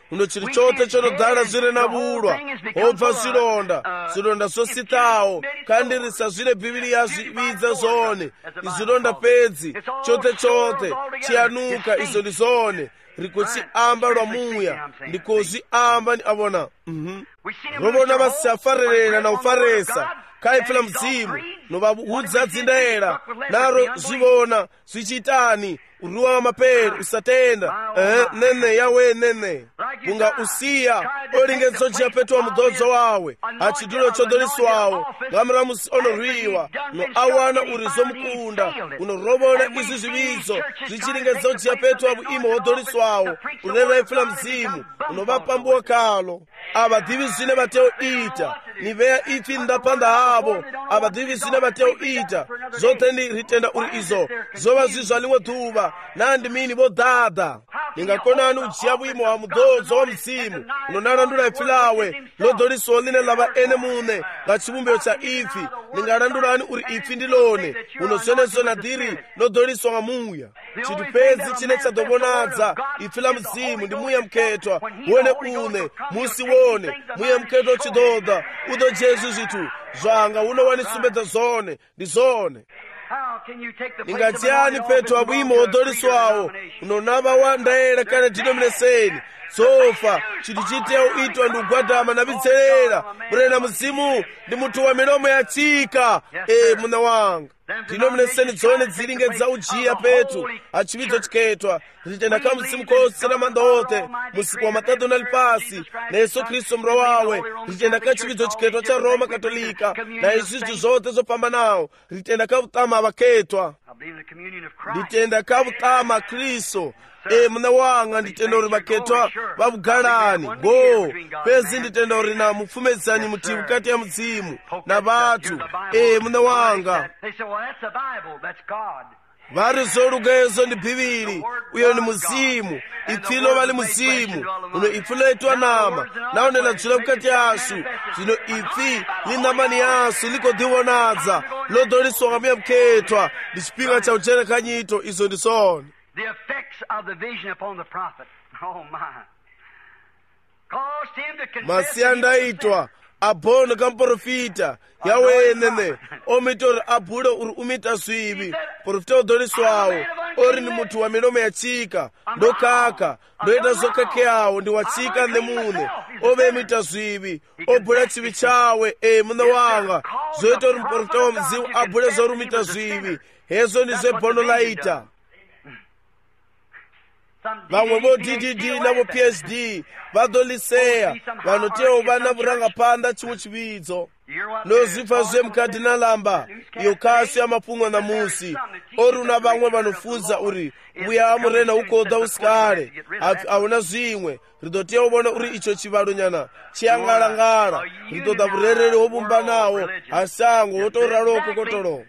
Speaker 1: uno chili chote chodala zile na bulwa obva zilonda zilonda zositawo kandi risazwile Biblia zibiza zone izilonda pedzi chote chote chianuka izo lizone rikusi amba lwa muya ndikozi amba ni abona mhm robona basafarelera na ufaresa kaifula mzimu no babuhudza dzindera naro zibona zichitani uruwa mapere usatenda eh nene yawe nene kunga usiya olingezo chia petwa mudodzo wawe achidulo chodoliswawo ngamra musonoriwa no awana urizo mkunda unorobona izi zibizo zichilingezo chia petwa buimo odoliswawo unera ifula mzimu unobapambua kalo abadivi zine bateo ita nivea ifi ndapanda abo abadivi zine bateo ita zote ndi ritenda uri izo zoba zizwaliwe tuba nandi mini bodada ningakona anu uchiabu imo wa mudozo wa msimu unonara ndula ifilawe lodoli soline laba ene mune la chibumbe cha ifi ningarandula anu uri ifi ndilone unosene zona diri lodoli songa muya chidupezi chine cha dobonaza ifila msimu ndi muya mketwa wone une musi wone muya mketwa chidoda udo jesu zitu zwanga uno wani sumbeta zone di zone ningatiani petwa abwimo odoliswawo unonaba wandaera kana denomination sofa chidichiteo itwa ndugwadama na bitserera murena mzimu ndi mutu wa milomo ya chika e muna wanga denomination zone zilinge za ujia petu achibizo chiketwa zitenda kama msimu kosi na mandote musiku wa matatu na lipasi na Yesu Kristo mro wawe zitenda kama chibizo chiketwa cha Roma Katolika na Yesu zote zopamba nao zitenda kama utama abaketwa zitenda kama utama Kristo e muna wanga nditenda uri baketwa babugalani go pezi nditenda uri na mufumezani mutibu kati ya mzimu na batu e muna wanga vari zorugezo ndi Bibili uyo ni muzimu ifilo bali muzimu uno ifilo etwa nama naone la tsula bukati yasu zino ifi linamani yasu liko diwonaza lodoli songamia mketwa dispinga cha uchene kanyito izo ndisoni
Speaker 2: the effects of the vision upon the prophet. Oh my. Caused him to confess.
Speaker 1: Masianda itwa abono kamprofita yawe nene omitor abudo ur umita swibi profita odoliswawo ori ni mutu wa milomo ya chika ndo kaka ndo ita zokake yawo ndi wachika nemune obe mita swibi obula chibi chawe e muna wanga zoito uri mprofita wa mzimu abule zoru mita swibi hezo ni zebono laita vamwe vo D D D na vo P H D vadoliseya vanoteo vana vuranga panda chimwe chividzo nozifa zve mukati nalamba iyo kasi ya mapungwa na musi ori una vamwe vanofunza uri uya amurena ukodha usikale auna zvimwe ridoteo vona uri icho chivalo nyana chiyangalangala ridoda vurereri wovumba nawo asango wotoraloko kotolo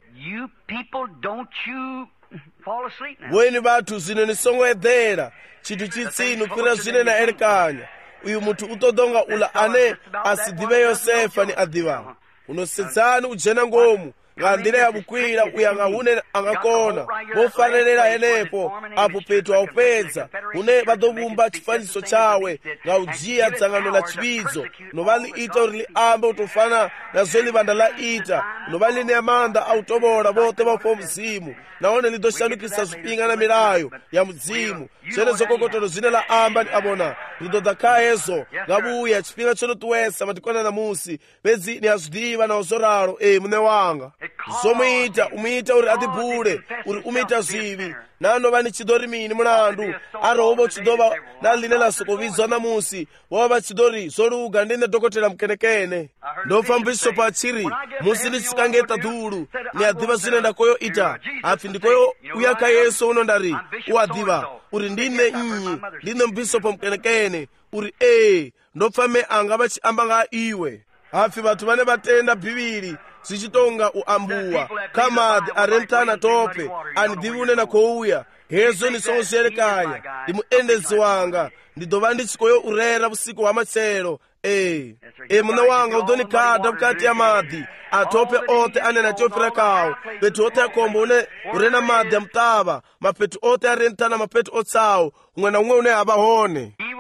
Speaker 1: weni vatu zine nisongo edhera chitu chitsinu pira zine na erikanya uyu mutu utodonga ula ane asidive Yosefa ni adiva unosetsani ujena ngomu ngandile ya bukwira uyanga une angakona bofanelera enepo apo petwa upedza une badobumba chifaniso chawe nga ujia tsangano la chibidzo nobali ita urili amba utofana na zoli banda la ita nobali ni amanda autobora bote bafo mzimu naone lidoshanukisa zupinga na mirayo ya mzimu zene zokokotolo zine la amba ni abona lidodaka ezo ngabuya chipinga chono tuwesa matikona na musi bezi ni azudiva na ozoraro e mune wanga somita umita uri adibule uri umita zivi nano vani chidori mini mulandu arobo chidoba naline la sokovizo na musi waba chidori soruga ndine dokotela mkenekene ndofa mbiso pa chiri musi lisikangeta dhulu ni adiva zine ndakoyo ita afi ndikoyo uyaka Yesu unondari uadiva uri ndine nyi ndine mbiso pa mkenekene uri ee ndofa me anga bachi ambanga iwe afi batu bane batenda Bibili sichitonga uambuwa kama arentana tope anidivune na kouya hezo ni sonserekanya ndi muendezi wanga ndidova ndichikoyo urera busiku wa machero eh e muna wanga udoni kada bukati ya madi atope ote anena chofira kawo betu ote akombo une urena madi ya mtaba mapetu ote arentana mapetu otsawo umwe na umwe une abahone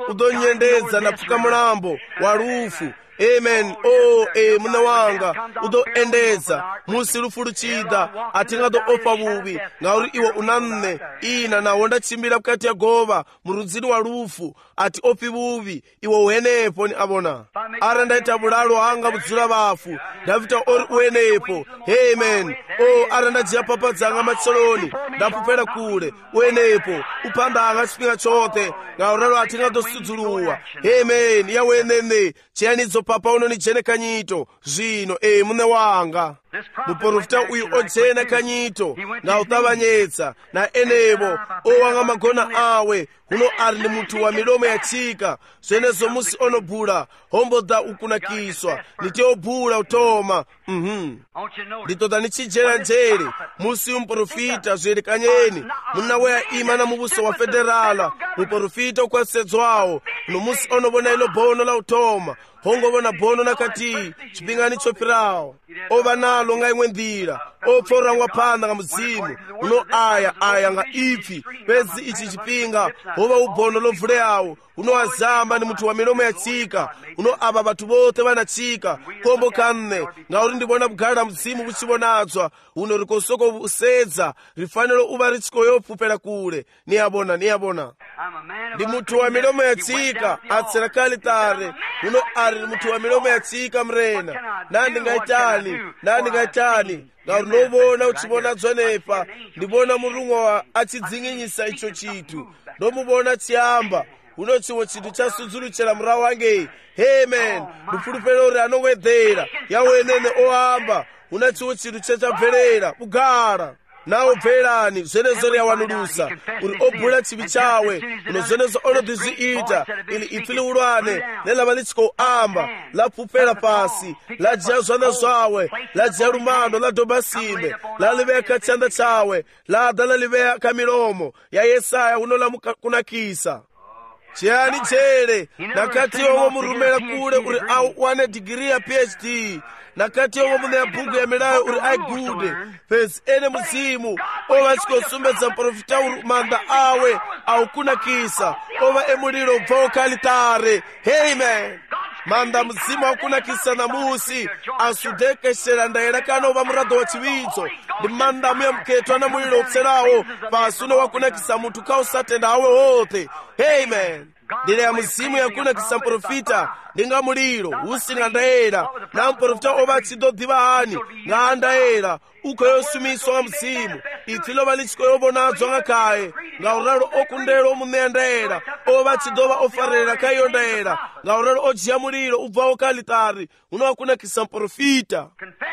Speaker 1: udonyendedza napfuka mulambo wa lufu. Amen. Oh, eh, muna wanga udoendedza musi lufu luchida atingado ofa bubi ngauri iwo unanne ina nawo ndachimbira mukati ya goba murudziri wa lufu ati ofi bubi iwo uhenepo ni abona ara ndaita bulalo anga budzula bafu ndavita ori uhenepo. Amen. Oh, ara ndajiya papa dzanga matsoloni ndapupera kule uhenepo upanda anga chipinga chote ngauralo atingado sudzuluwa. Amen. ya wenene chiyanidzo papa uno ni jene kanyito zvino e mune wanga muprofita uyu ojena kanyito na utavanyetsa na enebo owanga magona awe uno ari ni munthu wa milomo yachika zvenezo musi onobhula homboda ukunakiswa nitiobhula utoma. mhm nditoda nichijera njere musi umprofita zverekanyeni muna weya ima na mubuso wa federala muprofita ukwasedzwawo no musi onobona ilo bono la utoma hongovona bono nakati chipingani chopirawo ova nalo nga imwe ndira opforangwa phanda nga mudzimu uno aya aya nga ipfi pezi ichi chipinga hova ubono lovhuleyawo uno azamba ni munthu wa milomo yachika uno aba batu bote banachika kombo kanne ngauri ndibona bugala mudzimu buchibonadzwa uno rikosoko busedza rifaniro uba richiko yopupera kule niyabona niyabona ndi munthu wa milomo yachika atsera kalitare uno ari munthu wa milomo yachika mrena nandi ngaitani nandi ngaitani ngauri nobona uchibonadzwa nepa ndibona murumwa achidzinginyisa icho chitu nomubona chiyamba uno chiwo chinthu chasudzuluchera mura wange. Amen. ndipfulupero uri anowedzera yawenene oamba una chiwo chinthu chechabverera kugara nawo bverani zvenezo riyawanulusa uri obhula chivi chawe uno zvenezo onodizviita ili ipfi liulwane nelava lichiko amba lapfupera pasi lajiya zwana zvawe lajiya lumano ladoba simbe laliveya kachanda chawe lada laliveya kamilomo ya Yesaya uno lamukunakisa. chiyani chere nakati yowo murumera kule uri awane digiri ya P H D nakati yowo mune ya bhuku ya milayo uri aigude pesi ene muzimu ova chikosumbedza mprofita uri manda awe aukunakisa ova emuliro ubvawo kalitare. Amen. manda muzimu akunakisa na musi asudekeshera ndaera kana ova murado wa chividzo ndi manda amuya muketwa na muliro upserawo pasi uno wakunakisa munthu kausatenda awe wote. Amen. ndire ya muzimu yakunakisa mprofita ndinga muliro usinga ndaera na mprofita ova achidodhiva hani nga andaera uko yosumiswa nga muzimu ipfilo valichiko yobonadzwa nga kaye nga uralo okundero omuneya ndaera ova achidova ofarera kaiyo ndaera nga uralo ojiya muliro ubvawo kalitari uno wakunakisa mprofita.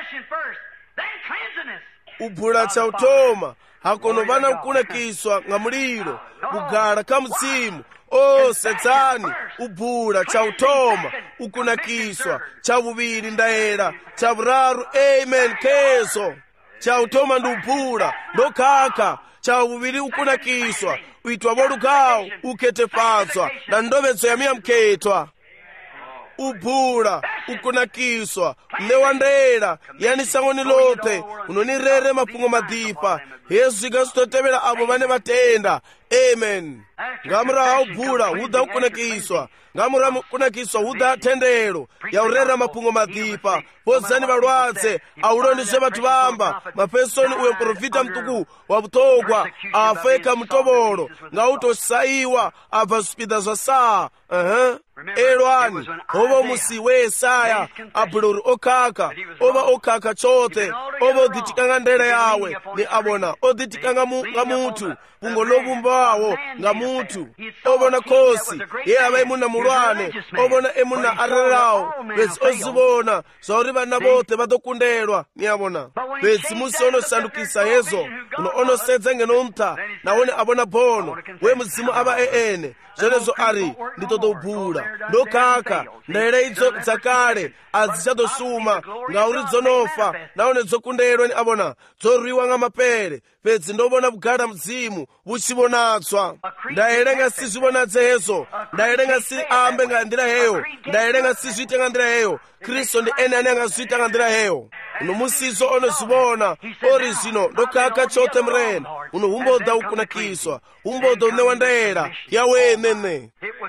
Speaker 1: ubhula cha utoma hakono vana kukunakiswa nga muliro kugara ka muzimu. o setsani ubhula cha utoma ukunakiswa cha bubiri ndaera cha buraru. Amen. keso cha utoma ndi ubhula ndokaka cha bubiri ukunakiswa uitwa bolugawo uketepatswa na ndovedzo ya miya mketwa. ubhula ukunakiswa mnewa ndaera yani sangoni lote unonirere mapungo madipa Yesu ikasitotevera abo vane vatenda. Amen. ngamura ubhula huda ukunakiswa ngamura kunakiswa huda tendero yaurera mapungo madipa pozani valwadze aulonizve vatu vamba mapesoni uyo mprofita mtuku wabutogwa afeka mtobolo ngautosaiwa abva spida zva saa. uh-huh. elwani ova musi we Yesaya abhulori okaka ova okaka chote ova odhitikanga ndera yawe ni abona odhitikanga nga mutu pungo lobumbawo nga mutu ovona kosi ye ava emuna mulwane ovona emuna arerawo vesi ozivona zvauri vana vote vadokundelwa ni abona vesi musi onosandukisa yezo uno onosedza ngenomta nawone avona bono we muzimu ava eene zvenezo ari nditodobhula ndokaka ndaera idzo dzakale adzichadosuma ngauri dzonofa naone dzokundelwa ni abona dzorwiwa nga mapere pedzi ndobona bugala muzimu buchibonatswa ndaerenga sizvibonadze hezo ndaerenga si ambe nga ndira heyo ndaerenga sizvite nga ndira heyo Kristo ndi ene ane angazvita nga ndira heyo uno musizo onozibona ori zvino ndokaka chote mrena uno humbodha ukunakiswa humbodha unewa ndaera yawe nene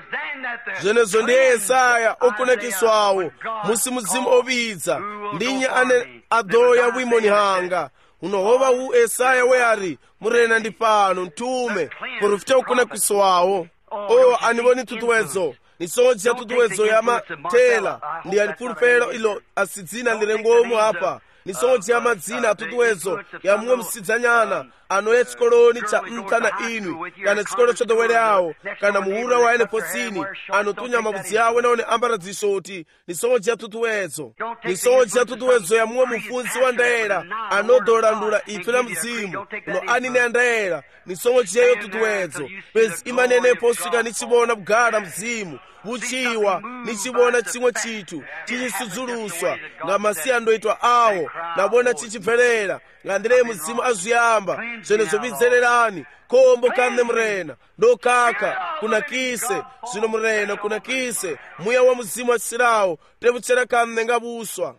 Speaker 1: zvenezo ndiye Yesaya okonekiswawo musi muzimu obidza ndinye ane adoya bwimoni hanga unohova hu Yesaya weyari murena ndi pano mtume porofita okonekiswawo o aniboni tutuwezo nisonja tutuwezo ya matela ndi alipulupelo ilo asidzina lirengomu hapa nisonja ya madzina atutuwezo ya mwe msidzanyana anoye chikoloni cha mkana inwi kana chikolo chodowere awo kana muhura wa ene posini anotunya mabudzi awe naone ambara zishoti nisonja ya tutuwezo nisonja ya tutuwezo ya mwe mufunzi wa ndaera anodolandula ife la mzimu uno anine andaera nisonja yeyo tutuwezo pezi imanenepo usika nichibona bugada mzimu buchiwa nichibona chimwe chitu chichisudzuluswa nga masiya ndoitwa awo nabona chichibverera nga ndire muzimu azuyamba zvenezo bidzererani kombo kanne murena ndokaka kunakise zvino murena kunakise muya wa muzimu asirawo tebuchera kanne nga buswa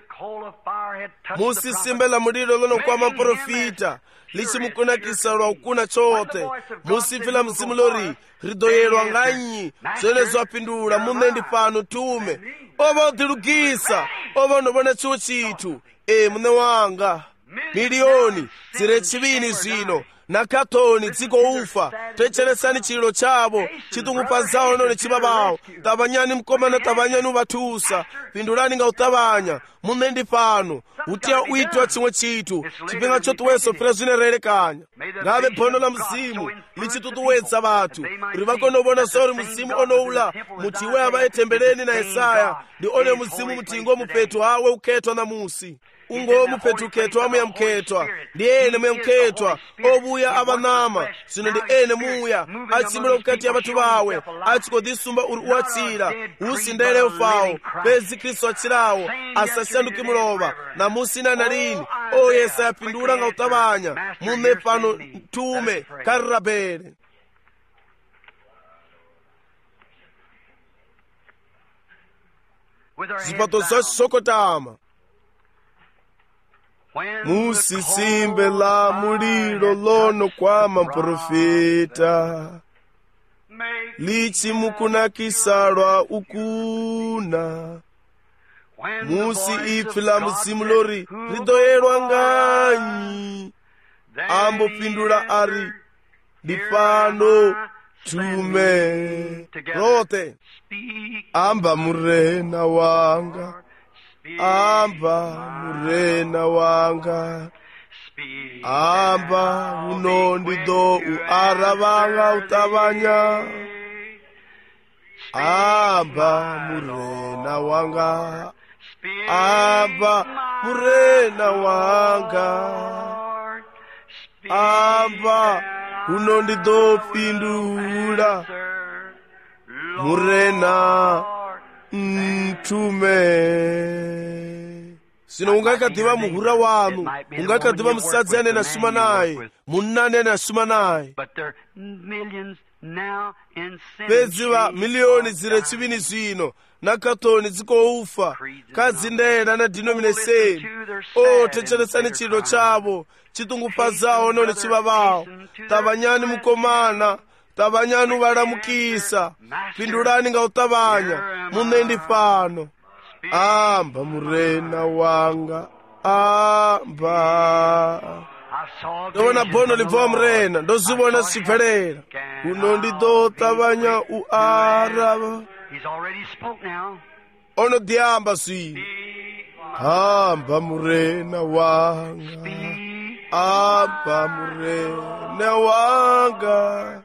Speaker 1: musisimbe la muliro lonokwama mprofita lichimukunakisa lwa ukuna chote musifila mzimu lori ridoyerwa nganyi zvenezo apindula mune ndi pano tume ova udilugisa ova unobona chiwo chitu e mune wanga miliyoni zire chivini zvino nakatoni dziko ufa techeresani chililo chavo chitungupazawo none chibabawo tabanyani mkomana tabanyani ubatusa pindulani nga utabanya mune ndi pano utiya uitwa chimwe chitu chipinga chotuweso pera zvinererekanya ngave bono la mzimu lichitutuwedza batu uri vakonobona zori mzimu onoula muti iwe avaitembeleni na Yesaya ndi one mzimu mutingo mupetu hawe uketwa na musi ungo mupetu uketwa muya mketwa ndi ene muya mketwa obuya abanama zino ndi ene muya atsimula ukati ya batu bawe achikodisumba uri uwatsira usindele ufawo pezi Kristo achirawo asasianduki muloba na musi na nalini o Yesaya apindula nga utabanya mume pano tume karabere zipato za sokotama musisimbe la mulilo lono kwama mprofita lichimukunakisa lwa ukuna musi ifi la mzimu lori ridoyerwa nganyi ambo pindula ari difano tume rote amba murena wanga amba murena wanga amba unondido uaravanga utabanya amba murena wanga amba murena wanga amba unondido pindula murena mtume sino ungakadiva muhura wanu ungakadiva musadzi ane nasuma naye munani ane nasuma naye pedziva miliyoni zire chivini zvino nakatoni dziko ufa kadzindena na denomination o techeresani chilo chavo chitungupazawo none chivavawo tabanyani mukomana tabanyani valamukisa pindulani nga utabanya munendi pano amba murena wanga amba ndona bono lipowa murena ndozivona zvichibverera unondido tabanya uarava ono diamba zvino amba murena wanga amba murena wanga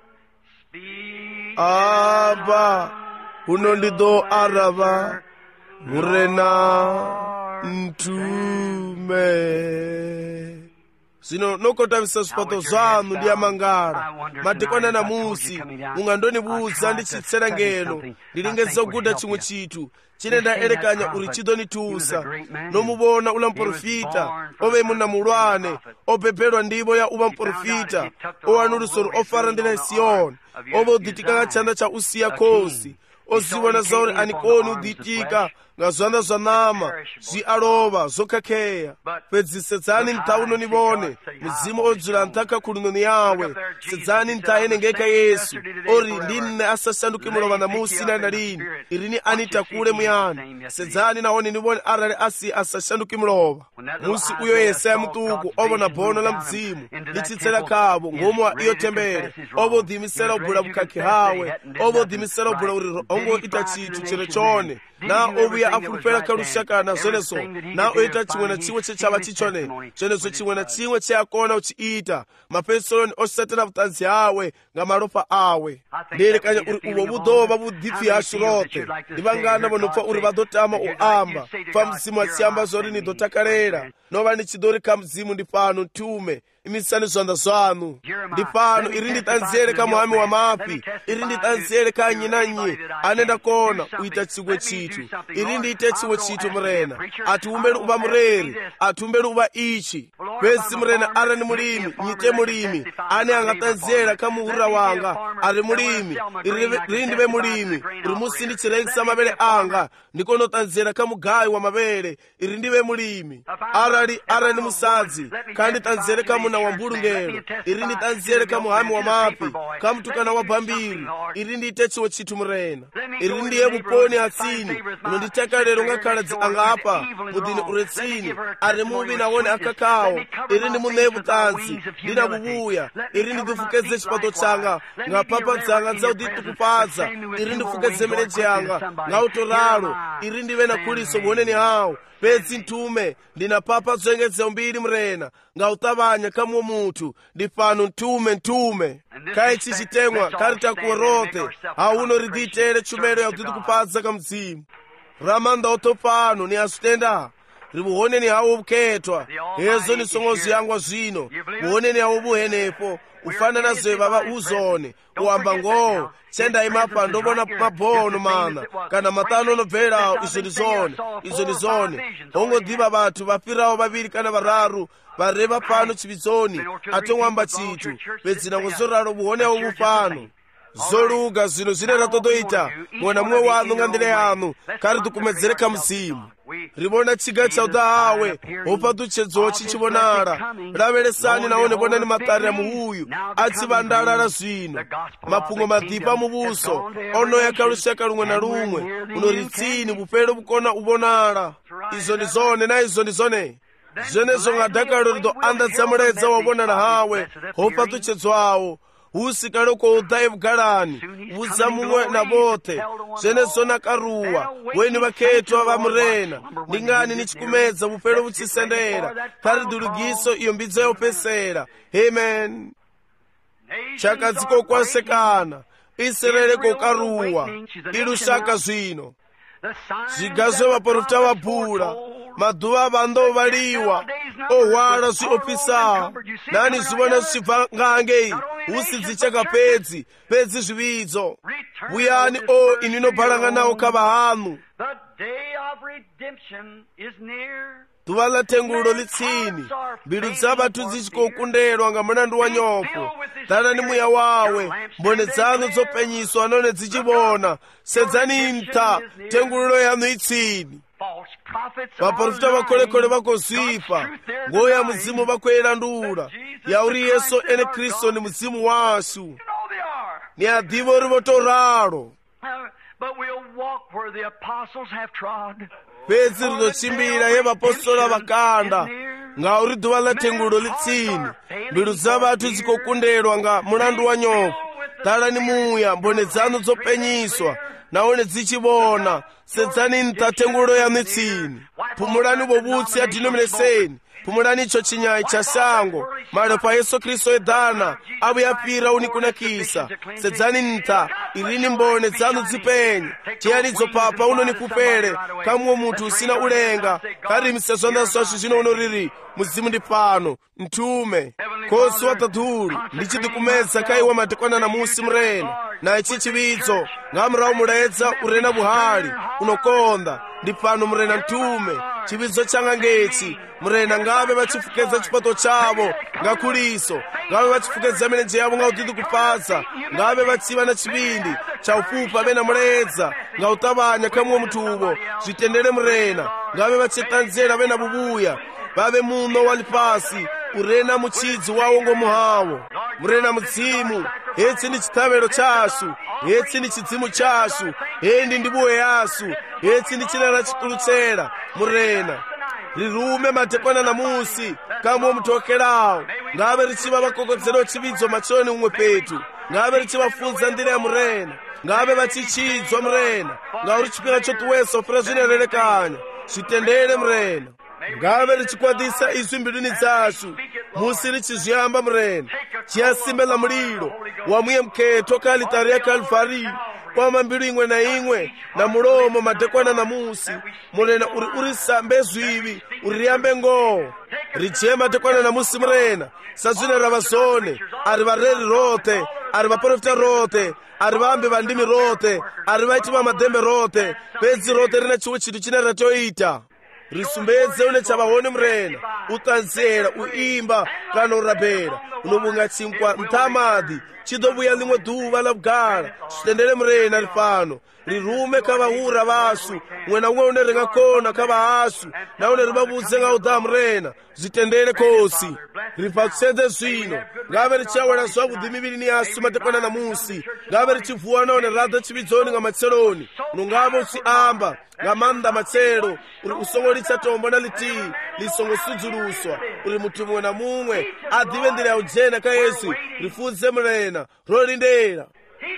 Speaker 1: amba unondido arava murena mtume zino nokotavisa zvipato zvanu ndi amangara madekwana na musi ungandonibuza ndichitsera ngeno ndilingedza kuguda chimwe chitu chine ndaerekanya uri chidonitusa nomubona ula mprofita ove muna mulwane opepelwa ndivo ya uva mprofita owanulusoro ofara ndina Siyoni ove uditika chanda cha usiya kosi ozivona zauri anikoni uditika nga zwana zwa nama zwi alova zokhakheya. Fhedzi sedzani nṱha uno ni vhone muzimu o dzula nṱha kha khulunoni yawe. Sedzani nṱha henengeka Yesu ori ndi nne a sa shanduki mulovha ṋamusi na na lini, iri ni ani takule muyani. Sedzani nahone ni vhone arali a si a sa shanduki mulovha. Musi uyo Yesaya muṱuku o vhona bono la mudzimu ḽi tshi tsela khavho ngomu wa iyo thembele, o vho ḓiimisela u bula vhukhakhi hawe, o vho ḓiimisela u bula uri ho ngo ita tshithu tshi re tshone, na o vhuya a fulufhela kha lushaka na zwenezwo, na o ita tshiṅwe na tshiṅwe tshe tsha vha tshi tshone. Zwenezwo tshiṅwe na tshiṅwe tshe a kona u tshi ita, mafhedziseloni o setela vhuṱanzi hawe nga malofha awe. Ndi elekanya uri uvho vhu ḓo vha vhuḓipfi hashu roṱhe. Ndi vhangana vho no pfa uri vha ḓo tama u amba, pfa mudzimu a tshi amba zwa uri ni ḓo takalela, no vha ni tshi ḓo ri kha mudzimu ndi fhano nthume, imisani zwanḓa zwaṋu. Ndi fhano, iri ndi ṱanziele kha muhami wa mafhi, iri ndi ṱanziele kha nnyi na nnyi ane nda kona u ita tshiṅwe tshithu. Iri ndi ite tshiṅwe tshithu murena, a thi humbeli u vha mureri, a thi humbeli u vha itshi. Fhedzi murena arali mulimi, nyite mulimi ane a nga ṱanziela kha muhura wanga a ri mulimi, iri ndi vhe mulimi uri musi ndi tshi rengisa mavhele anga ndi kone u ṱanziela kha mugayi wa mavhele, iri ndi vhe mulimi. Arali arali ndi musadzi, kha ndi ṱanziele kha muna wa mbulungelo, iri ndi ṱanziele kha muhami wa mafhi, kha mutukana wa bambiri, iri ndi ite tshiṅwe tshithu murena. Iri ndiye vhuponi ha tsini uno ndi takalela nga khaladzi anga hafha muḓini ure tsini, a re muvhi nahone a khakhaho. Iri ndi muṋee vhuṱanzi, ndi na vhuvhuya. Iri ndi ḓifukedze tshifhaṱo tshanga nga phapha dzanga dza u ḓiṱukufhadza. Iri ndi fukedze milenzhe yanga nga u to ralo. Iri ndi vhe na khuliso vhuoneni hawo. Fhedzi nthume, ndi na phapha dzo engedzeaho mbili murena, nga u ṱavhanya kha muṅwe muthu. Ndi fhano nthume nthume. Kha itshi tshiteṅwa kha ri takuwe roṱhe, ha uno ri ḓiitele tshumelo ya u ḓiṱukufhadza kha mudzimu. Ramanda oṱho fhano ni a zwi tenda, ri vhuhoneni hawo vhukhethwa, hezwo ni songo zwi hangwa zwino. Vhuhoneni hawo vhu henefho, u fana na zwe vha vha hu zwone. U amba ngoho, tshe nda ima pa ndo vhona mabono mana kana maṱanu o no bvelaho. Izwo ndi zwone, izwo ndi zwone. Ho ngo ḓivha vhathu vha fhiraho vhavhili kana vhararu vha re vha fhano tshivhidzoni a tongo amba tshithu. Fhedzi nango zwo ralo vhuhone hawo vhu fhano. Zwo luga zwino zwine ra ṱoḓa u ita, muṅwe na muṅwe waṋu nga nḓila yaṋu, kha ri ḓikumedzele kha mudzimu. Ri vhona tshiga tsha u ḓa hawe, ho fhaṱutshedzwaho tshi tshi vhonala. Lavhelesani nahone vhonani maṱari a muhuyu a tshi vhandalala zwino. Mafhungo maḓipha a muvhuso o no ya kha lushaka luṅwe na luṅwe, uno ri tsini vhufhelo vhu kona u vhonala. Izwo ndi zwone na izwo ndi zwone. Zwenezwo nga dakalo ri ḓo anḓadza mulaedza wa u vhonala hawe ho fhaṱutshedzwaho, hu si kale khou ḓa evhugalani. Vhudza muṅwe na vhoṱhe zwenezwo na karuwa, weni vhakhethwa vha murena. Ndi ngani ni tshi kumedza vhufhelo vhu tshi sendela? Kha ri ḓulugiso iyo mbidzo ya u fhesela. Amen. Tshaka dzi khou kwasekana, Israele khou karuwa, i lushaka zwino. Zwiga zwe vhaprofita vha bula, maḓuvha a vhanḓa o vhaliwa, o hwala zwi ofhisaho. Nani zwi vhona zwi tshi bva nga hangei, hu si dzitshaka fhedzi, fhedzi zwivhidzo. Vhuyani o ini no balanganaho kha vhahaṋu. Ḓuvha ḽa thengululo ḽi tsini, mbilu dza vhathu dzi tshi khou kundelwa nga mulandu wa nyofho. Ḓanani muya wawe, mbone dzaṋu dzo penyiswa nahone dzi tshi vhona. Sedzani nṱha, thengululo yaṋu i tsini. Vaprofita vha kholekole vha khou zwifha, ngoho ya mudzimu vha khou ilandula, ya uri Yesu ene Kristo ndi mudzimu washu. Ni a ḓivha uri vho tou ralo. Fhedzi ri ḓo tshimbila he vhapostola vha kanda, nga uri ḓuvha ḽa thengululo ḽi tsini, mbilu dza vhathu dzi khou kundelwa nga mulandu wa nyofho. Ḓalani muya, mbone dzaṋu dzo penyiswa nahone dzi tshi vhona. Sedzani nṱha, thengululo yaṋu tsini. Phumulani vho vhutsi ha denomination, phumulani itsho tshinyayi tsha shango. Malofha a Yesu Kristo eḓana a vhuya fhira u ni kunakisa. Sedzani nṱha, irini mbone dzaṋu dzi penye. Dzhiani dzo phapha uno ni fhufhele kha muṅwe muthu u sina u lenga. Kha ri imise zwanḓa zwashu zwino uno riri, mudzimu ndi fhano, nthume. kosi watatulu ndichitikumedza kaiwa matekwana na musi mrena na ichi chiwitso ngamurawo muletsa urena buhali unokonda ndi pano mrena mtume chiwitso changa ngechi mrena ngabe bachifukeza chipato chavo ngakuliso ngabe bachifukeza milenje yavo ngautiti kupasa ngabe batsiba na chibindi cha ufupa bena muledza ngautabanya kamwe mutubo zvitendere mrena ngabe bachetanzera bena bubuya babe muno walipasi urena muchidzi wawo ngomuhawo murena mudzimu hetsi ndi chitavero chasu hetsi ndi chidzimu chasu hendi ndi buwe yasu hetsi ndi chinara chitulutsera murena rirume matekwana na musi kamwe mutokerawo ngabe richiva vakokodzero chividzo machoni umwe petu ngabe richivafunza ndira ya murena ngabe vachichidzwa murena ngau richipira chotuweso fira zvinererekanya zvitendere murena ngabe richikwadisa izvi mbiduni dzasu musi richizviyamba murena chiyasimbela muliro wamwiye mkheto kalitari ya kalvari kwama mbilu imwe na imwe na mulomo madekwana na musi murena uri urisambe zwivi uriyambe ngoo richiye madekwana na musi murena sazvine ravazone ari vareri rote ari vaprofita rote ari vambi vandimi rote ari vaiti vamadhembe rote pedzi rote rina chiwo chitu chine ratoita risumbedze une chavahone murena utanzera uimba kana urabhera unobunga chinkwa mtamadi chidobuya limwe dhuva labugara zvitendere murena rifano rirume kavahura vasu umwe na umwe une ringakona kavahasu na une rivabudze ngaudha murena zvitendere kosi ripatsede zvino ngave richawela zvavudhi miviri yasu matekwana na musi ngave richivhuwa naone radha chividzoni ngamatseroni unongava uchiamba ngamanda matsero uri usongolitsa tombo na litii lisongosudzuruswa uri mutu mumwe na mumwe adhive ndira ya ujena ka yesu rifunze murena rolindera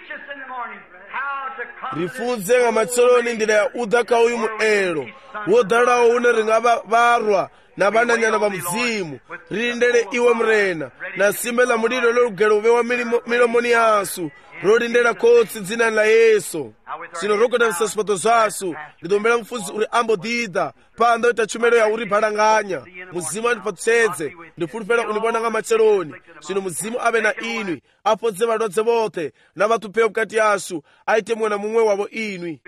Speaker 1: rifunze ngamatseroni ndira ya udha ka uyu muero wodhalawo une ringava varwa na vananyana va muzimu rilindere iwe murena na simbe la mulilo lolugero uvewa milomoni yasu rolindera kotsi dzina la yesu sino rokodavisa swipato zvasu lidombera mfunzi uri ambodida panda uita tshumelo ya uri bhalanganya muzimu andipatsedze ndifulufela univona nga matseroni sino muzimu ave na inwi apodze valwadze vote na vatupewo mukati yasu aite mwe na mumwe wavo inwi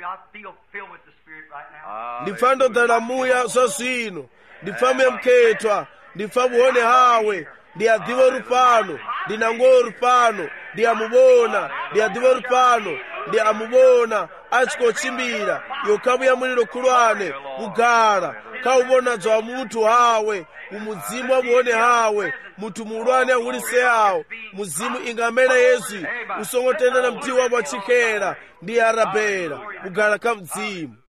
Speaker 1: ndipfa ndodhalamuya zva zvino ndipfa muye mukhetwa ndipfa vuhone hawe ndiyadhiva uri pano ndinango uri pano ndiyamuvona ndiyadhiva uri pano ndiyamuvona achikochimbira yokavuya muliro kulwane kugara kauvonadzwa wa mutu hawe umudzimu wavuhone hawe mutu mulwane ahulise yawo muzimu ingamela yesu usongotendera mti wavo wachikera ndiyarabhera kugara kamudzimu